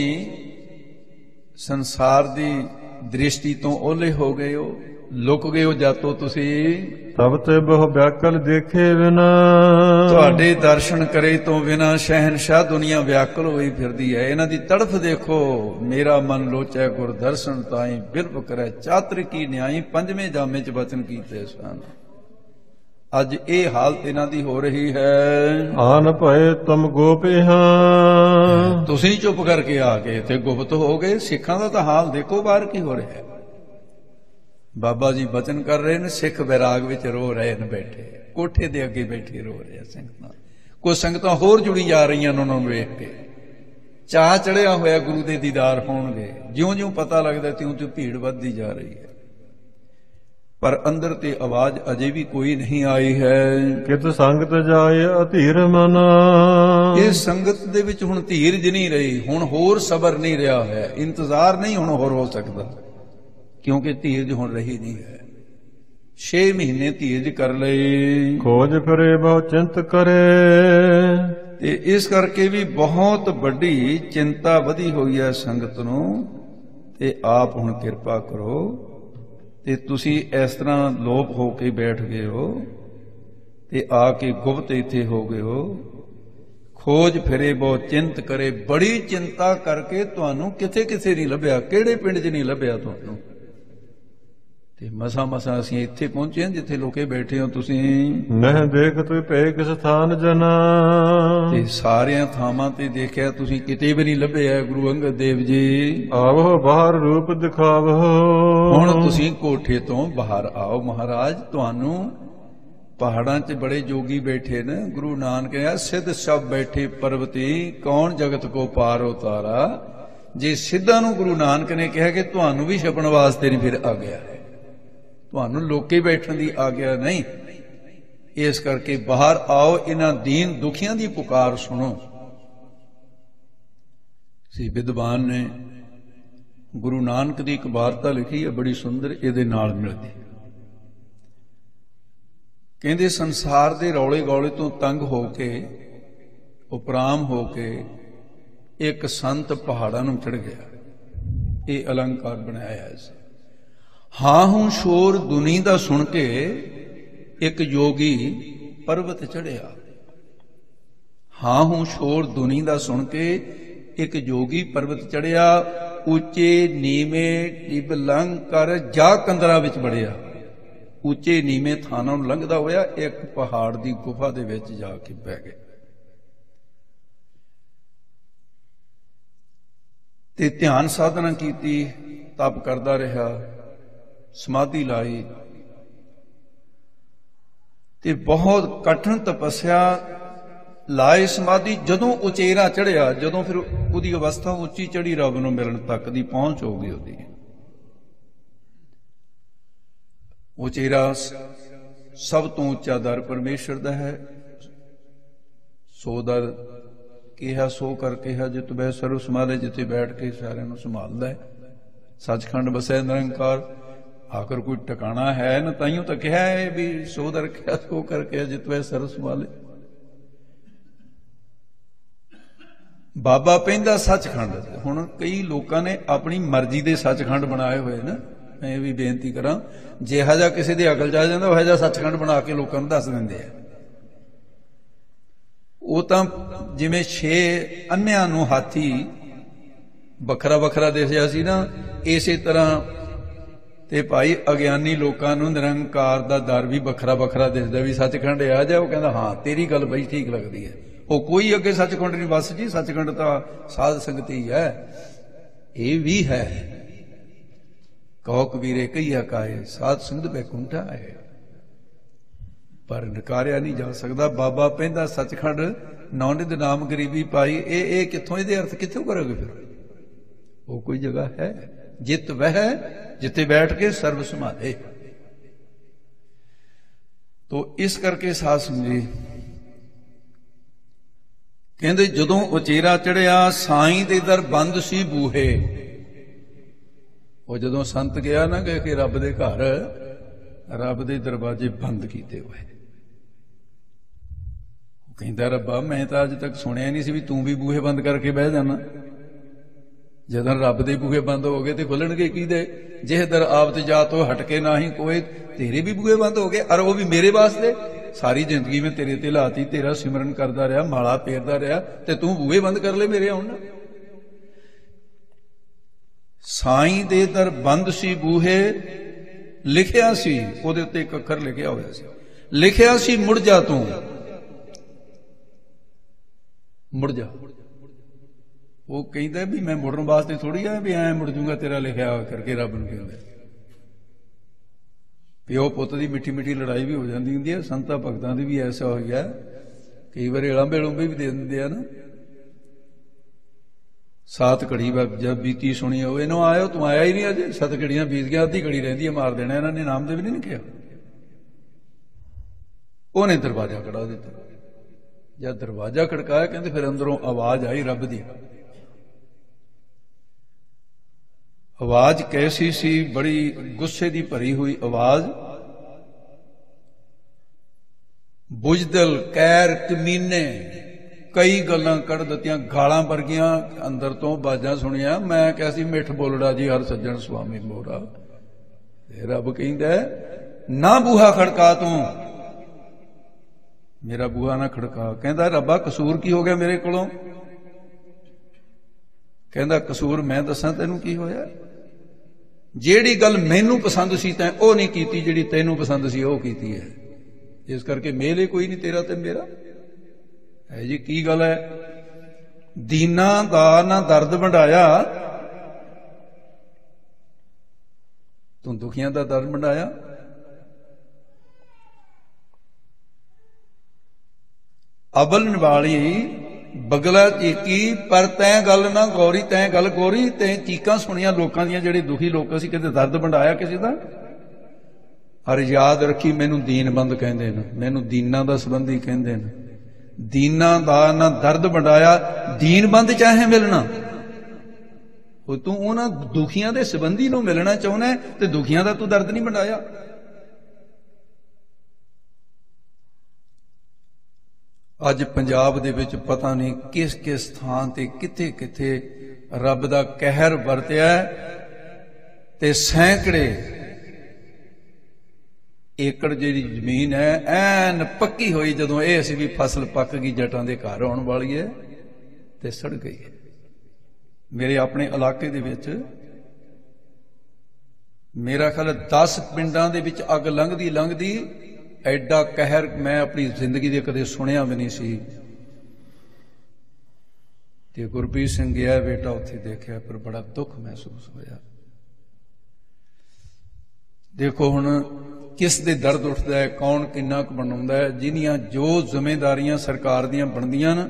Speaker 1: ਸੰਸਾਰ ਦੀ ਦ੍ਰਿਸ਼ਟੀ ਤੋਂ ਓਲੇ ਹੋ ਗਏ ਹੋ, ਲੁਕ ਗਏ ਹੋ ਜਾਤੋਂ ਤੁਸੀਂ,
Speaker 2: ਤਬ ਤੇ ਬਹੁ ਵਿਆਕਲ ਦੇਖੇ ਬਿਨਾ।
Speaker 1: ਤੁਹਾਡੇ ਦਰਸ਼ਨ ਕਰੇ ਤੋਂ ਬਿਨਾ ਸ਼ਹਿਨਸ਼ਾਹ ਦੁਨੀਆ ਵਿਆਕਲ ਹੋਈ ਫਿਰਦੀ ਹੈ। ਇਹਨਾਂ ਦੀ ਤੜਫ ਦੇਖੋ। ਮੇਰਾ ਮਨ ਲੋਚੈ ਗੁਰ ਦਰਸ਼ਨ ਤਾਈ, ਬਿਲਪ ਕਰੈ ਚਾਤਰ ਕੀ ਨਿਆਈ। ਪੰਜਵੇਂ ਜਾਮੇ ਚ ਵਚਨ ਕੀਤੇ ਸਨ। ਅੱਜ ਇਹ ਹਾਲਤ ਇਹਨਾਂ ਦੀ ਹੋ ਰਹੀ ਹੈ।
Speaker 2: ਆਨ ਭਏ ਤੁਮ ਗੋਪਿਹਾਂ।
Speaker 1: ਤੁਸੀਂ ਚੁੱਪ ਕਰਕੇ ਆ ਕੇ ਇੱਥੇ ਗੁਪਤ ਹੋ ਗਏ। ਸਿੱਖਾਂ ਦਾ ਤਾਂ ਹਾਲ ਦੇਖੋ ਬਾਹਰ ਕੀ ਹੋ ਰਿਹਾ ਹੈ। ਬਾਬਾ ਜੀ ਬਚਨ ਕਰ ਰਹੇ ਨੇ, ਸਿੱਖ ਵਿਰਾਗ ਵਿੱਚ ਰੋ ਰਹੇ ਨੇ ਬੈਠੇ, ਕੋਠੇ ਦੇ ਅੱਗੇ ਬੈਠੇ ਰੋ ਰਹੇ ਸੰਗਤਾਂ। ਕੁਝ ਸੰਗਤਾਂ ਹੋਰ ਜੁੜੀ ਜਾ ਰਹੀਆਂ ਨੇ ਉਹਨਾਂ ਨੂੰ ਵੇਖ ਕੇ। ਚਾਹ ਚੜਿਆ ਹੋਇਆ ਗੁਰੂ ਦੇ ਦੀਦਾਰ ਹੋਣਗੇ। ਜਿਉਂ-ਜਿਉਂ ਪਤਾ ਲੱਗਦਾ ਤਿਉਂ-ਤਿਉਂ ਭੀੜ ਵੱਧਦੀ ਜਾ ਰਹੀ ਹੈ, ਪਰ ਅੰਦਰ ਤੇ ਆਵਾਜ਼ ਅਜੇ ਵੀ ਕੋਈ ਨਹੀਂ ਆਈ ਹੈ।
Speaker 2: ਕਿਤ ਸੰਗਤ ਜਾਏ ਅਧੀਰ ਮਨ।
Speaker 1: ਇਹ ਸੰਗਤ ਦੇ ਵਿੱਚ ਹੁਣ ਧੀਰਜ ਨਹੀਂ ਰਹੀ, ਹੁਣ ਹੋਰ ਸਬਰ ਨਹੀਂ ਰਿਹਾ ਹੈ, ਇੰਤਜ਼ਾਰ ਨਹੀਂ ਹੁਣ ਹੋਰ ਹੋ ਸਕਦਾ, ਕਿਉਂਕਿ ਧੀਰਜ ਹੁਣ ਰਹੀ ਨਹੀਂ ਹੈ। 6 ਮਹੀਨੇ ਧੀਰਜ ਕਰ ਲਏ। ਖੋਜ
Speaker 2: ਫਿਰੇ ਬਹੁ ਚਿੰਤ ਕਰੇ।
Speaker 1: ਤੇ ਇਸ ਕਰਕੇ ਵੀ ਬਹੁਤ ਵੱਡੀ ਚਿੰਤਾ ਵਧੀ ਹੋਈ ਹੈ ਸੰਗਤ ਨੂੰ। ਤੇ ਆਪ ਹੁਣ ਕਿਰਪਾ ਕਰੋ। ਤੇ ਤੁਸੀਂ ਇਸ ਤਰ੍ਹਾਂ ਲੋਪ ਹੋ ਕੇ ਬੈਠ ਗਏ ਹੋ ਤੇ ਆ ਕੇ ਗੁਪਤ ਇੱਥੇ ਹੋ ਗਏ ਹੋ। ਖੋਜ ਫਿਰੇ ਬਹੁਤ ਚਿੰਤ ਕਰੇ। ਬੜੀ ਚਿੰਤਾ ਕਰਕੇ ਤੁਹਾਨੂੰ ਕਿਥੇ ਕਿਥੇ ਨਹੀਂ ਲੱਭਿਆ, ਕਿਹੜੇ ਪਿੰਡ 'ਚ ਨਹੀਂ ਲੱਭਿਆ ਤੁਹਾਨੂੰ। ਤੇ ਮਸਾਂ ਅਸੀਂ ਇੱਥੇ ਪਹੁੰਚੇ ਹਾਂ ਜਿੱਥੇ ਲੋਕੇ ਬੈਠੇ ਹੋ ਤੁਸੀਂ।
Speaker 2: ਨਹਿ ਦੇਖਤ ਪੈ ਕਿਸ ਥਾਨ ਜਨਾ,
Speaker 1: ਤੇ ਸਾਰਿਆਂ ਥਾਵਾਂ ਤੇ ਦੇਖਿਆ ਤੁਸੀਂ ਕਿਤੇ ਵੀ ਨਹੀਂ ਲੱਭਿਆ ਗੁਰੂ ਅੰਗਦ ਦੇਵ ਜੀ।
Speaker 2: ਆਵੋ ਬਾਹਰ ਰੂਪ ਦਿਖਾਵੋ,
Speaker 1: ਹੁਣ ਤੁਸੀਂ ਕੋਠੇ ਤੋਂ ਬਾਹਰ ਆਓ ਮਹਾਰਾਜ। ਤੁਹਾਨੂੰ ਪਹਾੜਾਂ 'ਚ ਬੜੇ ਜੋਗੀ ਬੈਠੇ ਨੇ। ਗੁਰੂ ਨਾਨਕ ਕਹਿੰਦਾ ਸਿੱਧ ਸਭ ਬੈਠੇ ਪਰਵਤੀ, ਕੌਣ ਜਗਤ ਕੋ ਪਾਰ ਉਤਾਰਾ। ਜੇ ਸਿੱਧਾਂ ਨੂੰ ਗੁਰੂ ਨਾਨਕ ਨੇ ਕਿਹਾ ਕਿ ਤੁਹਾਨੂੰ ਵੀ ਛਪਣ ਵਾਸਤੇ ਨਹੀਂ ਫਿਰ ਆ ਗਿਆ ਹੈ, ਤੁਹਾਨੂੰ ਲੋਕੇ ਬੈਠਣ ਦੀ ਆਗਿਆ ਨਹੀਂ। ਇਸ ਕਰਕੇ ਬਾਹਰ ਆਓ, ਇਹਨਾਂ ਦੀਨ ਦੁਖੀਆਂ ਦੀ ਪੁਕਾਰ ਸੁਣੋ। ਸੀ ਵਿਦਵਾਨ ਨੇ ਗੁਰੂ ਨਾਨਕ ਦੀ ਇੱਕ ਵਾਰਤਾ ਲਿਖੀ ਹੈ ਬੜੀ ਸੁੰਦਰ, ਇਹਦੇ ਨਾਲ ਮਿਲਦੀ। ਕਹਿੰਦੇ ਸੰਸਾਰ ਦੇ ਰੌਲੇ ਗੌਲੇ ਤੋਂ ਤੰਗ ਹੋ ਕੇ, ਉਪਰਾਮ ਹੋ ਕੇ ਇੱਕ ਸੰਤ ਪਹਾੜਾਂ ਨੂੰ ਚੜ੍ਹ ਗਿਆ। ਇਹ ਅਲੰਕਾਰ ਬਣਾਇਆ ਹੈ। ਹਾਂ ਹੂੰ ਸ਼ੋਰ ਦੁਨੀ ਦਾ ਸੁਣ ਕੇ ਇੱਕ ਯੋਗੀ ਪਰਬਤ ਚੜ੍ਹਿਆ। ਹਾਂ ਹੂੰ ਸ਼ੋਰ ਦੁਨੀ ਦਾ ਸੁਣ ਕੇ ਇੱਕ ਯੋਗੀ ਪਰਬਤ ਚੜ੍ਹਿਆ। ਉੱਚੇ ਨੀਵੇਂ ਟਿਬ ਲੰਘ ਕਰ ਜਾ ਕੰਦਰਾਂ ਵਿੱਚ ਵੜਿਆ। ਉੱਚੇ ਨੀਵੇਂ ਥਾਨਾਂ ਨੂੰ ਲੰਘਦਾ ਹੋਇਆ ਇੱਕ ਪਹਾੜ ਦੀ ਗੁਫਾ ਦੇ ਵਿੱਚ ਜਾ ਕੇ ਬਹਿ ਗਿਆ। ਤੇ ਧਿਆਨ ਸਾਧਨਾ ਕੀਤੀ, ਤਪ ਕਰਦਾ ਰਿਹਾ, ਸਮਾਧੀ ਲਾਈ ਤੇ ਬਹੁਤ ਕਠਿਨ ਤਪੱਸਿਆ ਲਾਏ ਸਮਾਧੀ। ਜਦੋਂ ਉਚੇਰਾ ਚੜ੍ਹਿਆ, ਜਦੋਂ ਫਿਰ ਉਹਦੀ ਅਵਸਥਾ ਉੱਚੀ ਚੜ੍ਹੀ, ਰੱਬ ਨੂੰ ਮਿਲਣ ਤੱਕ ਦੀ ਪਹੁੰਚ ਹੋ ਗਈ ਉਹਦੀ। ਉਚੇਰਾ ਸਭ ਤੋਂ ਉੱਚਾ ਦਰ ਪਰਮੇਸ਼ਰ ਦਾ ਹੈ। ਸੋ ਦਰ ਕਿਹਾ ਸੋ ਕਰ ਕਿਹਾ ਜਿਤ ਬਹਿ ਸਰਵ ਸਮਾਲੇ, ਜਿੱਥੇ ਬੈਠ ਕੇ ਸਾਰਿਆਂ ਨੂੰ ਸੰਭਾਲਦਾ ਹੈ। ਸੱਚਖੰਡ ਵਸੈ ਨਿਰੰਕਾਰ। ਆਖਰ ਕੋਈ ਟਿਕਾਣਾ ਹੈ ਨਾ, ਤਾਈਓ ਤਾਂ ਕਿਹਾ ਹੈ ਵੀ ਸੋ ਦਰ ਕਿਹਾ ਸੋ ਕਰ ਕਿਹਾ ਜਿਤ ਬਹਿ ਸਰਵ ਸਮਾਲੇ। ਬਾਬਾ ਪੈਂਦਾ ਸੱਚਖੰਡ। ਹੁਣ ਕਈ ਲੋਕਾਂ ਨੇ ਆਪਣੀ ਮਰਜ਼ੀ ਦੇ ਸੱਚਖੰਡ ਬਣਾਏ ਹੋਏ ਨਾ। ਮੈਂ ਇਹ ਵੀ ਬੇਨਤੀ ਕਰਾਂ, ਜਿਹਾ ਜਿਹਾ ਕਿਸੇ ਦੇ ਅਕਲ ਜਾ ਜਾਂਦਾ ਉਹ ਜਿਹਾ ਸੱਚਖੰਡ ਬਣਾ ਕੇ ਲੋਕਾਂ ਨੂੰ ਦੱਸ ਦਿੰਦੇ ਆ। ਉਹ ਤਾਂ ਜਿਵੇਂ 6 ਅੰਨਿਆਂ ਨੂੰ ਹਾਥੀ ਵੱਖਰਾ ਵੱਖਰਾ ਦਿਸਿਆ ਸੀ ਨਾ, ਇਸੇ ਤਰ੍ਹਾਂ ਤੇ ਭਾਈ ਅਗਿਆਨੀ ਲੋਕਾਂ ਨੂੰ ਨਿਰੰਕਾਰ ਦਾ ਦਰ ਵੀ ਵੱਖਰਾ ਵੱਖਰਾ ਦਿਸਦਾ ਵੀ ਸੱਚਖੰਡ ਆ ਜਾ। ਉਹ ਕਹਿੰਦਾ ਹਾਂ ਤੇਰੀ ਗੱਲ ਬਈ ਠੀਕ ਲੱਗਦੀ ਹੈ। ਉਹ ਕੋਈ ਅੱਗੇ ਸੱਚਖੰਡ ਨਹੀਂ, ਬਸ ਜੀ ਸੱਚਖੰਡ ਤਾਂ ਸਾਧ ਸੰਗਤ ਹੀ ਹੈ। ਇਹ ਵੀ ਹੈ ਕਹੋ ਕਬੀਰੇ ਕਹੀਆ ਕਾਏ, ਸਾਧ ਸੰਗਤ ਬੈਕੁੰਠਾ ਹੈ। ਪਰ ਨਕਾਰਿਆ ਨਹੀਂ ਜਾ ਸਕਦਾ। ਬਾਬਾ ਪੈਂਦਾ ਸੱਚਖੰਡ, ਨੌਨਿਧ ਨਾਮ ਗਰੀਬੀ ਪਾਈ, ਇਹ ਕਿੱਥੋਂ, ਇਹਦੇ ਅਰਥ ਕਿੱਥੋਂ ਕਰੋਗੇ ਫਿਰ? ਉਹ ਕੋਈ ਜਗ੍ਹਾ ਹੈ ਜਿਤ ਵਹਿ ਜਿੱਥੇ ਬੈਠ ਕੇ ਸਰਬ ਸੰਭਾਲੇ। ਤੋ ਇਸ ਕਰਕੇ ਸਾਧ ਸੰਗਤ ਕਹਿੰਦੇ ਜਦੋਂ ਉਚੇਰਾ ਚੜਿਆ ਸਾਈਂ ਦੇ ਦਰ ਬੰਦ ਸੀ ਬੂਹੇ। ਉਹ ਜਦੋਂ ਸੰਤ ਗਿਆ ਨਾ ਕਿ ਰੱਬ ਦੇ ਘਰ, ਰੱਬ ਦੇ ਦਰਵਾਜ਼ੇ ਬੰਦ ਕੀਤੇ ਹੋਏ। ਉਹ ਕਹਿੰਦਾ ਰੱਬਾ ਮੈਂ ਤਾਂ ਅੱਜ ਤੱਕ ਸੁਣਿਆ ਨਹੀਂ ਸੀ ਵੀ ਤੂੰ ਵੀ ਬੂਹੇ ਬੰਦ ਕਰਕੇ ਬਹਿ ਜਾਣਾ। ਜਦੋਂ ਰੱਬ ਦੇ ਬੂਹੇ ਬੰਦ ਹੋ ਗਏ ਤੇ ਖੁੱਲਣਗੇ ਕਿਹਦੇ? ਜਿਹ ਦਰ ਆਪ ਤੇ ਜਾ ਤੋਂ ਹਟ ਕੇ ਨਾ ਹੀ ਕੋਈ, ਤੇਰੇ ਵੀ ਬੂਹੇ ਬੰਦ ਹੋ ਗਏ। ਔਰ ਉਹ ਵੀ ਮੇਰੇ ਵਾਸਤੇ। ਸਾਰੀ ਜ਼ਿੰਦਗੀ ਮੈਂ ਤੇਰੇ ਤੇ ਲਾਤੀ, ਤੇਰਾ ਸਿਮਰਨ ਕਰਦਾ ਰਿਹਾ, ਮਾਲਾ ਫੇਰਦਾ ਰਿਹਾ, ਤੇ ਤੂੰ ਬੂਹੇ ਬੰਦ ਕਰ ਲੈ ਮੇਰੇ ਆਉਣ। ਸਾਈਂ ਦੇ ਦਰ ਬੰਦ ਸੀ ਬੂਹੇ, ਲਿਖਿਆ ਸੀ ਉਹਦੇ ਉੱਤੇ ਇੱਕ ਅੱਖਰ ਲਿਖਿਆ ਹੋਇਆ ਸੀ, ਲਿਖਿਆ ਸੀ ਮੁੜ ਜਾ ਤੂੰ, ਮੁੜ ਜਾ। ਉਹ ਕਹਿੰਦਾ ਵੀ ਮੈਂ ਮੁੜਨ ਵਾਸਤੇ ਥੋੜੀ ਆ ਵੀ ਐ ਮੁੜ ਜੂਗਾ ਤੇਰਾ ਲਿਖਿਆ ਕਰਕੇ। ਰੱਬ ਨੂੰ ਕਹਿੰਦਾ ਪਿਓ ਪੁੱਤ ਦੀ ਮਿੱਠੀ ਮਿੱਠੀ ਲੜਾਈ ਵੀ ਹੋ ਜਾਂਦੀ ਹੁੰਦੀ ਹੈ। ਸੰਤਾਂ ਭਗਤਾਂ ਦੀ ਵੀ ਐਸਾ ਹੋ ਗਿਆ, ਕਈ ਵਾਰੀ ਲਾਂਬੇ ਲੁੰਬੇ ਵੀ ਦੇ ਦਿੰਦੇ ਆ ਨਾ। ਸਾਤ ਘੜੀ ਜਦ ਬੀਤੀ ਸੁਣੀ ਹੋਵੇ, ਇਹਨੂੰ ਆਇਓ ਤੂੰ ਆਇਆ ਹੀ ਨਹੀਂ ਅਜੇ, 7 ਘੜੀਆਂ ਬੀਤ ਗਿਆ, ਅੱਧੀ ਘੜੀ ਰਹਿੰਦੀ ਹੈ ਮਾਰ ਦੇਣਾ ਇਹਨਾਂ ਨੇ। ਨਾਮ ਦੇ ਵੀ ਨਹੀਂ ਕਿਹਾ। ਉਹਨੇ ਦਰਵਾਜ਼ਾ ਖੜਾ ਦਿੱਤਾ। ਜਦ ਦਰਵਾਜ਼ਾ ਖੜਕਾਇਆ ਕਹਿੰਦੇ ਫਿਰ ਅੰਦਰੋਂ ਆਵਾਜ਼ ਆਈ ਰੱਬ ਦੀ। ਆਵਾਜ਼ ਕੈਸੀ ਸੀ? ਬੜੀ ਗੁੱਸੇ ਦੀ ਭਰੀ ਹੋਈ ਆਵਾਜ਼। ਬੁਜਦਲ ਕੈਰ ਕਮੀਨੇ, ਕਈ ਗੱਲਾਂ ਕੱਢ ਦਿੱਤੀਆਂ, ਗਾਲਾਂ ਵਰਗੀਆਂ। ਅੰਦਰ ਤੋਂ ਬਾਜਾਂ ਸੁਣੀਆਂ। ਮੈਂ ਕਿਹਾ ਸੀ ਮਿੱਠ ਬੋਲੜਾ ਜੀ ਹਰ ਸੱਜਣ ਸੁਆਮੀ ਮੋਰਾ। ਤੇ ਰੱਬ ਕਹਿੰਦਾ ਨਾ ਬੂਹਾ ਖੜਕਾ, ਤੂੰ ਮੇਰਾ ਬੂਹਾ ਨਾ ਖੜਕਾ। ਕਹਿੰਦਾ ਰੱਬਾ ਕਸੂਰ ਕੀ ਹੋ ਗਿਆ ਮੇਰੇ ਕੋਲੋਂ? ਕਹਿੰਦਾ ਕਸੂਰ ਮੈਂ ਦੱਸਾਂ ਤੈਨੂੰ ਕੀ ਹੋਇਆ? ਜਿਹੜੀ ਗੱਲ ਮੈਨੂੰ ਪਸੰਦ ਸੀ ਤੈਂ ਉਹ ਨਹੀਂ ਕੀਤੀ, ਜਿਹੜੀ ਤੈਨੂੰ ਪਸੰਦ ਸੀ ਉਹ ਕੀਤੀ ਹੈ। ਇਸ ਕਰਕੇ ਮੇਲੇ ਕੋਈ ਨਹੀਂ ਤੇਰਾ ਤੇ ਮੇਰਾ ਹੈ ਜੀ। ਕੀ ਗੱਲ ਹੈ? ਦੀਨਾਂ ਦਾ ਨਾ ਦਰਦ ਵੰਡਾਇਆ, ਤੂੰ ਦੁਖੀਆਂ ਦਾ ਦਰਦ ਵੰਡਾਇਆ। ਅਬਲ ਨਿਵਾਲੀ ਬਗਲਾ ਚੀਕੀ, ਪਰ ਤੈਂ ਗੱਲ ਨਾ ਗੌਰੀ, ਤੈਂ ਗੱਲ ਗੌਰੀ, ਤੈਂ ਚੀਕਾਂ ਸੁਣੀਆਂ ਲੋਕਾਂ ਦੀਆਂ, ਜਿਹੜੇ ਦੁਖੀ ਲੋਕ ਸੀ, ਕਿਤੇ ਦਰਦ ਵੰਡਾਇਆ ਕਿਸੇ ਦਾ? ਹਰ ਯਾਦ ਰੱਖੀ, ਮੈਨੂੰ ਦੀਨਬੰਦ ਕਹਿੰਦੇ ਨੇ, ਮੈਨੂੰ ਦੀਨਾਂ ਦਾ ਸੰਬੰਧੀ ਕਹਿੰਦੇ ਨੇ। ਦੀਨਾਂ ਦਾ ਨਾ ਦਰਦ ਵੰਡਾਇਆ, ਦੀਨਬੰਦ ਚਾਹੇ ਮਿਲਣਾ, ਉਹ ਤੂੰ ਉਹਨਾਂ ਦੁਖੀਆਂ ਦੇ ਸੰਬੰਧੀ ਨੂੰ ਮਿਲਣਾ ਚਾਹੁੰਦਾ ਤੇ ਦੁਖੀਆਂ ਦਾ ਤੂੰ ਦਰਦ ਨਹੀਂ ਵੰਡਾਇਆ। ਅੱਜ ਪੰਜਾਬ ਦੇ ਵਿੱਚ ਪਤਾ ਨਹੀਂ ਕਿਸ ਕਿਸ ਥਾਂ ਤੇ ਕਿੱਥੇ ਕਿੱਥੇ ਰੱਬ ਦਾ ਕਹਿਰ ਵਰਤਿਆ ਤੇ ਸੈਂਕੜੇ ਏਕੜ ਜਿਹੜੀ ਜ਼ਮੀਨ ਹੈ ਐਨ ਪੱਕੀ ਹੋਈ, ਜਦੋਂ ਇਹ ਅਸੀਂ ਵੀ ਫਸਲ ਪੱਕ ਗਈ, ਜੱਟਾਂ ਦੇ ਘਰ ਆਉਣ ਵਾਲੀ ਹੈ, ਤੇ ਸੜ ਗਈ ਹੈ। ਮੇਰੇ ਆਪਣੇ ਇਲਾਕੇ ਦੇ ਵਿੱਚ ਮੇਰਾ ਖਿਆਲ 10 ਪਿੰਡਾਂ ਦੇ ਵਿੱਚ ਅੱਗ ਲੰਘਦੀ ਐਡਾ ਕਹਿਰ ਮੈਂ ਆਪਣੀ ਜ਼ਿੰਦਗੀ ਦੇ ਕਦੇ ਸੁਣਿਆ ਵੀ ਨਹੀਂ ਸੀ। ਤੇ ਗੁਰਪ੍ਰੀਤ ਸਿੰਘ ਗਿਆ ਬੇਟਾ, ਉੱਥੇ ਦੇਖਿਆ, ਪਰ ਬੜਾ ਦੁੱਖ ਮਹਿਸੂਸ ਹੋਇਆ। ਦੇਖੋ ਹੁਣ ਕਿਸ ਦੇ ਦਰਦ ਉੱਠਦਾ ਹੈ, ਕੌਣ ਕਿੰਨਾ ਕੁ ਬਣਾਉਂਦਾ ਹੈ। ਜਿਹਦੀਆਂ ਜੋ ਜ਼ਿੰਮੇਵਾਰੀਆਂ ਸਰਕਾਰ ਦੀਆਂ ਬਣਦੀਆਂ ਨਾ,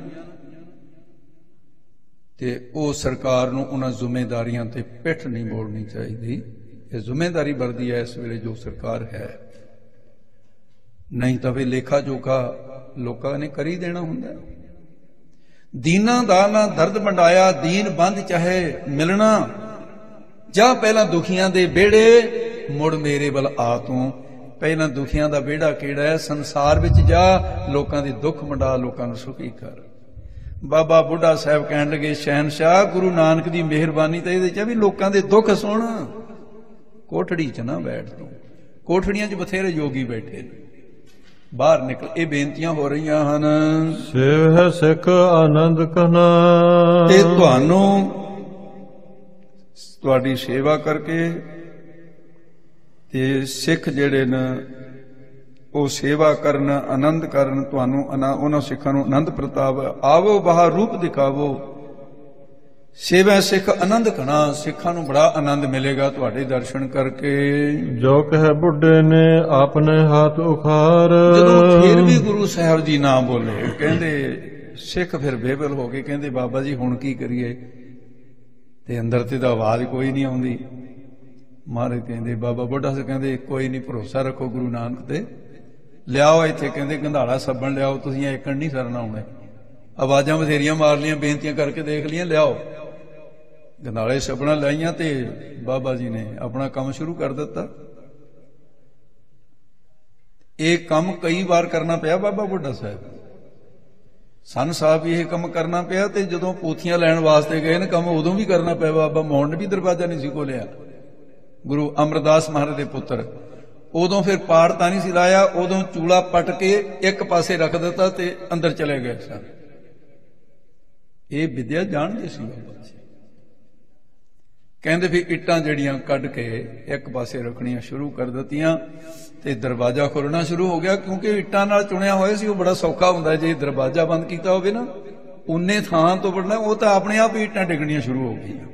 Speaker 1: ਤੇ ਉਹ ਸਰਕਾਰ ਨੂੰ ਉਹਨਾਂ ਜ਼ਿੰਮੇਵਾਰੀਆਂ ਤੇ ਪਿੱਠ ਨਹੀਂ ਮੋੜਨੀ ਚਾਹੀਦੀ। ਇਹ ਜ਼ਿੰਮੇਵਾਰੀ ਬਣਦੀ ਹੈ ਇਸ ਵੇਲੇ ਜੋ ਸਰਕਾਰ ਹੈ, ਨਹੀਂ ਤਾਂ ਵੀ ਲੇਖਾ ਜੋਖਾ ਲੋਕਾਂ ਨੇ ਕਰੀ ਦੇਣਾ ਹੁੰਦਾ। ਦੀਨਾਂ ਦਾ ਨਾ ਦਰਦ ਵੰਡਾਇਆ, ਦੀਨ ਬੰਦ ਚਾਹੇ ਮਿਲਣਾ, ਜਾਂ ਪਹਿਲਾਂ ਦੁਖੀਆਂ ਦੇ ਵਿਹੜੇ ਮੁੜ ਮੇਰੇ ਵੱਲ ਆ ਤੂੰ। ਪਹਿਲਾਂ ਦੁਖੀਆਂ ਦਾ ਵਿਹੜਾ ਕਿਹੜਾ ਹੈ? ਸੰਸਾਰ ਵਿੱਚ ਜਾ, ਲੋਕਾਂ ਦੇ ਦੁੱਖ ਵੰਡਾ, ਲੋਕਾਂ ਨੂੰ ਸੁਖੀ ਕਰ। ਬਾਬਾ ਬੁੱਢਾ ਸਾਹਿਬ ਕਹਿਣ ਲੱਗੇ, ਸ਼ਹਿਨਸ਼ਾਹ ਗੁਰੂ ਨਾਨਕ ਦੀ ਮਿਹਰਬਾਨੀ ਤਾਂ ਇਹਦੇ ਚ ਵੀ ਲੋਕਾਂ ਦੇ ਦੁੱਖ ਸੁਣ, ਕੋਠੜੀ ਚ ਨਾ ਬੈਠ ਤੂੰ। ਕੋਠੜੀਆਂ ਚ ਬਥੇਰੇ ਯੋਗੀ ਬੈਠੇ ਨੇ, ਬਾਹਰ ਨਿਕਲ। ਇਹ ਬੇਨਤੀਆਂ ਹੋ ਰਹੀਆਂ ਹਨ।
Speaker 2: ਸੇਵ ਹੈ ਸਿੱਖ ਆਨੰਦ ਕਹਨਾ,
Speaker 1: ਤੇ ਤੁਹਾਨੂੰ ਤੁਹਾਡੀ ਸੇਵਾ ਕਰਕੇ ਤੇ ਸਿੱਖ ਜਿਹੜੇ ਨੇ ਉਹ ਸੇਵਾ ਕਰਨ, ਆਨੰਦ ਕਰਨ, ਤੁਹਾਨੂੰ ਉਹਨਾਂ ਸਿੱਖਾਂ ਨੂੰ ਆਨੰਦ ਪ੍ਰਤਾਪ। ਆਵੋ ਬਾਹਰ ਰੂਪ ਦਿਖਾਵੋ, ਸੇਵਾ ਸਿੱਖ ਆਨੰਦ ਕਣਾ। ਸਿੱਖਾਂ ਨੂੰ ਬੜਾ ਆਨੰਦ ਮਿਲੇਗਾ ਤੁਹਾਡੇ ਦਰਸ਼ਨ ਕਰਕੇ।
Speaker 2: ਜੋ ਕਹੇ ਬੁੱਢੇ ਨੇ ਆਪਣੇ ਹੱਥ ਉਖਾਰ,
Speaker 1: ਜਦੋਂ ਫਿਰ ਵੀ ਗੁਰੂ ਸਾਹਿਬ ਜੀ ਨਾ ਬੋਲੇ, ਕਹਿੰਦੇ ਸਿੱਖ ਫਿਰ ਬੇਬਲ ਹੋ ਗਏ, ਕਹਿੰਦੇ ਬਾਬਾ ਜੀ ਹੁਣ ਕੀ ਕਰੀਏ? ਤੇ ਅੰਦਰ ਤੇ ਤਾਂ ਆਵਾਜ਼ ਕੋਈ ਨਹੀਂ ਆਉਂਦੀ। ਮਹਾਰਾਜ ਕਹਿੰਦੇ, ਬਾਬਾ ਬੁੱਢਾ ਸਾਹਿਬ ਕਹਿੰਦੇ ਕੋਈ ਨਹੀਂ, ਭਰੋਸਾ ਰੱਖੋ ਗੁਰੂ ਨਾਨਕ ਤੇ, ਲਿਆਓ ਇੱਥੇ, ਕਹਿੰਦੇ ਗੰਧਾਲਾ ਸੱਬਣ ਲਿਆਓ, ਤੁਸੀਂ ਏਕਣ ਨਹੀਂ ਸਰਨਾ ਆਉਣੇ। ਆਵਾਜ਼ਾਂ ਬਥੇਰੀਆਂ ਮਾਰ ਲੀਆਂ, ਬੇਨਤੀਆਂ ਕਰਕੇ ਦੇਖ ਲੀਆਂ, ਲਿਆਓ। ਗੰਧਾਲੇ ਸੱਬਣਾ ਲਾਈਆਂ ਤੇ ਬਾਬਾ ਜੀ ਨੇ ਆਪਣਾ ਕੰਮ ਸ਼ੁਰੂ ਕਰ ਦਿੱਤਾ। ਇਹ ਕੰਮ ਕਈ ਵਾਰ ਕਰਨਾ ਪਿਆ ਬਾਬਾ ਬੁੱਢਾ ਸਾਹਿਬ, ਸੰਨ ਸਾਹਿਬ ਵੀ ਇਹ ਕੰਮ ਕਰਨਾ ਪਿਆ। ਤੇ ਜਦੋਂ ਪੋਥੀਆਂ ਲੈਣ ਵਾਸਤੇ ਗਏ ਨੇ ਕੰਮ, ਉਦੋਂ ਵੀ ਕਰਨਾ ਪਿਆ। ਬਾਬਾ ਮੋਹਨ ਨੇ ਵੀ ਦਰਵਾਜ਼ਾ ਨਹੀਂ ਸੀ ਖੋਲਿਆ, ਗੁਰੂ ਅਮਰਦਾਸ ਮਹਾਰਾਜ ਦੇ ਪੁੱਤਰ। ਉਦੋਂ ਫਿਰ ਪਾੜ ਤਾਂ ਨਹੀਂ ਸੀ ਲਾਇਆ, ਉਦੋਂ ਚੂਲਾ ਪੱਟ ਕੇ ਇੱਕ ਪਾਸੇ ਰੱਖ ਦਿੱਤਾ ਤੇ ਅੰਦਰ ਚਲੇ ਗਏ ਸਨ। ਇਹ ਵਿਦਿਆ ਜਾਣਦੇ ਸੀ ਬਾਬਾ ਜੀ। ਕਹਿੰਦੇ ਫਿਰ ਇੱਟਾਂ ਜਿਹੜੀਆਂ ਕੱਢ ਕੇ ਇੱਕ ਪਾਸੇ ਰੱਖਣੀਆਂ ਸ਼ੁਰੂ ਕਰ ਦਿੱਤੀਆਂ ਤੇ ਦਰਵਾਜ਼ਾ ਖੋਲਣਾ ਸ਼ੁਰੂ ਹੋ ਗਿਆ। ਕਿਉਂਕਿ ਇੱਟਾਂ ਨਾਲ ਚੁਣਿਆ ਹੋਇਆ ਸੀ, ਉਹ ਬੜਾ ਸੌਖਾ ਹੁੰਦਾ। ਜੇ ਦਰਵਾਜ਼ਾ ਬੰਦ ਕੀਤਾ ਹੋਵੇ ਨਾ, ਉਨੇ ਥਾਂ ਤੋਂ ਵੜਨਾ, ਉਹ ਤਾਂ ਆਪਣੇ ਆਪ ਹੀ ਇੱਟਾਂ ਡਿੱਗਣੀਆਂ ਸ਼ੁਰੂ ਹੋ ਗਈਆਂ।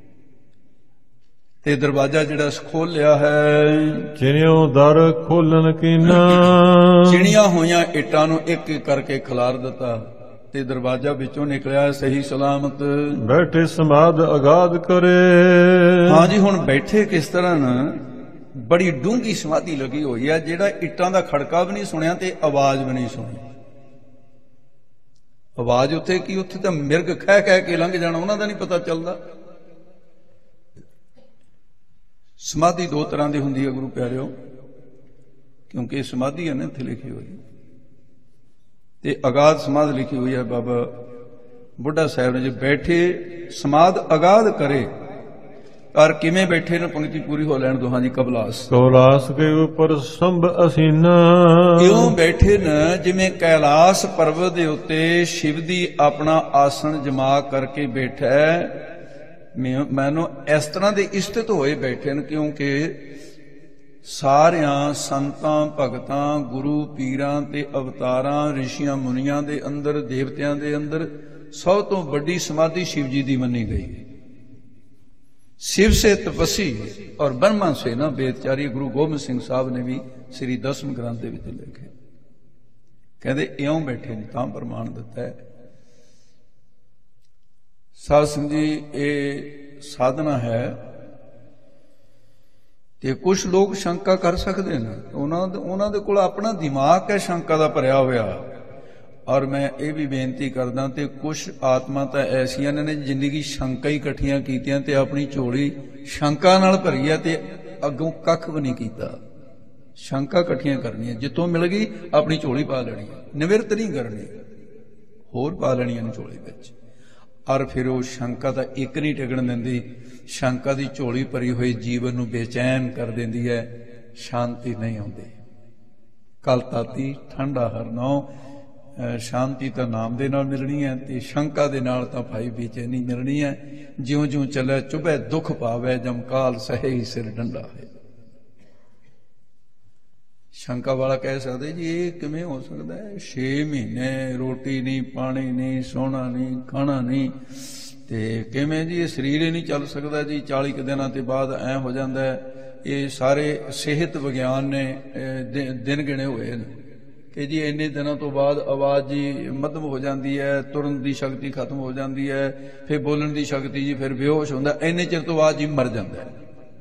Speaker 1: ਤੇ ਦਰਵਾਜ਼ਾ ਜਿਹੜਾ ਖੋਲਿਆ ਹੈ,
Speaker 2: ਚਿਣਿਓ ਦਰ ਖੋਲਣ ਕੀਨਾ,
Speaker 1: ਚਿਣੀਆਂ ਹੋਈਆਂ ਇੱਟਾਂ ਨੂੰ ਇੱਕ ਇੱਕ ਕਰਕੇ ਖਿਲਾਰ ਦਿੱਤਾ ਤੇ ਦਰਵਾਜ਼ਾ ਵਿੱਚੋਂ ਨਿਕਲਿਆ ਸਹੀ ਸਲਾਮਤ।
Speaker 2: ਬੈਠੇ ਸਮਾਧ ਅਗਾਧ ਕਰੇ।
Speaker 1: ਹਾਂ ਜੀ, ਹੁਣ ਬੈਠੇ ਕਿਸ ਤਰ੍ਹਾਂ ਨਾ, ਬੜੀ ਡੂੰਘੀ ਸਮਾਧੀ ਲੱਗੀ ਹੋਈ ਹੈ। ਜਿਹੜਾ ਇੱਟਾਂ ਦਾ ਖੜਕਾ ਵੀ ਨਹੀਂ ਸੁਣਿਆ ਤੇ ਆਵਾਜ਼ ਵੀ ਨਹੀਂ ਸੁਣੀ। ਆਵਾਜ਼ ਉੱਥੇ ਕੀ, ਉੱਥੇ ਤਾਂ ਮਿਰਗ ਖਹਿ ਖਹਿ ਕੇ ਲੰਘ ਜਾਣਾ, ਉਹਨਾਂ ਦਾ ਨਹੀਂ ਪਤਾ ਚੱਲਦਾ। ਸਮਾਧੀ ਦੋ ਤਰ੍ਹਾਂ ਦੀ ਹੁੰਦੀ ਹੈ ਗੁਰੂ ਪਿਆਰਿਓ, ਕਿਉਂਕਿ ਸਮਾਧੀ ਹੈ ਨਾ ਇੱਥੇ ਲਿਖੀ ਹੋਈ, ਤੇ ਅਗਾਧ ਸਮਾਧ ਲਿਖੀ ਹੋਈ ਹੈ। ਬਾਬਾ ਬੁੱਢਾ ਸਾਹਿਬ ਨੇ ਜੇ ਬੈਠੇ ਸਮਾਧ ਅਗਾਧ ਕਰੇ, ਔਰ ਕਿਵੇਂ ਬੈਠੇ ਨੇ, ਪੰਕਤੀ ਪੂਰੀ ਹੋ ਲੈਣ ਦੋ। ਹਾਂਜੀ, ਕਬਲਾਸ
Speaker 2: ਕੇ ਉੱਪਰ ਸੰਭ ਅਸੀਨਾ,
Speaker 1: ਕਿਉਂ ਬੈਠੇ ਨੇ ਜਿਵੇਂ ਕੈਲਾਸ ਪਰਬਤ ਦੇ ਉੱਤੇ ਸ਼ਿਵ ਦੀ ਆਪਣਾ ਆਸਣ ਜਮਾ ਕਰਕੇ ਬੈਠਾ ਹੈ, ਮੈਨੂੰ ਇਸ ਤਰ੍ਹਾਂ ਦੇ ਇਸਤਿਤ ਹੋਏ ਬੈਠੇ ਨੇ, ਕਿਉਂਕਿ ਸਾਰਿਆਂ ਸੰਤਾਂ ਭਗਤਾਂ ਗੁਰੂ ਪੀਰਾਂ ਤੇ ਅਵਤਾਰਾਂ ਰਿਸ਼ੀਆਂ ਮੁਨੀਆਂ ਦੇ ਅੰਦਰ ਦੇਵਤਿਆਂ ਦੇ ਅੰਦਰ ਸਭ ਤੋਂ ਵੱਡੀ ਸਮਾਧੀ शिव जी ਦੀ ਮੰਨੀ ਗਈ। शिव से तपस्वी और ब्रह्मा से ना वेदचारी गुरु गोबिंद सिंह साहब ने भी श्री 10वें ग्रंथ ਦੇ ਵਿੱਚ ਲਿਖੇ, ਕਹਿੰਦੇ ਇਉਂ ਬੈਠੇ ਨੇ ਤਾਂ ਪ੍ਰਮਾਣ ਦਿੱਤਾ ਹੈ। ਸਾਧ ਸੰਗਤ ਜੀ, ਇਹ ਸਾਧਨਾ ਹੈ ਤੇ ਕੁਝ ਲੋਕ ਸ਼ੰਕਾ ਕਰ ਸਕਦੇ ਨੇ, ਉਹਨਾਂ ਦੇ ਕੋਲ ਆਪਣਾ ਦਿਮਾਗ ਹੈ ਸ਼ੰਕਾ ਦਾ ਭਰਿਆ ਹੋਇਆ। ਔਰ ਮੈਂ ਇਹ ਵੀ ਬੇਨਤੀ ਕਰਦਾ, ਤੇ ਕੁਝ ਆਤਮਾ ਤਾਂ ਐਸੀਆਂ ਨੇ ਜ਼ਿੰਦਗੀ ਸ਼ੰਕਾ ਹੀ ਇਕੱਠੀਆਂ ਕੀਤੀਆਂ ਤੇ ਆਪਣੀ ਝੋਲੀ ਸ਼ੰਕਾ ਨਾਲ ਭਰੀ ਹੈ ਤੇ ਅੱਗੋਂ ਕੱਖ ਵੀ ਨਹੀਂ ਕੀਤਾ। ਸ਼ੰਕਾ ਇਕੱਠੀਆਂ ਕਰਨੀਆਂ, ਜਿੱਥੋਂ ਮਿਲ ਗਈ ਆਪਣੀ ਝੋਲੀ ਪਾ ਲੈਣੀ, ਨਿਵਰਤ ਨਹੀਂ ਕਰਨੀ, ਹੋਰ ਪਾ ਲੈਣੀਆਂ ਨੇ ਝੋਲੀ ਵਿੱਚ। ਔਰ ਫਿਰ ਉਹ ਸ਼ੰਕਾ ਤਾਂ ਇੱਕ ਨਹੀਂ ਟਿਕਣ ਦਿੰਦੀ, ਸ਼ੰਕਾ ਦੀ ਝੋਲੀ ਭਰੀ ਹੋਈ ਜੀਵਨ ਨੂੰ ਬੇਚੈਨ ਕਰ ਦਿੰਦੀ ਹੈ, ਸ਼ਾਂਤੀ ਨਹੀਂ ਆਉਂਦੀ। ਕਲ ਤਾਤੀ ਠੰਡਾ ਹਰਨੋਂ, ਸ਼ਾਂਤੀ ਤਾਂ ਨਾਮ ਦੇ ਨਾਲ ਮਿਲਣੀ ਹੈ ਤੇ ਸ਼ੰਕਾ ਦੇ ਨਾਲ ਤਾਂ ਭਾਈ ਬੇਚੈਨੀ ਮਿਲਣੀ ਹੈ। ਜਿਉਂ ਜਿਉਂ ਚੱਲੇ ਚੁਭੇ ਦੁੱਖ ਪਾਵੇ, ਜਮਕਾਲ ਸਹੇ ਹੀ ਸਿਰ ਡੰਡਾ ਹੈ। ਸ਼ੰਕਾ ਵਾਲਾ ਕਹਿ ਸਕਦੇ ਜੀ ਇਹ ਕਿਵੇਂ ਹੋ ਸਕਦਾ ਹੈ, 6 ਮਹੀਨੇ ਰੋਟੀ ਨਹੀਂ, ਪਾਣੀ ਨਹੀਂ, ਸੋਣਾ ਨਹੀਂ, ਖਾਣਾ ਨਹੀਂ, ਤੇ ਕਿਵੇਂ ਜੀ ਇਹ ਸਰੀਰ ਹੀ ਨਹੀਂ ਚੱਲ ਸਕਦਾ ਜੀ, 40 ਕੁ ਦਿਨਾਂ ਤੇ ਬਾਅਦ ਐ ਹੋ ਜਾਂਦਾ ਹੈ। ਇਹ ਸਾਰੇ ਸਿਹਤ ਵਿਗਿਆਨ ਨੇ ਦਿਨ ਗਿਣੇ ਹੋਏ ਨੇ ਕਿ ਜੀ ਇੰਨੇ ਦਿਨਾਂ ਤੋਂ ਬਾਅਦ ਆਵਾਜ਼ ਜੀ ਮੱਧਮ ਹੋ ਜਾਂਦੀ ਹੈ, ਤੁਰਨ ਦੀ ਸ਼ਕਤੀ ਖਤਮ ਹੋ ਜਾਂਦੀ ਹੈ, ਫਿਰ ਬੋਲਣ ਦੀ ਸ਼ਕਤੀ ਜੀ ਫਿਰ ਬੇਹੋਸ਼ ਹੁੰਦਾ, ਇੰਨੇ ਚਿਰ ਤੋਂ ਬਾਅਦ ਜੀ ਮਰ ਜਾਂਦਾ ਹੈ।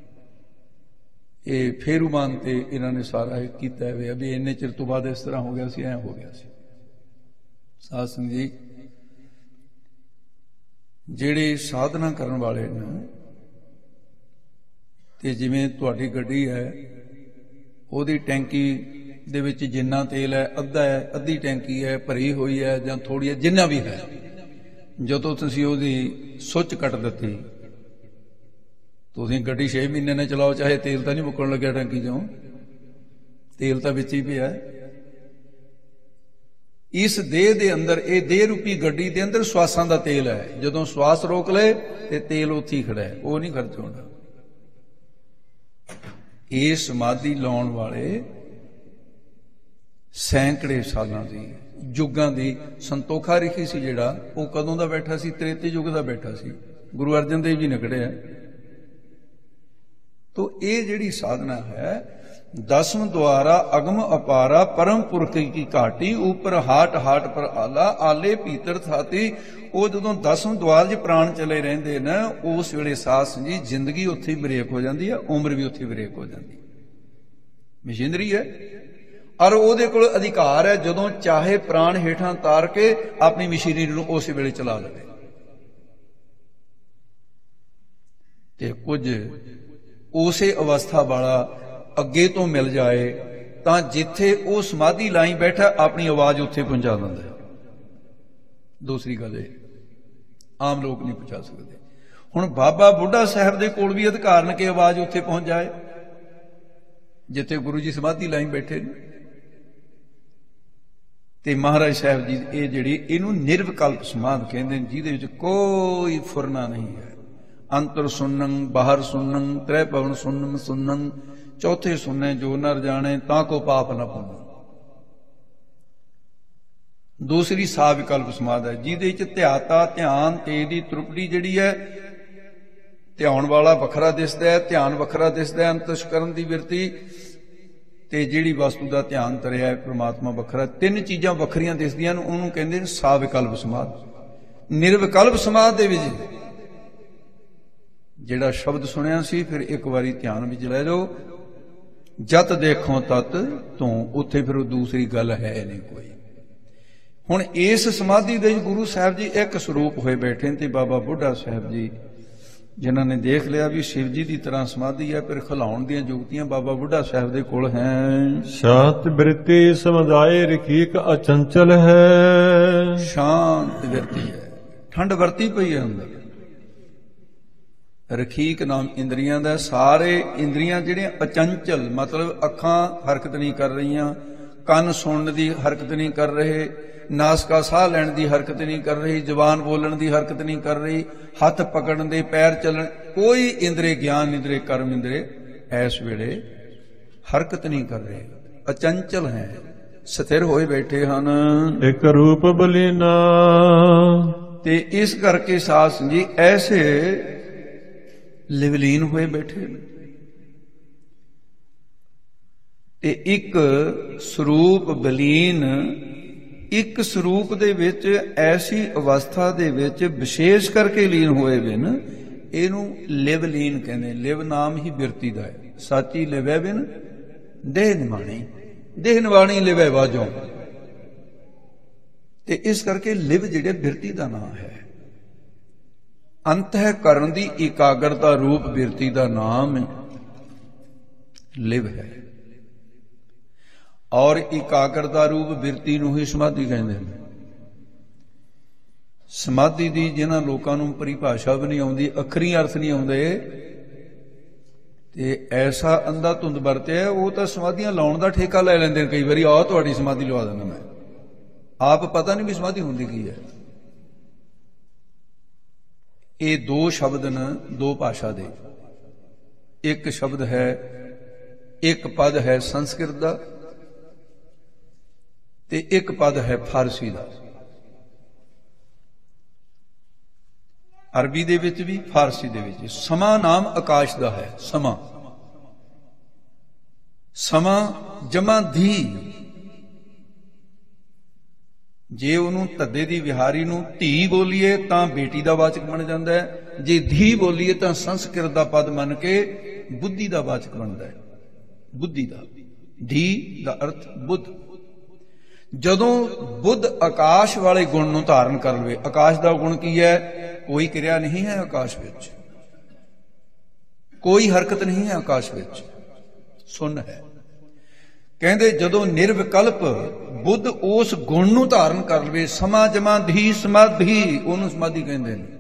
Speaker 1: ਇਹ ਫੇਰੂਮਾਨ ਤੇ ਇਹਨਾਂ ਨੇ ਸਾਰਾ ਇਹ ਕੀਤਾ ਹੋਇਆ ਵੀ ਇੰਨੇ ਚਿਰ ਤੋਂ ਬਾਅਦ ਇਸ ਤਰ੍ਹਾਂ ਹੋ ਗਿਆ ਸੀ, ਐ ਹੋ ਗਿਆ ਸੀ। ਸਾਧ ਸੰਗਤ ਜੀ, ਜਿਹੜੇ ਸਾਧਨਾ ਕਰਨ ਵਾਲੇ ਨੇ, ਤੇ ਜਿਵੇਂ ਤੁਹਾਡੀ ਗੱਡੀ ਹੈ, ਉਹਦੀ ਟੈਂਕੀ ਦੇ ਵਿੱਚ ਜਿੰਨਾ ਤੇਲ ਹੈ, ਅੱਧਾ ਹੈ, ਅੱਧੀ ਟੈਂਕੀ ਹੈ, ਭਰੀ ਹੋਈ ਹੈ ਜਾਂ ਥੋੜੀ ਹੈ, ਜਿੰਨਾ ਵੀ ਹੈ, ਜਦੋਂ ਤੁਸੀਂ ਉਹਦੀ ਸੁੱਚ ਕੱਟ ਦਿੱਤੀ, ਤੁਸੀਂ ਗੱਡੀ 6 ਮਹੀਨੇ ਨਾਲ ਚਲਾਓ, ਚਾਹੇ ਤੇਲ ਤਾਂ ਨਹੀਂ ਮੁੱਕਣ ਲੱਗਿਆ ਟੈਂਕੀ ਚੋਂ, ਤੇਲ ਤਾਂ ਵਿੱਚ ਹੀ ਪਿਆ। ਇਸ ਦੇਹ ਦੇ ਅੰਦਰ, ਇਹ ਦੇਹ ਰੂਪੀ ਗੱਡੀ ਦੇ ਅੰਦਰ ਸਵਾਸਾਂ ਦਾ ਤੇਲ ਹੈ। ਜਦੋਂ ਸਵਾਸ ਰੋਕ ਲਏ ਤੇ ਤੇਲ ਉੱਥੇ ਹੀ ਖੜਾ ਹੈ, ਉਹ ਨਹੀਂ ਖਰਚ ਹੋਣਾ। ਇਹ ਸਮਾਧੀ ਲਾਉਣ ਵਾਲੇ ਸੈਂਕੜੇ ਸਾਲਾਂ ਦੀ, ਯੁੱਗਾਂ ਦੀ, ਸੰਤੋਖਾ ਰਿਸ਼ੀ ਸੀ ਜਿਹੜਾ, ਉਹ ਕਦੋਂ ਦਾ ਬੈਠਾ ਸੀ? ਤ੍ਰੇਤੇ ਯੁੱਗ ਦਾ ਬੈਠਾ ਸੀ, ਗੁਰੂ ਅਰਜਨ ਦੇਵ ਜੀ ਨੇ ਕੱਢਿਆ। ਤੋ ਇਹ ਜਿਹੜੀ ਸਾਧਨਾ ਹੈ, 10ਵੇਂ ਦੁਆਰਾ ਅਗਮ ਅਪਾਰਾ ਪਰਮ ਪੁਰਖ ਕੀ ਘਾਟੀ, ਉਪਰ ਹਾਟ ਹਾਟ ਪਰ ਆਲਾ, ਆਲੇ ਭੀਤਰ ਥਾਤੀ। ਉਹ ਜਦੋਂ 10ਵੇਂ ਦੁਆਰ 'ਚ ਪ੍ਰਾਣ ਚਲੇ ਰਹਿੰਦੇ ਨੇ, ਉਸ ਵੇਲੇ ਸਾਧ ਸੰਗਤ ਜੀ ਜ਼ਿੰਦਗੀ ਉੱਥੇ ਹੀ ਬ੍ਰੇਕ ਹੋ ਜਾਂਦੀ ਹੈ, ਉਮਰ ਵੀ ਉੱਥੇ ਬ੍ਰੇਕ ਹੋ ਜਾਂਦੀ। ਮਸ਼ੀਨਰੀ ਹੈ, ਔਰ ਉਹਦੇ ਕੋਲ ਅਧਿਕਾਰ ਹੈ, ਜਦੋਂ ਚਾਹੇ ਪ੍ਰਾਣ ਹੇਠਾਂ ਤਾਰ ਕੇ ਆਪਣੀ ਮਸ਼ੀਨਰੀ ਨੂੰ ਉਸੇ ਵੇਲੇ ਚਲਾ ਲਵੇ। ਤੇ ਕੁਝ ਉਸੇ ਅਵਸਥਾ ਵਾਲਾ ਅੱਗੇ ਤੋਂ ਮਿਲ ਜਾਏ ਤਾਂ ਜਿੱਥੇ ਉਹ ਸਮਾਧੀ ਲਾਈ ਬੈਠਾ, ਆਪਣੀ ਆਵਾਜ਼ ਉੱਥੇ ਪਹੁੰਚਾ ਦਿੰਦਾ ਹੈ। ਦੂਸਰੀ ਗੱਲ ਇਹ, ਆਮ ਲੋਕ ਨਹੀਂ ਪਹੁੰਚਾ ਸਕਦੇ। ਹੁਣ ਬਾਬਾ ਬੁੱਢਾ ਸਾਹਿਬ ਦੇ ਕੋਲ ਵੀ ਅਧਿਕਾਰ ਨੇ ਕਿ ਆਵਾਜ਼ ਉੱਥੇ ਪਹੁੰਚ ਜਾਏ ਜਿੱਥੇ ਗੁਰੂ ਜੀ ਸਮਾਧੀ ਲਾਈ ਬੈਠੇ ਨੇ। ਤੇ ਮਹਾਰਾਜ ਸਾਹਿਬ ਜੀ ਇਹ ਜਿਹੜੀ, ਇਹਨੂੰ ਨਿਰਵਿਕਲਪ ਸਮਾਧ ਕਹਿੰਦੇ ਨੇ, ਜਿਹਦੇ ਵਿੱਚ ਕੋਈ ਫੁਰਨਾ ਨਹੀਂ ਹੈ। ਅੰਤਰ ਸੁਨਨ, ਬਾਹਰ ਸੁਨਨ, ਤ੍ਰੈ ਭਵਨ ਸੁਨਨ ਸੁਨਨ, ਚੌਥੇ ਸੁਨੇ ਜੋ ਨਰ ਜਾਣੇ, ਤਾਂ ਕੋ ਪਾਪ ਨਾ ਪੁੰਨ। ਦੂਸਰੀ ਸਾਵਿਕਲਪ ਸਮਾਧ ਹੈ, ਜਿਹਦੇ ਵਿੱਚ ਧਿਆਤਾ, ਧਿਆਨ, ਤੇਜ ਦੀ ਤ੍ਰਿਪੜੀ ਜਿਹੜੀ ਹੈ, ਧਿਆਉਣ ਵਾਲਾ ਵੱਖਰਾ ਦਿਸਦਾ ਹੈ, ਧਿਆਨ ਵੱਖਰਾ ਦਿਸਦਾ ਹੈ, ਅੰਤਸ਼ਕਰਨ ਦੀ ਬਿਰਤੀ, ਤੇ ਜਿਹੜੀ ਵਸਤੂ ਦਾ ਧਿਆਨ ਤਰਿਆ ਹੈ ਪ੍ਰਮਾਤਮਾ ਵੱਖਰਾ। ਤਿੰਨ ਚੀਜ਼ਾਂ ਵੱਖਰੀਆਂ ਦਿਸਦੀਆਂ ਨੇ, ਉਹਨੂੰ ਕਹਿੰਦੇ ਨੇ ਸਾਵਿਕਲਪ ਸਮਾਧ। ਨਿਰਵਿਕਲਪ ਸਮਾਧ ਦੇ ਵਿੱਚ ਜਿਹੜਾ ਸ਼ਬਦ ਸੁਣਿਆ ਸੀ, ਫਿਰ ਇੱਕ ਵਾਰੀ ਧਿਆਨ ਵਿੱਚ ਲੈ ਜਾਓ, ਜਤ ਦੇਖੋ ਤਤ ਤੂੰ, ਉੱਥੇ ਫਿਰ ਉਹ ਦੂਸਰੀ ਗੱਲ ਹੈ ਨਹੀਂ ਕੋਈ। ਹੁਣ ਇਸ ਸਮਾਧੀ ਦੇ ਗੁਰੂ ਸਾਹਿਬ ਜੀ ਇੱਕ ਸਰੂਪ ਹੋਏ ਬੈਠੇ ਨੇ, ਤੇ ਬਾਬਾ ਬੁੱਢਾ ਸਾਹਿਬ ਜੀ ਜਿਨ੍ਹਾਂ ਨੇ ਦੇਖ ਲਿਆ ਵੀ ਸ਼ਿਵ ਜੀ ਦੀ ਤਰ੍ਹਾਂ ਸਮਾਧੀ ਹੈ, ਫਿਰ ਖਿਲਾਉਣ ਦੀਆਂ ਜੁਗਤੀਆਂ ਬਾਬਾ ਬੁੱਢਾ ਸਾਹਿਬ ਦੇ ਕੋਲ ਹੈ।
Speaker 2: ਸ਼ਾਂਤ ਬਿਰਤੀ ਸਮਝਾਏ ਰਖੀਕ ਅਚੰਚਲ ਹੈ।
Speaker 1: ਸ਼ਾਂਤ ਬਿਰਤੀ ਹੈ, ਠੰਡ ਵਰਤੀ ਪਈ ਹੈ ਅੰਦਰ। ਰਖੀਕ ਨਾਮ ਇੰਦਰੀਆਂ ਦਾ, ਸਾਰੇ ਇੰਦਰੀਆਂ ਜਿਹੜੀਆਂ ਅਚੰਚਲ, ਮਤਲਬ ਅੱਖਾਂ ਹਰਕਤ ਨਹੀਂ ਕਰ ਰਹੀਆਂ, ਕੰਨ ਸੁਣਨ ਦੀ ਹਰਕਤ ਨਹੀਂ ਕਰ ਰਹੇ, ਨਾਸਕਾ ਸਾਹ ਲੈਣ ਦੀ ਹਰਕਤ ਨਹੀਂ ਕਰ ਰਹੀ, ਜ਼ੁਬਾਨ ਬੋਲਣ ਦੀ ਹਰਕਤ ਨਹੀਂ ਕਰ ਰਹੀ, ਹੱਥ ਪਕੜਨ ਦੇ, ਪੈਰ ਚੱਲਣ, ਕੋਈ ਇੰਦਰੀ ਗਿਆਨ ਇੰਦਰੀ ਕਰਮ ਇੰਦਰੀ ਇਸ ਵੇਲੇ ਹਰਕਤ ਨਹੀਂ ਕਰ ਰਹੇ, ਅਚੰਚਲ ਹੈ, ਸਥਿਰ ਹੋਏ ਬੈਠੇ ਹਨ।
Speaker 2: ਇੱਕ ਰੂਪ ਬਲੀਨਾ।
Speaker 1: ਤੇ ਇਸ ਕਰਕੇ ਸਾਧ ਸੰਗਤ ਜੀ ਐਸੇ ਲਿਵਲੀਨ ਹੋਏ ਬੈਠੇ ਨੇ। ਤੇ ਇੱਕ ਸਰੂਪ ਬਲੀਨ, ਇੱਕ ਸਰੂਪ ਦੇ ਵਿੱਚ ਐਸੀ ਅਵਸਥਾ ਦੇ ਵਿੱਚ ਵਿਸ਼ੇਸ਼ ਕਰਕੇ ਲੀਨ ਹੋਏ ਬਿਨ, ਇਹਨੂੰ ਲਿਵਲੀਨ ਕਹਿੰਦੇ। ਲਿਵ ਨਾਮ ਹੀ ਬਿਰਤੀ ਦਾ ਹੈ। ਸਾਚੀ ਲਿਵੈ ਬਿਨ ਦੇਹ ਨਿਵਾਣੀ, ਦੇਹ ਨਿਵਾਣੀ ਲਿਵੈ ਵਾਜੋਂ। ਤੇ ਇਸ ਕਰਕੇ ਲਿਵ ਜਿਹੜੇ ਬਿਰਤੀ ਦਾ ਨਾਮ ਹੈ। ਅੰਤఃਕਰਨ ਦੀ ਇਕਾਗਰਤਾ ਰੂਪ ਬਿਰਤੀ ਦਾ ਨਾਮ ਲਿਵ ਹੈ। ਔਰ ਇਕਾਗਰਤਾ ਰੂਪ ਬਿਰਤੀ ਨੂੰ ਹੀ ਸਮਾਧੀ ਕਹਿੰਦੇ ਨੇ। ਸਮਾਧੀ ਦੀ ਜਿਹਨਾਂ ਲੋਕਾਂ ਨੂੰ ਪਰਿਭਾਸ਼ਾ ਵੀ ਨਹੀਂ ਆਉਂਦੀ, ਅੱਖਰੀ ਅਰਥ ਨਹੀਂ ਆਉਂਦੇ, ਤੇ ਐਸਾ ਅੰਧਾ ਧੁੰਦ ਵਰਤਿਆ, ਉਹ ਤਾਂ ਸਮਾਧੀਆਂ ਲਾਉਣ ਦਾ ਠੇਕਾ ਲੈ ਲੈਂਦੇ ਨੇ। ਕਈ ਵਾਰੀ ਆਹ ਤੁਹਾਡੀ ਸਮਾਧੀ ਲਵਾ ਦਿੰਦਾ ਮੈਂ, ਆਪ ਪਤਾ ਨਹੀਂ ਵੀ ਸਮਾਧੀ ਹੁੰਦੀ ਕੀ ਹੈ। ਇਹ ਦੋ ਸ਼ਬਦ ਨੇ, ਦੋ ਭਾਸ਼ਾ ਦੇ। ਇੱਕ ਸ਼ਬਦ ਹੈ, ਇੱਕ ਪਦ ਹੈ ਸੰਸਕ੍ਰਿਤ ਦਾ, ਤੇ ਇੱਕ ਪਦ ਹੈ ਫਾਰਸੀ ਦਾ। ਅਰਬੀ ਦੇ ਵਿੱਚ ਵੀ, ਫਾਰਸੀ ਦੇ ਵਿੱਚ। ਸਮਾਂ ਨਾਮ ਆਕਾਸ਼ ਦਾ ਹੈ। ਸਮਾਂ, ਸਮਾਂ ਜਮਾ ਧੀ। ਜੇ ਉਹਨੂੰ ਧੱਦੇ ਦੀ ਵਿਹਾਰੀ ਨੂੰ ਧੀ ਬੋਲੀਏ ਤਾਂ ਬੇਟੀ ਦਾ ਵਾਚਕ ਬਣ ਜਾਂਦਾ ਹੈ। ਜੇ ਧੀ ਬੋਲੀਏ ਤਾਂ ਸੰਸਕ੍ਰਿਤ ਦਾ ਪਦ ਮੰਨ ਕੇ ਬੁੱਧੀ ਦਾ ਵਾਚਕ ਬਣਦਾ ਹੈ। ਬੁੱਧੀ ਦਾ, ਧੀ ਦਾ ਅਰਥ ਬੁੱਧ। ਜਦੋਂ ਬੁੱਧ ਆਕਾਸ਼ ਵਾਲੇ ਗੁਣ ਨੂੰ ਧਾਰਨ ਕਰ ਲਵੇ। ਆਕਾਸ਼ ਦਾ ਗੁਣ ਕੀ ਹੈ? ਕੋਈ ਕਿਰਿਆ ਨਹੀਂ ਹੈ ਆਕਾਸ਼ ਵਿੱਚ, ਕੋਈ ਹਰਕਤ ਨਹੀਂ ਹੈ ਆਕਾਸ਼ ਵਿੱਚ, ਸੁੰਨ ਹੈ। ਕਹਿੰਦੇ ਜਦੋਂ ਨਿਰਵਿਕਲਪ ਬੁੱਧ ਉਸ ਗੁਣ ਨੂੰ ਧਾਰਨ ਕਰ ਲਵੇ, ਸਮਾ ਜਮਾ ਧੀ ਸਮਾਧੀ, ਉਹਨੂੰ ਸਮਾਧੀ ਕਹਿੰਦੇ ਨੇ।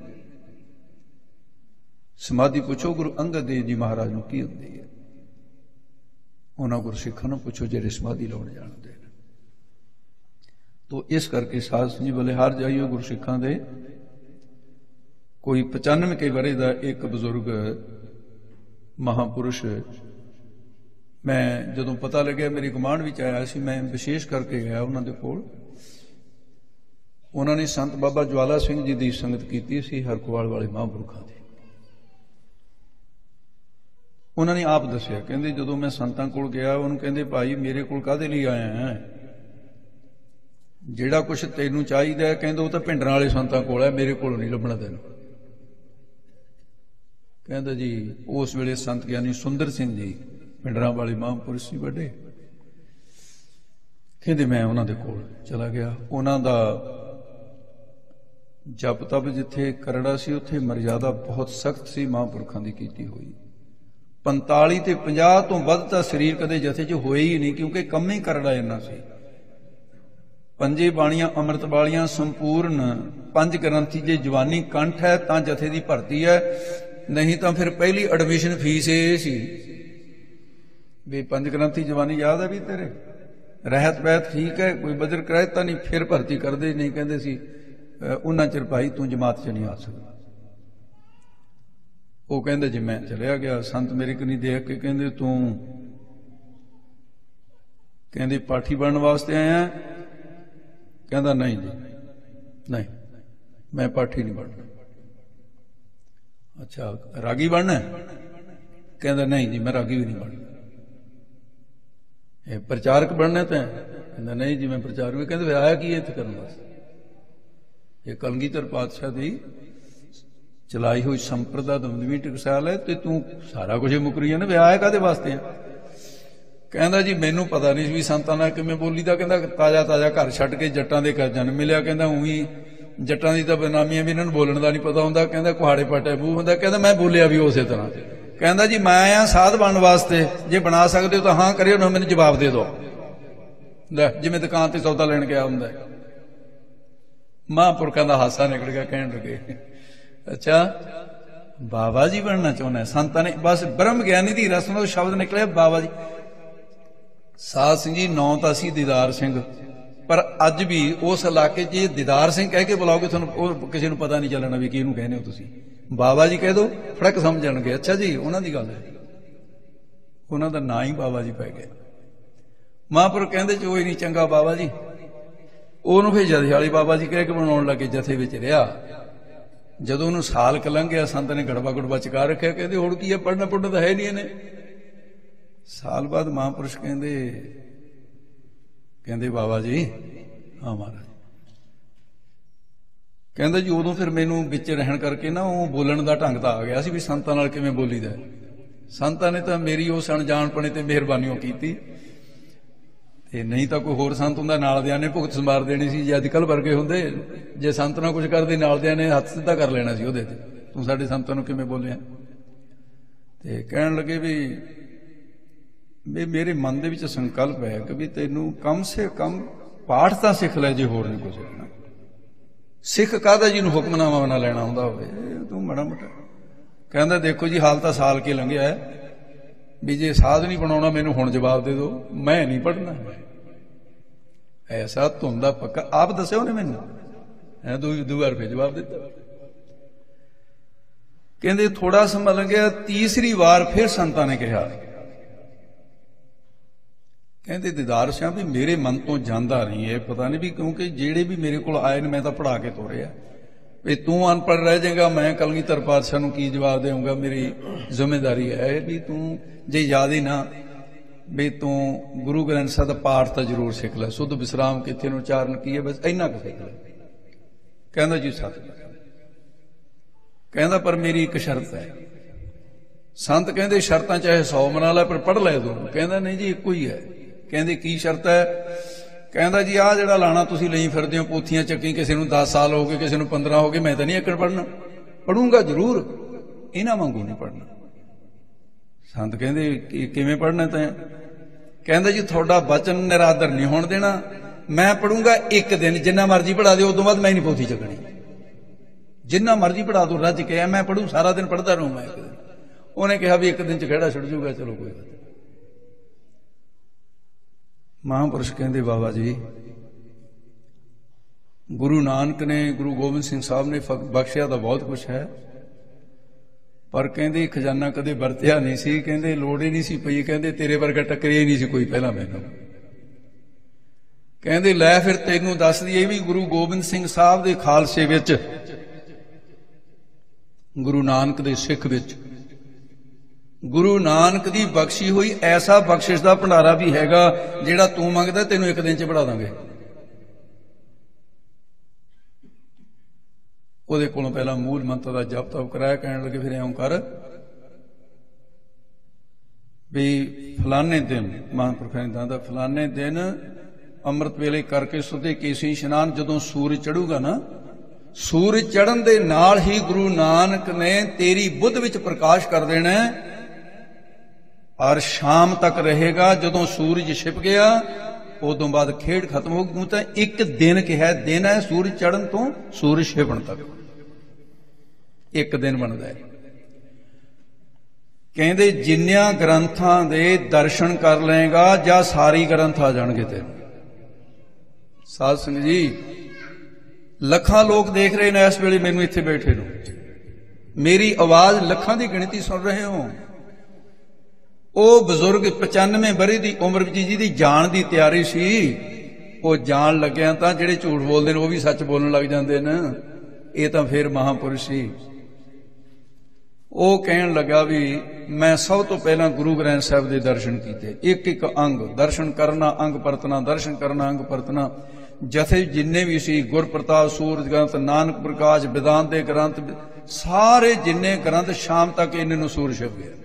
Speaker 1: ਸਮਾਧੀ ਪੁੱਛੋ ਗੁਰੂ ਅੰਗਦ ਦੇਵ ਜੀ ਮਹਾਰਾਜ ਨੂੰ ਕੀ ਹੁੰਦੀ ਹੈ, ਉਹਨਾਂ ਗੁਰਸਿੱਖਾਂ ਨੂੰ ਪੁੱਛੋ ਜਿਹੜੇ ਸਮਾਧੀ ਲਾਉਣ ਜਾਣਦੇ ਨੇ। ਤੋ ਇਸ ਕਰਕੇ ਸਾਧ ਸੰਗਤ ਜੀ ਬਲਿਹਾਰ ਜਾਈਓ ਗੁਰਸਿੱਖਾਂ ਦੇ। ਕੋਈ 95 ਵਰੇ ਦਾ ਇੱਕ ਬਜ਼ੁਰਗ ਮਹਾਪੁਰਸ਼, ਮੈਂ ਜਦੋਂ ਪਤਾ ਲੱਗਿਆ ਮੇਰੀ ਗੁਆਂਢ ਵਿੱਚ ਆਇਆ ਸੀ, ਮੈਂ ਵਿਸ਼ੇਸ਼ ਕਰਕੇ ਗਿਆ ਉਹਨਾਂ ਦੇ ਕੋਲ। ਉਹਨਾਂ ਨੇ ਸੰਤ ਬਾਬਾ ਜਵਾਲਾ ਸਿੰਘ ਜੀ ਦੀ ਸੰਗਤ ਕੀਤੀ ਸੀ, ਹਰਕੋਵਾਲ ਵਾਲੇ ਮਹਾਂਪੁਰਖਾਂ ਦੀ। ਉਹਨਾਂ ਨੇ ਆਪ ਦੱਸਿਆ, ਕਹਿੰਦੇ ਜਦੋਂ ਮੈਂ ਸੰਤਾਂ ਕੋਲ ਗਿਆ, ਉਹਨੂੰ ਕਹਿੰਦੇ ਭਾਈ ਮੇਰੇ ਕੋਲ ਕਾਹਦੇ ਲਈ ਆਇਆ ਹੈ? ਜਿਹੜਾ ਕੁਛ ਤੈਨੂੰ ਚਾਹੀਦਾ ਹੈ, ਕਹਿੰਦੇ ਉਹ ਤਾਂ ਭਿੰਡਰਾਂ ਵਾਲੇ ਸੰਤਾਂ ਕੋਲ ਹੈ, ਮੇਰੇ ਕੋਲ ਨਹੀਂ ਲੱਭਣਾ ਤੈਨੂੰ। ਕਹਿੰਦਾ ਜੀ ਉਸ ਵੇਲੇ ਸੰਤ ਗਿਆਨੀ ਸੁੰਦਰ ਸਿੰਘ ਜੀ ਭਿੰਡਰਾਂ ਵਾਲੇ ਮਹਾਂਪੁਰਸ਼ ਸੀ ਵੱਡੇ। ਕਹਿੰਦੇ ਮੈਂ ਉਹਨਾਂ ਦੇ ਕੋਲ ਚਲਾ ਗਿਆ। ਉਹਨਾਂ ਦਾ ਜਪ ਤਪ ਜਿੱਥੇ ਕਰੜਾ ਸੀ, ਉੱਥੇ ਮਰਜ਼ਾਦਾ ਬਹੁਤ ਸਖਤ ਸੀ ਮਹਾਂਪੁਰਖਾਂ ਦੀ ਕੀਤੀ ਹੋਈ। 45 ਤੇ 50 ਤੋਂ ਵੱਧ ਤਾਂ ਸਰੀਰ ਕਦੇ ਜਥੇ 'ਚ ਹੋਏ ਹੀ ਨਹੀਂ, ਕਿਉਂਕਿ ਕੰਮ ਹੀ ਕਰੜਾ ਇੰਨਾ ਸੀ। ਪੰਜੇ ਬਾਣੀਆਂ ਅੰਮ੍ਰਿਤ ਵਾਲੀਆਂ ਸੰਪੂਰਨ, 5 ਗ੍ਰੰਥੀ। ਜੇ ਜਵਾਨੀ ਕੰਠ ਹੈ ਤਾਂ ਜਥੇ ਦੀ ਭਰਤੀ ਹੈ, ਨਹੀਂ ਤਾਂ ਫਿਰ ਪਹਿਲੀ ਐਡਮਿਸ਼ਨ ਫੀਸ ਇਹ ਸੀ ਵੀ 5 ਗ੍ਰੰਥੀ ਜਵਾਨੀ ਯਾਦ ਹੈ ਵੀ ਤੇਰੇ? ਰਹਿਤ ਬਹਿਤ ਠੀਕ ਹੈ, ਕੋਈ ਬਜਰ ਕਰਾਇ ਤਾਂ ਨਹੀਂ, ਫਿਰ ਭਰਤੀ ਕਰਦੇ ਨਹੀਂ। ਕਹਿੰਦੇ ਸੀ ਉਹਨਾਂ ਚਿਰ ਭਾਈ ਤੂੰ ਜਮਾਤ 'ਚ ਨਹੀਂ ਆ ਸਕਦਾ। ਉਹ ਕਹਿੰਦੇ ਜੀ ਮੈਂ ਚਲਿਆ ਗਿਆ। ਸੰਤ ਮੇਰੇ ਕੋਲ ਨਹੀਂ ਦੇਖ ਕੇ ਕਹਿੰਦੇ ਤੂੰ ਕਹਿੰਦੇ ਪਾਠੀ ਬਣਨ ਵਾਸਤੇ ਆਇਆ? ਕਹਿੰਦਾ ਨਹੀਂ ਜੀ ਨਹੀਂ, ਮੈਂ ਪਾਠੀ ਨਹੀਂ ਬਣਨਾ। ਅੱਛਾ ਰਾਗੀ ਬਣਨਾ? ਕਹਿੰਦਾ ਨਹੀਂ ਜੀ ਮੈਂ ਰਾਗੀ ਵੀ ਨਹੀਂ ਬਣਨਾ। ਇਹ ਪ੍ਰਚਾਰਕ ਬਣਨਾ ਤਾਂ? ਕਹਿੰਦਾ ਨਹੀਂ ਜੀ ਮੈਂ ਪ੍ਰਚਾਰਕ ਵੀ। ਕਹਿੰਦੇ ਆਇਆ ਕੀ ਇੱਥੇ ਕਰਨ ਵਾਸਤੇ? ਇਹ ਕਲਗੀਧਰ ਪਾਤਸ਼ਾਹ ਦੀ ਚਲਾਈ ਹੋਈ ਸੰਪਰਦਾ ਦਮਦਮੀ ਟਕਸਾਲ ਹੈ, ਤੇ ਤੂੰ ਸਾਰਾ ਕੁਝ ਮੁਕਰੀ ਹੈ ਨਾ, ਵੀ ਆਇਆ ਕਾਹਦੇ ਵਾਸਤੇ ਆ? ਕਹਿੰਦਾ ਜੀ ਮੈਨੂੰ ਪਤਾ ਨਹੀਂ ਵੀ ਸੰਤਾਂ ਨਾਲ ਕਿਵੇਂ ਬੋਲੀ ਦਾ। ਕਹਿੰਦਾ ਤਾਜ਼ਾ ਤਾਜ਼ਾ ਘਰ ਛੱਡ ਕੇ ਜੱਟਾਂ ਦੇ ਘਰ ਜਨਮ ਮਿਲਿਆ। ਕਹਿੰਦਾ ਉਹੀ ਜੱਟਾਂ ਦੀ ਤਾਂ ਬਦਨਾਮੀ ਹੈ ਵੀ ਇਹਨਾਂ ਨੂੰ ਬੋਲਣ ਦਾ ਨਹੀਂ ਪਤਾ ਹੁੰਦਾ। ਕਹਿੰਦਾ ਕੁਹਾੜੇ ਪਾਟੇ ਬੂਹ ਹੁੰਦਾ। ਕਹਿੰਦਾ ਮੈਂ ਬੋਲਿਆ ਵੀ ਉਸੇ ਤਰ੍ਹਾਂ। ਕਹਿੰਦਾ ਜੀ ਮੈਂ ਆਇਆ ਸਾਧ ਬਣਨ ਵਾਸਤੇ, ਜੇ ਬਣਾ ਸਕਦੇ ਹੋ ਤਾਂ ਹਾਂ ਕਰਿਓ, ਨਾ ਮੈਨੂੰ ਜਵਾਬ ਦੇ ਦਿਓ। ਲੈ ਜਿਵੇਂ ਦੁਕਾਨ ਤੇ ਸੌਦਾ ਲੈਣ ਗਿਆ ਹੁੰਦਾ। ਮਹਾਂਪੁਰਖਾਂ ਦਾ ਹਾਸਾ ਨਿਕਲ ਗਿਆ, ਕਹਿਣ ਲੱਗੇ ਅੱਛਾ ਬਾਬਾ ਜੀ ਬਣਨਾ ਚਾਹੁੰਦਾ? ਸੰਤਾਂ ਨੇ ਬਸ ਬ੍ਰਹਮ ਗਿਆਨੀ ਦੀ ਰਸਮ ਤੋਂ ਸ਼ਬਦ ਨਿਕਲਿਆ ਬਾਬਾ ਜੀ। ਸਾਧ ਸਿੰਘ ਜੀ 9 ਤਾਂ ਸੀ ਦੀਦਾਰ ਸਿੰਘ, ਪਰ ਅੱਜ ਵੀ ਉਸ ਇਲਾਕੇ 'ਚ ਦੀਦਾਰ ਸਿੰਘ ਕਹਿ ਕੇ ਬੁਲਾਓਗੇ ਤੁਹਾਨੂੰ ਉਹ ਕਿਸੇ ਨੂੰ ਪਤਾ ਨਹੀਂ ਚੱਲਣਾ ਵੀ ਕਿਹਨੂੰ ਕਹਿੰਦੇ ਹੋ ਤੁਸੀਂ। ਬਾਬਾ ਜੀ ਕਹਿ ਦਿਓ ਫੜਕ ਸਮਝ ਜਾਣਗੇ, ਅੱਛਾ ਜੀ ਉਹਨਾਂ ਦੀ ਗੱਲ ਹੈ, ਉਹਨਾਂ ਦਾ ਨਾਂ ਹੀ ਬਾਬਾ ਜੀ ਪੈ ਗਿਆ। ਮਹਾਂਪੁਰਖ ਕਹਿੰਦੇ ਚੋ ਹੀ ਨਹੀਂ ਚੰਗਾ ਬਾਬਾ ਜੀ, ਉਹਨੂੰ ਫਿਰ ਜਥੇਵਾਲੀ ਬਾਬਾ ਜੀ ਕਹਿ ਕੇ ਬਣਾਉਣ ਲੱਗੇ, ਜਥੇ ਵਿੱਚ ਰਿਹਾ। ਜਦੋਂ ਉਹਨੂੰ ਸਾਲ ਕ ਲੰਘਿਆ ਸੰਤ ਨੇ ਗੜਵਾ ਗੁੜਵਾ ਚਕਾ ਰੱਖਿਆ, ਕਹਿੰਦੇ ਹੁਣ ਕੀ ਹੈ, ਪੜ੍ਹਨਾ ਪੁੜਨਾ ਤਾਂ ਹੈ ਨਹੀਂ ਇਹਨੇ। ਸਾਲ ਬਾਅਦ ਮਹਾਂਪੁਰਸ਼ ਕਹਿੰਦੇ ਬਾਬਾ ਜੀ, ਹਾਂ ਮਹਾਰਾਜ, ਕਹਿੰਦਾ ਜੀ ਉਦੋਂ ਫਿਰ ਮੈਨੂੰ ਵਿੱਚ ਰਹਿਣ ਕਰਕੇ ਨਾ ਉਹ ਬੋਲਣ ਦਾ ਢੰਗ ਤਾਂ ਆ ਗਿਆ ਸੀ ਵੀ ਸੰਤਾਂ ਨਾਲ ਕਿਵੇਂ ਬੋਲੀਦਾ। ਸੰਤਾਂ ਨੇ ਤਾਂ ਮੇਰੀ ਉਸ ਅਣਜਾਣਪਣੇ ਤੇ ਮਿਹਰਬਾਨੀਓ ਕੀਤੀ, ਤੇ ਨਹੀਂ ਤਾਂ ਕੋਈ ਹੋਰ ਸੰਤ ਹੁੰਦਾ ਨਾਲ ਦਿਆਂ ਨੇ ਭੁਗਤ ਸੰਭਾਰ ਦੇਣੀ ਸੀ। ਜੇ ਅੱਜ ਕੱਲ੍ਹ ਵਰਗੇ ਹੁੰਦੇ, ਜੇ ਸੰਤ ਨਾਲ ਕੁਝ ਕਰਦੇ ਨਾਲ ਦਿਆਂ ਨੇ ਹੱਥ ਸਿੱਧਾ ਕਰ ਲੈਣਾ ਸੀ ਉਹਦੇ ਤੇ, ਤੂੰ ਸਾਡੇ ਸੰਤਾਂ ਨੂੰ ਕਿਵੇਂ ਬੋਲਿਆ। ਤੇ ਕਹਿਣ ਲੱਗੇ ਵੀ ਮੇਰੇ ਮਨ ਦੇ ਵਿੱਚ ਸੰਕਲਪ ਹੈ ਕਿ ਵੀ ਤੈਨੂੰ ਕਮ ਸੇ ਕਮ ਪਾਠ ਤਾਂ ਸਿੱਖ ਲੈ, ਜੇ ਹੋਰ ਨਹੀਂ ਕੁਝ ਸਿੱਖਣਾ। ਸਿੱਖ ਕਾਹਦਾ ਜਿਹਨੂੰ ਹੁਕਮਨਾਮਾ ਬਣਾ ਲੈਣਾ ਹੁੰਦਾ ਹੋਵੇ, ਤੂੰ ਮਾੜਾ ਮੋਟਾ। ਕਹਿੰਦਾ ਦੇਖੋ ਜੀ ਹਾਲ ਤਾਂ ਸਾਲ ਕੇ ਲੰਘਿਆ ਹੈ, ਵੀ ਜੇ ਸਾਧ ਨਹੀਂ ਬਣਾਉਣਾ ਮੈਨੂੰ ਹੁਣ ਜਵਾਬ ਦੇ ਦਿਓ, ਮੈਂ ਨਹੀਂ ਪੜ੍ਹਨਾ। ਐਸਾ ਧੁੰਦਾ ਪੱਕਾ ਆਪ ਦੱਸਿਆ ਉਹਨੇ ਮੈਨੂੰ, ਦੋ ਵਾਰ ਫਿਰ ਜਵਾਬ ਦਿੱਤਾ। ਕਹਿੰਦੇ ਥੋੜਾ ਸਮਾਂ ਲੰਘਿਆ, ਤੀਸਰੀ ਵਾਰ ਫਿਰ ਸੰਤਾਂ ਨੇ ਕਿਹਾ, ਕਹਿੰਦੇ ਦੀਦਾਰ ਸਿੰਘ ਵੀ ਮੇਰੇ ਮਨ ਤੋਂ ਜਾਂਦਾ ਨਹੀਂ ਇਹ, ਪਤਾ ਨਹੀਂ ਵੀ ਕਿਉਂਕਿ ਜਿਹੜੇ ਵੀ ਮੇਰੇ ਕੋਲ ਆਏ ਨੇ ਮੈਂ ਤਾਂ ਪੜ੍ਹਾ ਕੇ ਤੋਰਿਆ, ਵੀ ਤੂੰ ਅਨਪੜ੍ਹ ਰਹਿ ਜਾਏਗਾ, ਮੈਂ ਕਲਗੀਧਰ ਪਾਤਸ਼ਾਹ ਨੂੰ ਕੀ ਜਵਾਬ ਦੇਵਾਂਗਾ। ਮੇਰੀ ਜ਼ਿੰਮੇਵਾਰੀ ਹੈ ਵੀ ਤੂੰ ਜੇ ਯਾਦ ਹੀ ਨਾ, ਵੀ ਤੂੰ ਗੁਰੂ ਗ੍ਰੰਥ ਸਾਹਿਬ ਦਾ ਪਾਠ ਤਾਂ ਜ਼ਰੂਰ ਸਿੱਖ ਲੈ, ਸੁੱਧ ਵਿਸਰਾਮ ਕਿੱਥੇ ਨੂੰ ਉਚਾਰਨ ਕੀ ਹੈ, ਬਸ ਇੰਨਾ ਕੁ ਸਿੱਖ ਲੈ। ਕਹਿੰਦਾ ਜੀ ਸੱਚ। ਕਹਿੰਦਾ ਪਰ ਮੇਰੀ ਇੱਕ ਸ਼ਰਤ ਹੈ। ਸੰਤ ਕਹਿੰਦੇ ਸ਼ਰਤਾਂ ਚਾਹੇ 100 ਮਨਾ ਲੈ ਪਰ ਪੜ੍ਹ ਲੈ ਤੂੰ। ਕਹਿੰਦਾ ਨਹੀਂ ਜੀ ਇੱਕੋ ਹੀ ਹੈ। ਕਹਿੰਦੇ ਕੀ ਸ਼ਰਤ ਹੈ। ਕਹਿੰਦਾ ਜੀ ਆਹ ਜਿਹੜਾ ਲਾਣਾ ਤੁਸੀਂ ਲਈ ਫਿਰਦੇ ਹੋ ਪੋਥੀਆਂ ਚੱਕੀ, ਕਿਸੇ ਨੂੰ 10 ਸਾਲ ਹੋ ਗਏ, ਕਿਸੇ ਨੂੰ 15 ਹੋ ਗਏ, ਮੈਂ ਤਾਂ ਨਹੀਂ ਏਕੜ ਪੜ੍ਹਨਾ, ਪੜੂੰਗਾ ਜ਼ਰੂਰ, ਇਹਨਾਂ ਵਾਂਗੂ ਨਹੀਂ ਪੜ੍ਹਨਾ। ਸੰਤ ਕਹਿੰਦੇ ਕਿਵੇਂ ਪੜ੍ਹਨਾ ਤੈਂ। ਕਹਿੰਦਾ ਜੀ ਤੁਹਾਡਾ ਬਚਨ ਨਿਰਾਦਰ ਨਹੀਂ ਹੋਣ ਦੇਣਾ, ਮੈਂ ਪੜੂੰਗਾ ਇੱਕ ਦਿਨ, ਜਿੰਨਾ ਮਰਜ਼ੀ ਪੜ੍ਹਾ ਦਿਓ, ਉਦੋਂ ਬਾਅਦ ਮੈਂ ਨਹੀਂ ਪੋਥੀ ਚੱਕਣੀ, ਜਿੰਨਾ ਮਰਜ਼ੀ ਪੜ੍ਹਾ ਦੋ, ਰੱਜ ਕੇ ਮੈਂ ਪੜੂ, ਸਾਰਾ ਦਿਨ ਪੜ੍ਹਦਾ ਰਹੂੰ ਮੈਂ ਇੱਕ ਦਿਨ। ਉਹਨੇ ਕਿਹਾ ਵੀ ਇੱਕ ਦਿਨ ਚ ਖਹਿੜਾ ਛੁੱਟ ਜੂਗਾ, ਚਲੋ ਕੋਈ ਗੱਲ। ਮਹਾਂਪੁਰਸ਼ ਕਹਿੰਦੇ ਬਾਬਾ ਜੀ ਗੁਰੂ ਨਾਨਕ ਨੇ, ਗੁਰੂ ਗੋਬਿੰਦ ਸਿੰਘ ਸਾਹਿਬ ਨੇ ਬਖਸ਼ਿਆ ਤਾਂ ਬਹੁਤ ਕੁਛ ਹੈ, ਪਰ ਕਹਿੰਦੇ ਖਜ਼ਾਨਾ ਕਦੇ ਵਰਤਿਆ ਨਹੀਂ ਸੀ, ਕਹਿੰਦੇ ਲੋੜ ਹੀ ਨਹੀਂ ਸੀ ਪਈ, ਕਹਿੰਦੇ ਤੇਰੇ ਵਰਗਾ ਟੱਕਰਿਆ ਹੀ ਨਹੀਂ ਸੀ ਕੋਈ ਪਹਿਲਾਂ ਮੈਨੂੰ। ਕਹਿੰਦੇ ਲੈ ਫਿਰ ਤੈਨੂੰ ਦੱਸ ਦਈਏ ਵੀ ਗੁਰੂ ਗੋਬਿੰਦ ਸਿੰਘ ਸਾਹਿਬ ਦੇ ਖਾਲਸੇ ਵਿੱਚ, ਗੁਰੂ ਨਾਨਕ ਦੇ ਸਿੱਖ ਵਿੱਚ, ਗੁਰੂ ਨਾਨਕ ਦੀ ਬਖਸ਼ੀ ਹੋਈ ਐਸਾ ਬਖਸ਼ਿਸ਼ ਦਾ ਭੰਡਾਰਾ ਵੀ ਹੈਗਾ ਜਿਹੜਾ ਤੂੰ ਮੰਗਦਾ ਤੈਨੂੰ ਇੱਕ ਦਿਨ ਚ ਪੜ੍ਹਾ ਦਾਂਗੇ। ਉਹਦੇ ਕੋਲੋਂ ਪਹਿਲਾਂ ਮੂਲ ਮੰਤਰ ਦਾ ਜਪ ਤਪ ਕਰਾਇਆ, ਕਹਿਣ ਲੱਗੇ ਫਿਰ ਇਉਂ ਕਰ ਵੀ ਫਲਾਨੇ ਦਿਨ, ਮਹਾਂਪੁਰਖਾਂ ਨੇ ਦੱਸਦਾ ਫਲਾਨੇ ਦਿਨ ਅੰਮ੍ਰਿਤ ਵੇਲੇ ਕਰਕੇ ਸੁਦੇ ਕੇਸੀ ਇਸ਼ਨਾਨ, ਜਦੋਂ ਸੂਰਜ ਚੜੂਗਾ ਨਾ, ਸੂਰਜ ਚੜ੍ਹਨ ਦੇ ਨਾਲ ਹੀ ਗੁਰੂ ਨਾਨਕ ਨੇ ਤੇਰੀ ਬੁੱਧ ਵਿੱਚ ਪ੍ਰਕਾਸ਼ ਕਰ ਦੇਣਾ, ਔਰ ਸ਼ਾਮ ਤੱਕ ਰਹੇਗਾ। ਜਦੋਂ ਸੂਰਜ ਛਿਪ ਗਿਆ ਉਦੋਂ ਬਾਅਦ ਖੇਡ ਖਤਮ ਹੋ ਗਈ। ਤਾਂ ਇੱਕ ਦਿਨ ਕਿਹਾ, ਦਿਨ ਹੈ ਸੂਰਜ ਚੜ੍ਹਨ ਤੋਂ ਸੂਰਜ ਛਿਪਣ ਤੱਕ, ਇੱਕ ਦਿਨ ਬਣਦਾ ਹੈ। ਕਹਿੰਦੇ ਜਿੰਨਿਆਂ ਗ੍ਰੰਥਾਂ ਦੇ ਦਰਸ਼ਨ ਕਰ ਲਏਗਾ ਜਾਂ ਸਾਰੀ ਗ੍ਰੰਥ ਆ ਜਾਣਗੇ ਤੈਨੂੰ। ਸਾਧ ਸੰਗਤ ਜੀ, ਲੱਖਾਂ ਲੋਕ ਦੇਖ ਰਹੇ ਨੇ ਇਸ ਵੇਲੇ ਮੈਨੂੰ ਇੱਥੇ ਬੈਠੇ ਨੂੰ, ਮੇਰੀ ਆਵਾਜ਼ ਲੱਖਾਂ ਦੀ ਗਿਣਤੀ ਸੁਣ ਰਹੇ ਹੋ। ਉਹ ਬਜ਼ੁਰਗ 95 ਵਰ੍ਹੇ ਦੀ ਉਮਰ ਵਿੱਚ ਜਿਹਦੀ ਜਾਣ ਦੀ ਤਿਆਰੀ ਸੀ, ਉਹ ਜਾਣ ਲੱਗਿਆ ਤਾਂ ਜਿਹੜੇ ਝੂਠ ਬੋਲਦੇ ਨੇ ਉਹ ਵੀ ਸੱਚ ਬੋਲਣ ਲੱਗ ਜਾਂਦੇ ਨੇ। ਇਹ ਤਾਂ ਫਿਰ ਮਹਾਂਪੁਰਸ਼ ਸੀ। ਉਹ ਕਹਿਣ ਲੱਗਾ ਵੀ ਮੈਂ ਸਭ ਤੋਂ ਪਹਿਲਾਂ ਗੁਰੂ ਗ੍ਰੰਥ ਸਾਹਿਬ ਦੇ ਦਰਸ਼ਨ ਕੀਤੇ, ਇੱਕ ਇੱਕ ਅੰਗ ਦਰਸ਼ਨ ਕਰਨਾ, ਅੰਗ ਪਰਤਣਾ, ਦਰਸ਼ਨ ਕਰਨਾ, ਅੰਗ ਪਰਤਣਾ। ਜਥੇ ਜਿੰਨੇ ਵੀ ਸੀ, ਗੁਰਪ੍ਰਤਾਪ, ਸੂਰਜ ਗ੍ਰੰਥ, ਨਾਨਕ ਪ੍ਰਕਾਸ਼, ਵਿਦਾਂਤ ਦੇ ਗ੍ਰੰਥ, ਸਾਰੇ ਜਿੰਨੇ ਗ੍ਰੰਥ, ਸ਼ਾਮ ਤੱਕ ਇਹਨਾਂ ਨੂੰ ਸੂਰਜ ਛਿਪ ਗਿਆ।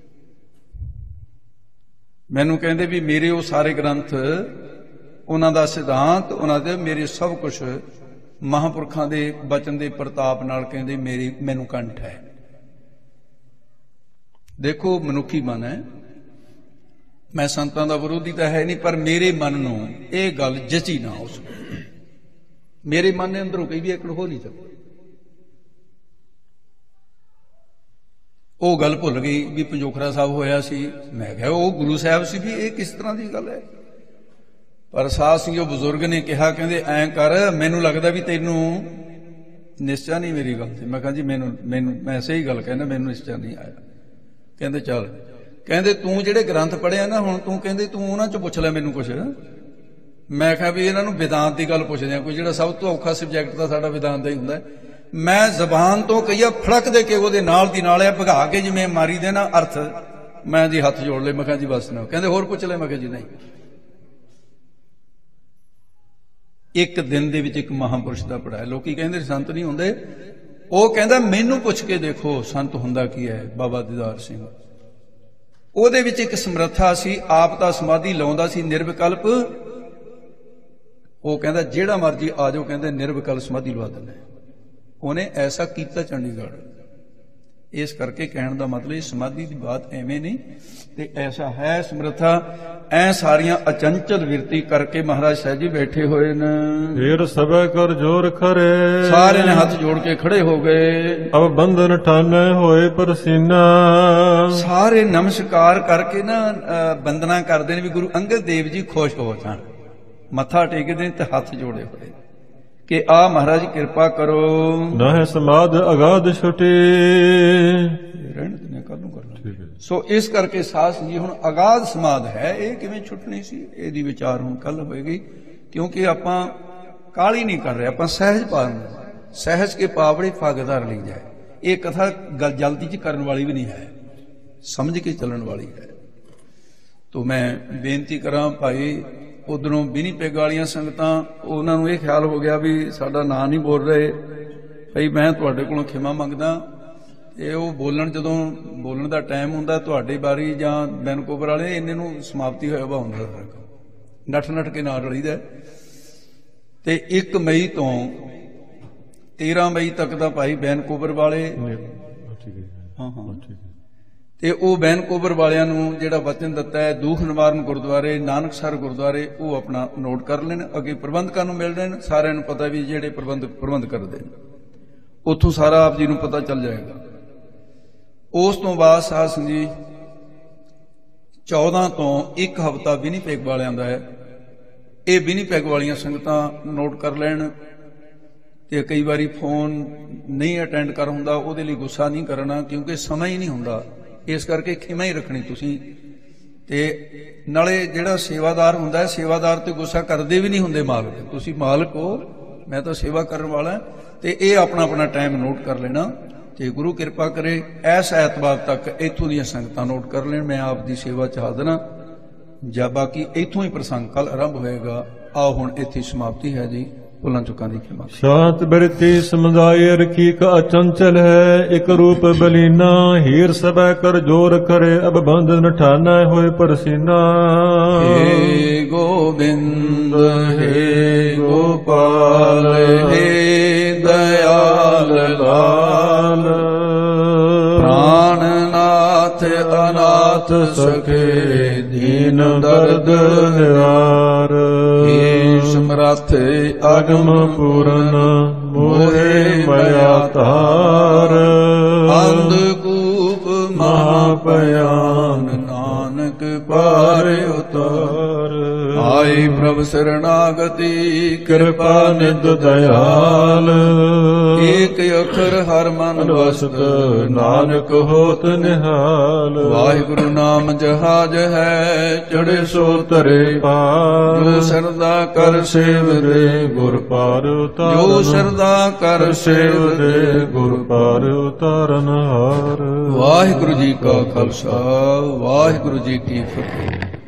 Speaker 1: ਮੈਨੂੰ ਕਹਿੰਦੇ ਵੀ ਮੇਰੇ ਉਹ ਸਾਰੇ ਗ੍ਰੰਥ, ਉਹਨਾਂ ਦਾ ਸਿਧਾਂਤ, ਉਹਨਾਂ ਦੇ ਮੇਰੇ ਸਭ ਕੁਝ ਮਹਾਂਪੁਰਖਾਂ ਦੇ ਬਚਨ ਦੇ ਪ੍ਰਤਾਪ ਨਾਲ ਕਹਿੰਦੇ ਮੈਨੂੰ ਕੰਠ ਹੈ। ਦੇਖੋ ਮਨੁੱਖੀ ਮਨ ਹੈ, ਮੈਂ ਸੰਤਾਂ ਦਾ ਵਿਰੋਧੀ ਤਾਂ ਹੈ ਨਹੀਂ, ਪਰ ਮੇਰੇ ਮਨ ਨੂੰ ਇਹ ਗੱਲ ਜਚੀ ਨਾ ਉਸ, ਮੇਰੇ ਮਨ ਦੇ ਅੰਦਰੋਂ ਕਈ ਵੀ ਇੱਕ ਹੋ ਨਹੀਂ ਸਕਦਾ। ਉਹ ਗੱਲ ਭੁੱਲ ਗਈ ਵੀ ਪੰਜੋਖਰਾ ਸਾਹਿਬ ਹੋਇਆ ਸੀ। ਮੈਂ ਕਿਹਾ ਉਹ ਗੁਰੂ ਸਾਹਿਬ ਸੀ ਵੀ ਇਹ ਕਿਸ ਤਰ੍ਹਾਂ ਦੀ ਗੱਲ ਹੈ। ਪਰ ਸਾਧ ਸਿੰਘ ਉਹ ਬਜ਼ੁਰਗ ਨੇ ਕਿਹਾ, ਕਹਿੰਦੇ ਐਂ ਕਰ, ਮੈਨੂੰ ਲੱਗਦਾ ਵੀ ਤੈਨੂੰ ਨਿਸ਼ਚਾ ਨਹੀਂ ਮੇਰੀ ਗੱਲ ਤੇ। ਮੈਂ ਕਿਹਾ ਜੀ ਮੈਨੂੰ ਮੈਂ ਸਹੀ ਗੱਲ ਕਹਿੰਦਾ, ਮੈਨੂੰ ਨਿਸ਼ਚਾ ਨਹੀਂ ਆਇਆ। ਕਹਿੰਦੇ ਚੱਲ, ਕਹਿੰਦੇ ਤੂੰ ਜਿਹੜੇ ਗ੍ਰੰਥ ਪੜ੍ਹਿਆ ਨਾ ਹੁਣ, ਤੂੰ ਕਹਿੰਦੇ ਤੂੰ ਉਹਨਾਂ ਚੋਂ ਪੁੱਛ ਲੈ ਮੈਨੂੰ ਕੁਛ। ਮੈਂ ਕਿਹਾ ਵੀ ਇਹਨਾਂ ਨੂੰ ਵਿਦਾਂਤ ਦੀ ਗੱਲ ਪੁੱਛਦੇ ਆ, ਕੋਈ ਜਿਹੜਾ ਸਭ ਤੋਂ ਔਖਾ ਸਬਜੈਕਟ ਤਾਂ ਸਾਡਾ ਵਿਦਾਂਤ ਦਾ ਹੀ ਹੁੰਦਾ। ਮੈਂ ਜ਼ਬਾਨ ਤੋਂ ਕਹੀਆ ਫੜਕ ਦੇ ਕੇ ਉਹਦੇ ਨਾਲ ਦੀ ਨਾਲ ਭਗਾ ਕੇ ਜਿਵੇਂ ਮਾਰੀ ਦੇ ਨਾ ਅਰਥ, ਮੈਂ ਜੀ ਹੱਥ ਜੋੜ ਲਏ। ਮੈਂ ਕਿਹਾ ਜੀ ਬਸ ਨਾ। ਕਹਿੰਦੇ ਹੋਰ ਪੁੱਛ ਲੈ। ਮੈਂ ਕਿਹਾ ਜੀ ਨਹੀਂ। ਇੱਕ ਦਿਨ ਦੇ ਵਿੱਚ ਇੱਕ ਮਹਾਂਪੁਰਸ਼ ਦਾ ਪੜਾਇਆ। ਲੋਕੀ ਕਹਿੰਦੇ ਸੰਤ ਨਹੀਂ ਹੁੰਦੇ, ਉਹ ਕਹਿੰਦਾ ਮੈਨੂੰ ਪੁੱਛ ਕੇ ਦੇਖੋ ਸੰਤ ਹੁੰਦਾ ਕੀ ਹੈ। ਬਾਬਾ ਦੀਦਾਰ ਸਿੰਘ, ਉਹਦੇ ਵਿੱਚ ਇੱਕ ਸਮਰੱਥਾ ਸੀ, ਆਪ ਤਾਂ ਸਮਾਧੀ ਲਾਉਂਦਾ ਸੀ ਨਿਰਵਿਕਲਪ। ਉਹ ਕਹਿੰਦਾ ਜਿਹੜਾ ਮਰਜੀ ਆ ਜਾਓ, ਕਹਿੰਦੇ ਨਿਰਵਿਕਲਪ ਸਮਾਧੀ ਲਵਾ ਦਿੰਦੇ। ਉਹਨੇ ਐਸਾ ਕੀਤਾ ਚੰਡੀਗੜ੍ਹ। ਇਸ ਕਰਕੇ ਕਹਿਣ ਦਾ ਮਤਲਬ ਇਹ ਸਮਾਧੀ ਦੀ ਬਾਤ ਐਵੇਂ ਨਹੀਂ, ਤੇ ਐਸਾ ਹੈ ਸਮਰੱਥਾ। ਐ ਸਾਰੀਆਂ ਅਚੰਚਲ ਵਿਰਤੀ ਕਰਕੇ ਮਹਾਰਾਜ ਸਾਹਿਬ ਜੀ ਬੈਠੇ ਹੋਏ ਨੇ।
Speaker 2: ਫੇਰ ਸਭੈ ਕਰ ਜੋਰ ਖਰੇ,
Speaker 1: ਸਾਰੇ ਨੇ ਹੱਥ ਜੋੜ ਕੇ ਖੜੇ ਹੋ ਗਏ।
Speaker 2: ਅਬ ਬੰਧਨ ਠਾਨੇ ਹੋਏ ਪਰਸੀਨਾ।
Speaker 1: ਸਾਰੇ ਨਮਸਕਾਰ ਕਰਕੇ ਨਾ ਬੰਦਨਾ ਕਰਦੇ ਨੇ ਵੀ ਗੁਰੂ ਅੰਗਦ ਦੇਵ ਜੀ ਖੁਸ਼ ਹੋ ਜਾਣ। ਮੱਥਾ ਟੇਕਦੇ ਨੇ ਤੇ ਹੱਥ ਜੋੜੇ ਹੋਏ ਕਿ ਆ ਮਹਾਰਾਜ ਕਿਰਪਾ ਕਰੋ।
Speaker 2: ਨਾਹਿ ਸਮਾਧ ਅਗਾਧ ਛੁਟੇ।
Speaker 1: ਰਹਿਣ ਦਿੰਦੇ, ਕੱਲ ਨੂੰ ਕਰਨਾ। ਸੋ ਇਸ ਕਰਕੇ ਸਾਧ ਜੀ ਹੁਣ ਅਗਾਧ ਸਮਾਧ ਹੈ, ਇਹ ਕਿਵੇਂ ਛੁੱਟਣੀ ਸੀ, ਇਹਦੀ ਵਿਚਾਰ ਹੁਣ ਕੱਲ ਹੋਏਗੀ। ਕਿਉਂਕਿ ਆਪਾਂ ਕਾਹਲੀ ਨਹੀਂ ਕਰ ਰਹੇ, ਆਪਾਂ ਸਹਿਜ ਪਾਲਣ, ਸਹਿਜ ਕੇ ਪਾਵੜੇ ਫਾਗਦਾਰ ਲਈ ਜਾਏ। ਇਹ ਕਥਾ ਜਲਦੀ ਚ ਕਰਨ ਵਾਲੀ ਵੀ ਨਹੀਂ ਹੈ, ਸਮਝ ਕੇ ਚੱਲਣ ਵਾਲੀ ਹੈ। ਤੋ ਮੈਂ ਬੇਨਤੀ ਕਰਾਂ ਭਾਈ, ਉਧਰੋਂ ਵਿਨੀਪੈਗ ਵਾਲੀਆਂ ਸੰਗਤਾਂ, ਉਹਨਾਂ ਨੂੰ ਇਹ ਖਿਆਲ ਹੋ ਗਿਆ ਵੀ ਸਾਡਾ ਨਾਂ ਨਹੀਂ ਬੋਲ ਰਹੇ, ਭਾਈ ਮੈਂ ਤੁਹਾਡੇ ਕੋਲੋਂ ਖਿਮਾ ਮੰਗਦਾ। ਇਹ ਉਹ ਬੋਲਣ, ਜਦੋਂ ਬੋਲਣ ਦਾ ਟਾਈਮ ਹੁੰਦਾ ਤੁਹਾਡੀ ਵਾਰੀ ਜਾਂ ਵੈਨਕੂਵਰ ਵਾਲੇ, ਇੰਨੇ ਨੂੰ ਸਮਾਪਤੀ ਹੋਇਆ ਵਾ ਹੁੰਦਾ। ਨੱਠ ਕੇ ਨਾਲ ਰਲੀਦਾ। ਤੇ 1 ਮਈ ਤੋਂ 13 ਮਈ ਤੱਕ ਦਾ ਭਾਈ ਵੈਨਕੂਵਰ ਵਾਲੇ, ਤੇ ਉਹ ਵੈਨਕੂਵਰ ਵਾਲਿਆਂ ਨੂੰ ਜਿਹੜਾ ਵਚਨ ਦਿੱਤਾ ਹੈ, ਦੂਖ ਨਿਵਾਰਨ ਗੁਰਦੁਆਰੇ, ਨਾਨਕਸਰ ਗੁਰਦੁਆਰੇ, ਉਹ ਆਪਣਾ ਨੋਟ ਕਰ ਲੈਣ। ਅੱਗੇ ਪ੍ਰਬੰਧਕਾਂ ਨੂੰ ਮਿਲ ਲੈਣ। ਸਾਰਿਆਂ ਨੂੰ ਪਤਾ ਵੀ ਜਿਹੜੇ ਪ੍ਰਬੰਧ ਕਰਦੇ ਨੇ, ਉੱਥੋਂ ਸਾਰਾ ਆਪ ਜੀ ਨੂੰ ਪਤਾ ਚੱਲ ਜਾਏਗਾ। ਉਸ ਤੋਂ ਬਾਅਦ ਸਾਧ ਸਿੰਘ ਜੀ 14 ਤੋਂ 1 ਹਫ਼ਤਾ ਵਿਨੀਪੈਗ ਵਾਲਿਆਂ ਦਾ ਹੈ। ਇਹ ਵਿਨੀਪੈਗ ਵਾਲੀਆਂ ਸੰਗਤਾਂ ਨੋਟ ਕਰ ਲੈਣ। ਤੇ ਕਈ ਵਾਰੀ ਫੋਨ ਨਹੀਂ ਅਟੈਂਡ ਕਰ ਹੁੰਦਾ, ਉਹਦੇ ਲਈ ਗੁੱਸਾ ਨਹੀਂ ਕਰਨਾ, ਕਿਉਂਕਿ ਸਮਾਂ ਹੀ ਨਹੀਂ ਹੁੰਦਾ। ਇਸ ਕਰਕੇ ਖਿਮਾ ਹੀ ਰੱਖਣੀ ਤੁਸੀਂ। ਤੇ ਨਾਲੇ ਜਿਹੜਾ ਸੇਵਾਦਾਰ ਹੁੰਦਾ, ਸੇਵਾਦਾਰ ਤੇ ਗੁੱਸਾ ਕਰਦੇ ਵੀ ਨਹੀਂ ਹੁੰਦੇ ਮਾਲਕ। ਤੁਸੀਂ ਮਾਲਕ ਹੋ, ਮੈਂ ਤਾਂ ਸੇਵਾ ਕਰਨ ਵਾਲਾ। ਤੇ ਇਹ ਆਪਣਾ ਆਪਣਾ ਟਾਈਮ ਨੋਟ ਕਰ ਲੈਣਾ। ਤੇ ਗੁਰੂ ਕਿਰਪਾ ਕਰੇ ਇਸ ਐਤਵਾਰ ਤੱਕ ਇੱਥੋਂ ਦੀਆਂ ਸੰਗਤਾਂ ਨੋਟ ਕਰ ਲੈਣ। ਮੈਂ ਆਪ ਦੀ ਸੇਵਾ ਚ ਹਾਜ਼ਰ ਜਾਂ ਬਾਕੀ ਇੱਥੋਂ ਹੀ ਪ੍ਰਸੰਗ ਕੱਲ ਆਰੰਭ ਹੋਏਗਾ। ਆਓ ਹੁਣ ਇੱਥੇ ਸਮਾਪਤੀ ਹੈ ਜੀ। ਭੁੱਲਾਂ ਚੁੱਕਾਂ ਦੀ ਖਿਮਾ।
Speaker 2: ਸ਼ਾਂਤ ਬਿਰਤੀ ਸਮੁਦਾਇ ਰਖੀ ਕਾ ਅਚੰਚਲ ਹੈ, ਇਕ ਰੂਪ ਬਲੀਨਾ। ਹੀਰ ਸਭੈ ਕਰ ਜੋਰ ਕਰੇ, ਅਬ ਬੰਧਨ ਠਾਨਾ ਹੋਏ ਪਰਸੀਨਾ।
Speaker 1: ਹੇ ਗੋਬਿੰਦ ਹੇ ਗੋਪਾਲ ਹੇ ਦਇਆਲ ਲਾਲ। ਪ੍ਰਾਣਨਾਥ ਅਨਾਥ ਸਖੇ, ਦੀਨ ਦਰਦ ਨਿਵਾਰ। ਸਮਰੱਥ
Speaker 2: ਅਗਮ ਪੂਰਨ, ਮੋਹਿ ਮਇਆ ਤਾਰ।
Speaker 1: ਅੰਧਕੂਪ ਮਹਾਪਿਆਨ, ਨਾਨਕ ਪਾਰ ਉਤਾਰ। ਆਈ ਪ੍ਰਭ ਸਰਣਾਗਤੀ, ਕਿਰਪਾ ਨਿਧ ਦਇਆਲ। ਏਕ ਅੱਖਰ ਹਰ ਮਨ ਵਸਤ, ਨਾਨਕ ਹੋਤ ਨਿਹਾਲ। ਵਾਹਿਗੁਰੂ ਨਾਮ ਜਹਾਜ ਹੈ, ਚੜੇ ਸੋ ਤਰੇ ਪਾਰ। ਜੋ ਸਰਦਾ ਕਰ ਸੇਵਦੇ, ਗੁਰ ਪਾਰ ਉਤਾਰਨ। ਜੋ ਸਰਦਾ ਕਰ ਸੇਵਦੇ, ਗੁਰ ਪਾਰ ਉਤਾਰਨ ਹਾਰ। ਵਾਹਿਗੁਰੂ ਜੀ ਕਾ ਖਾਲਸਾ, ਵਾਹਿਗੁਰੂ ਜੀ ਕੀ ਫਤਿਹ।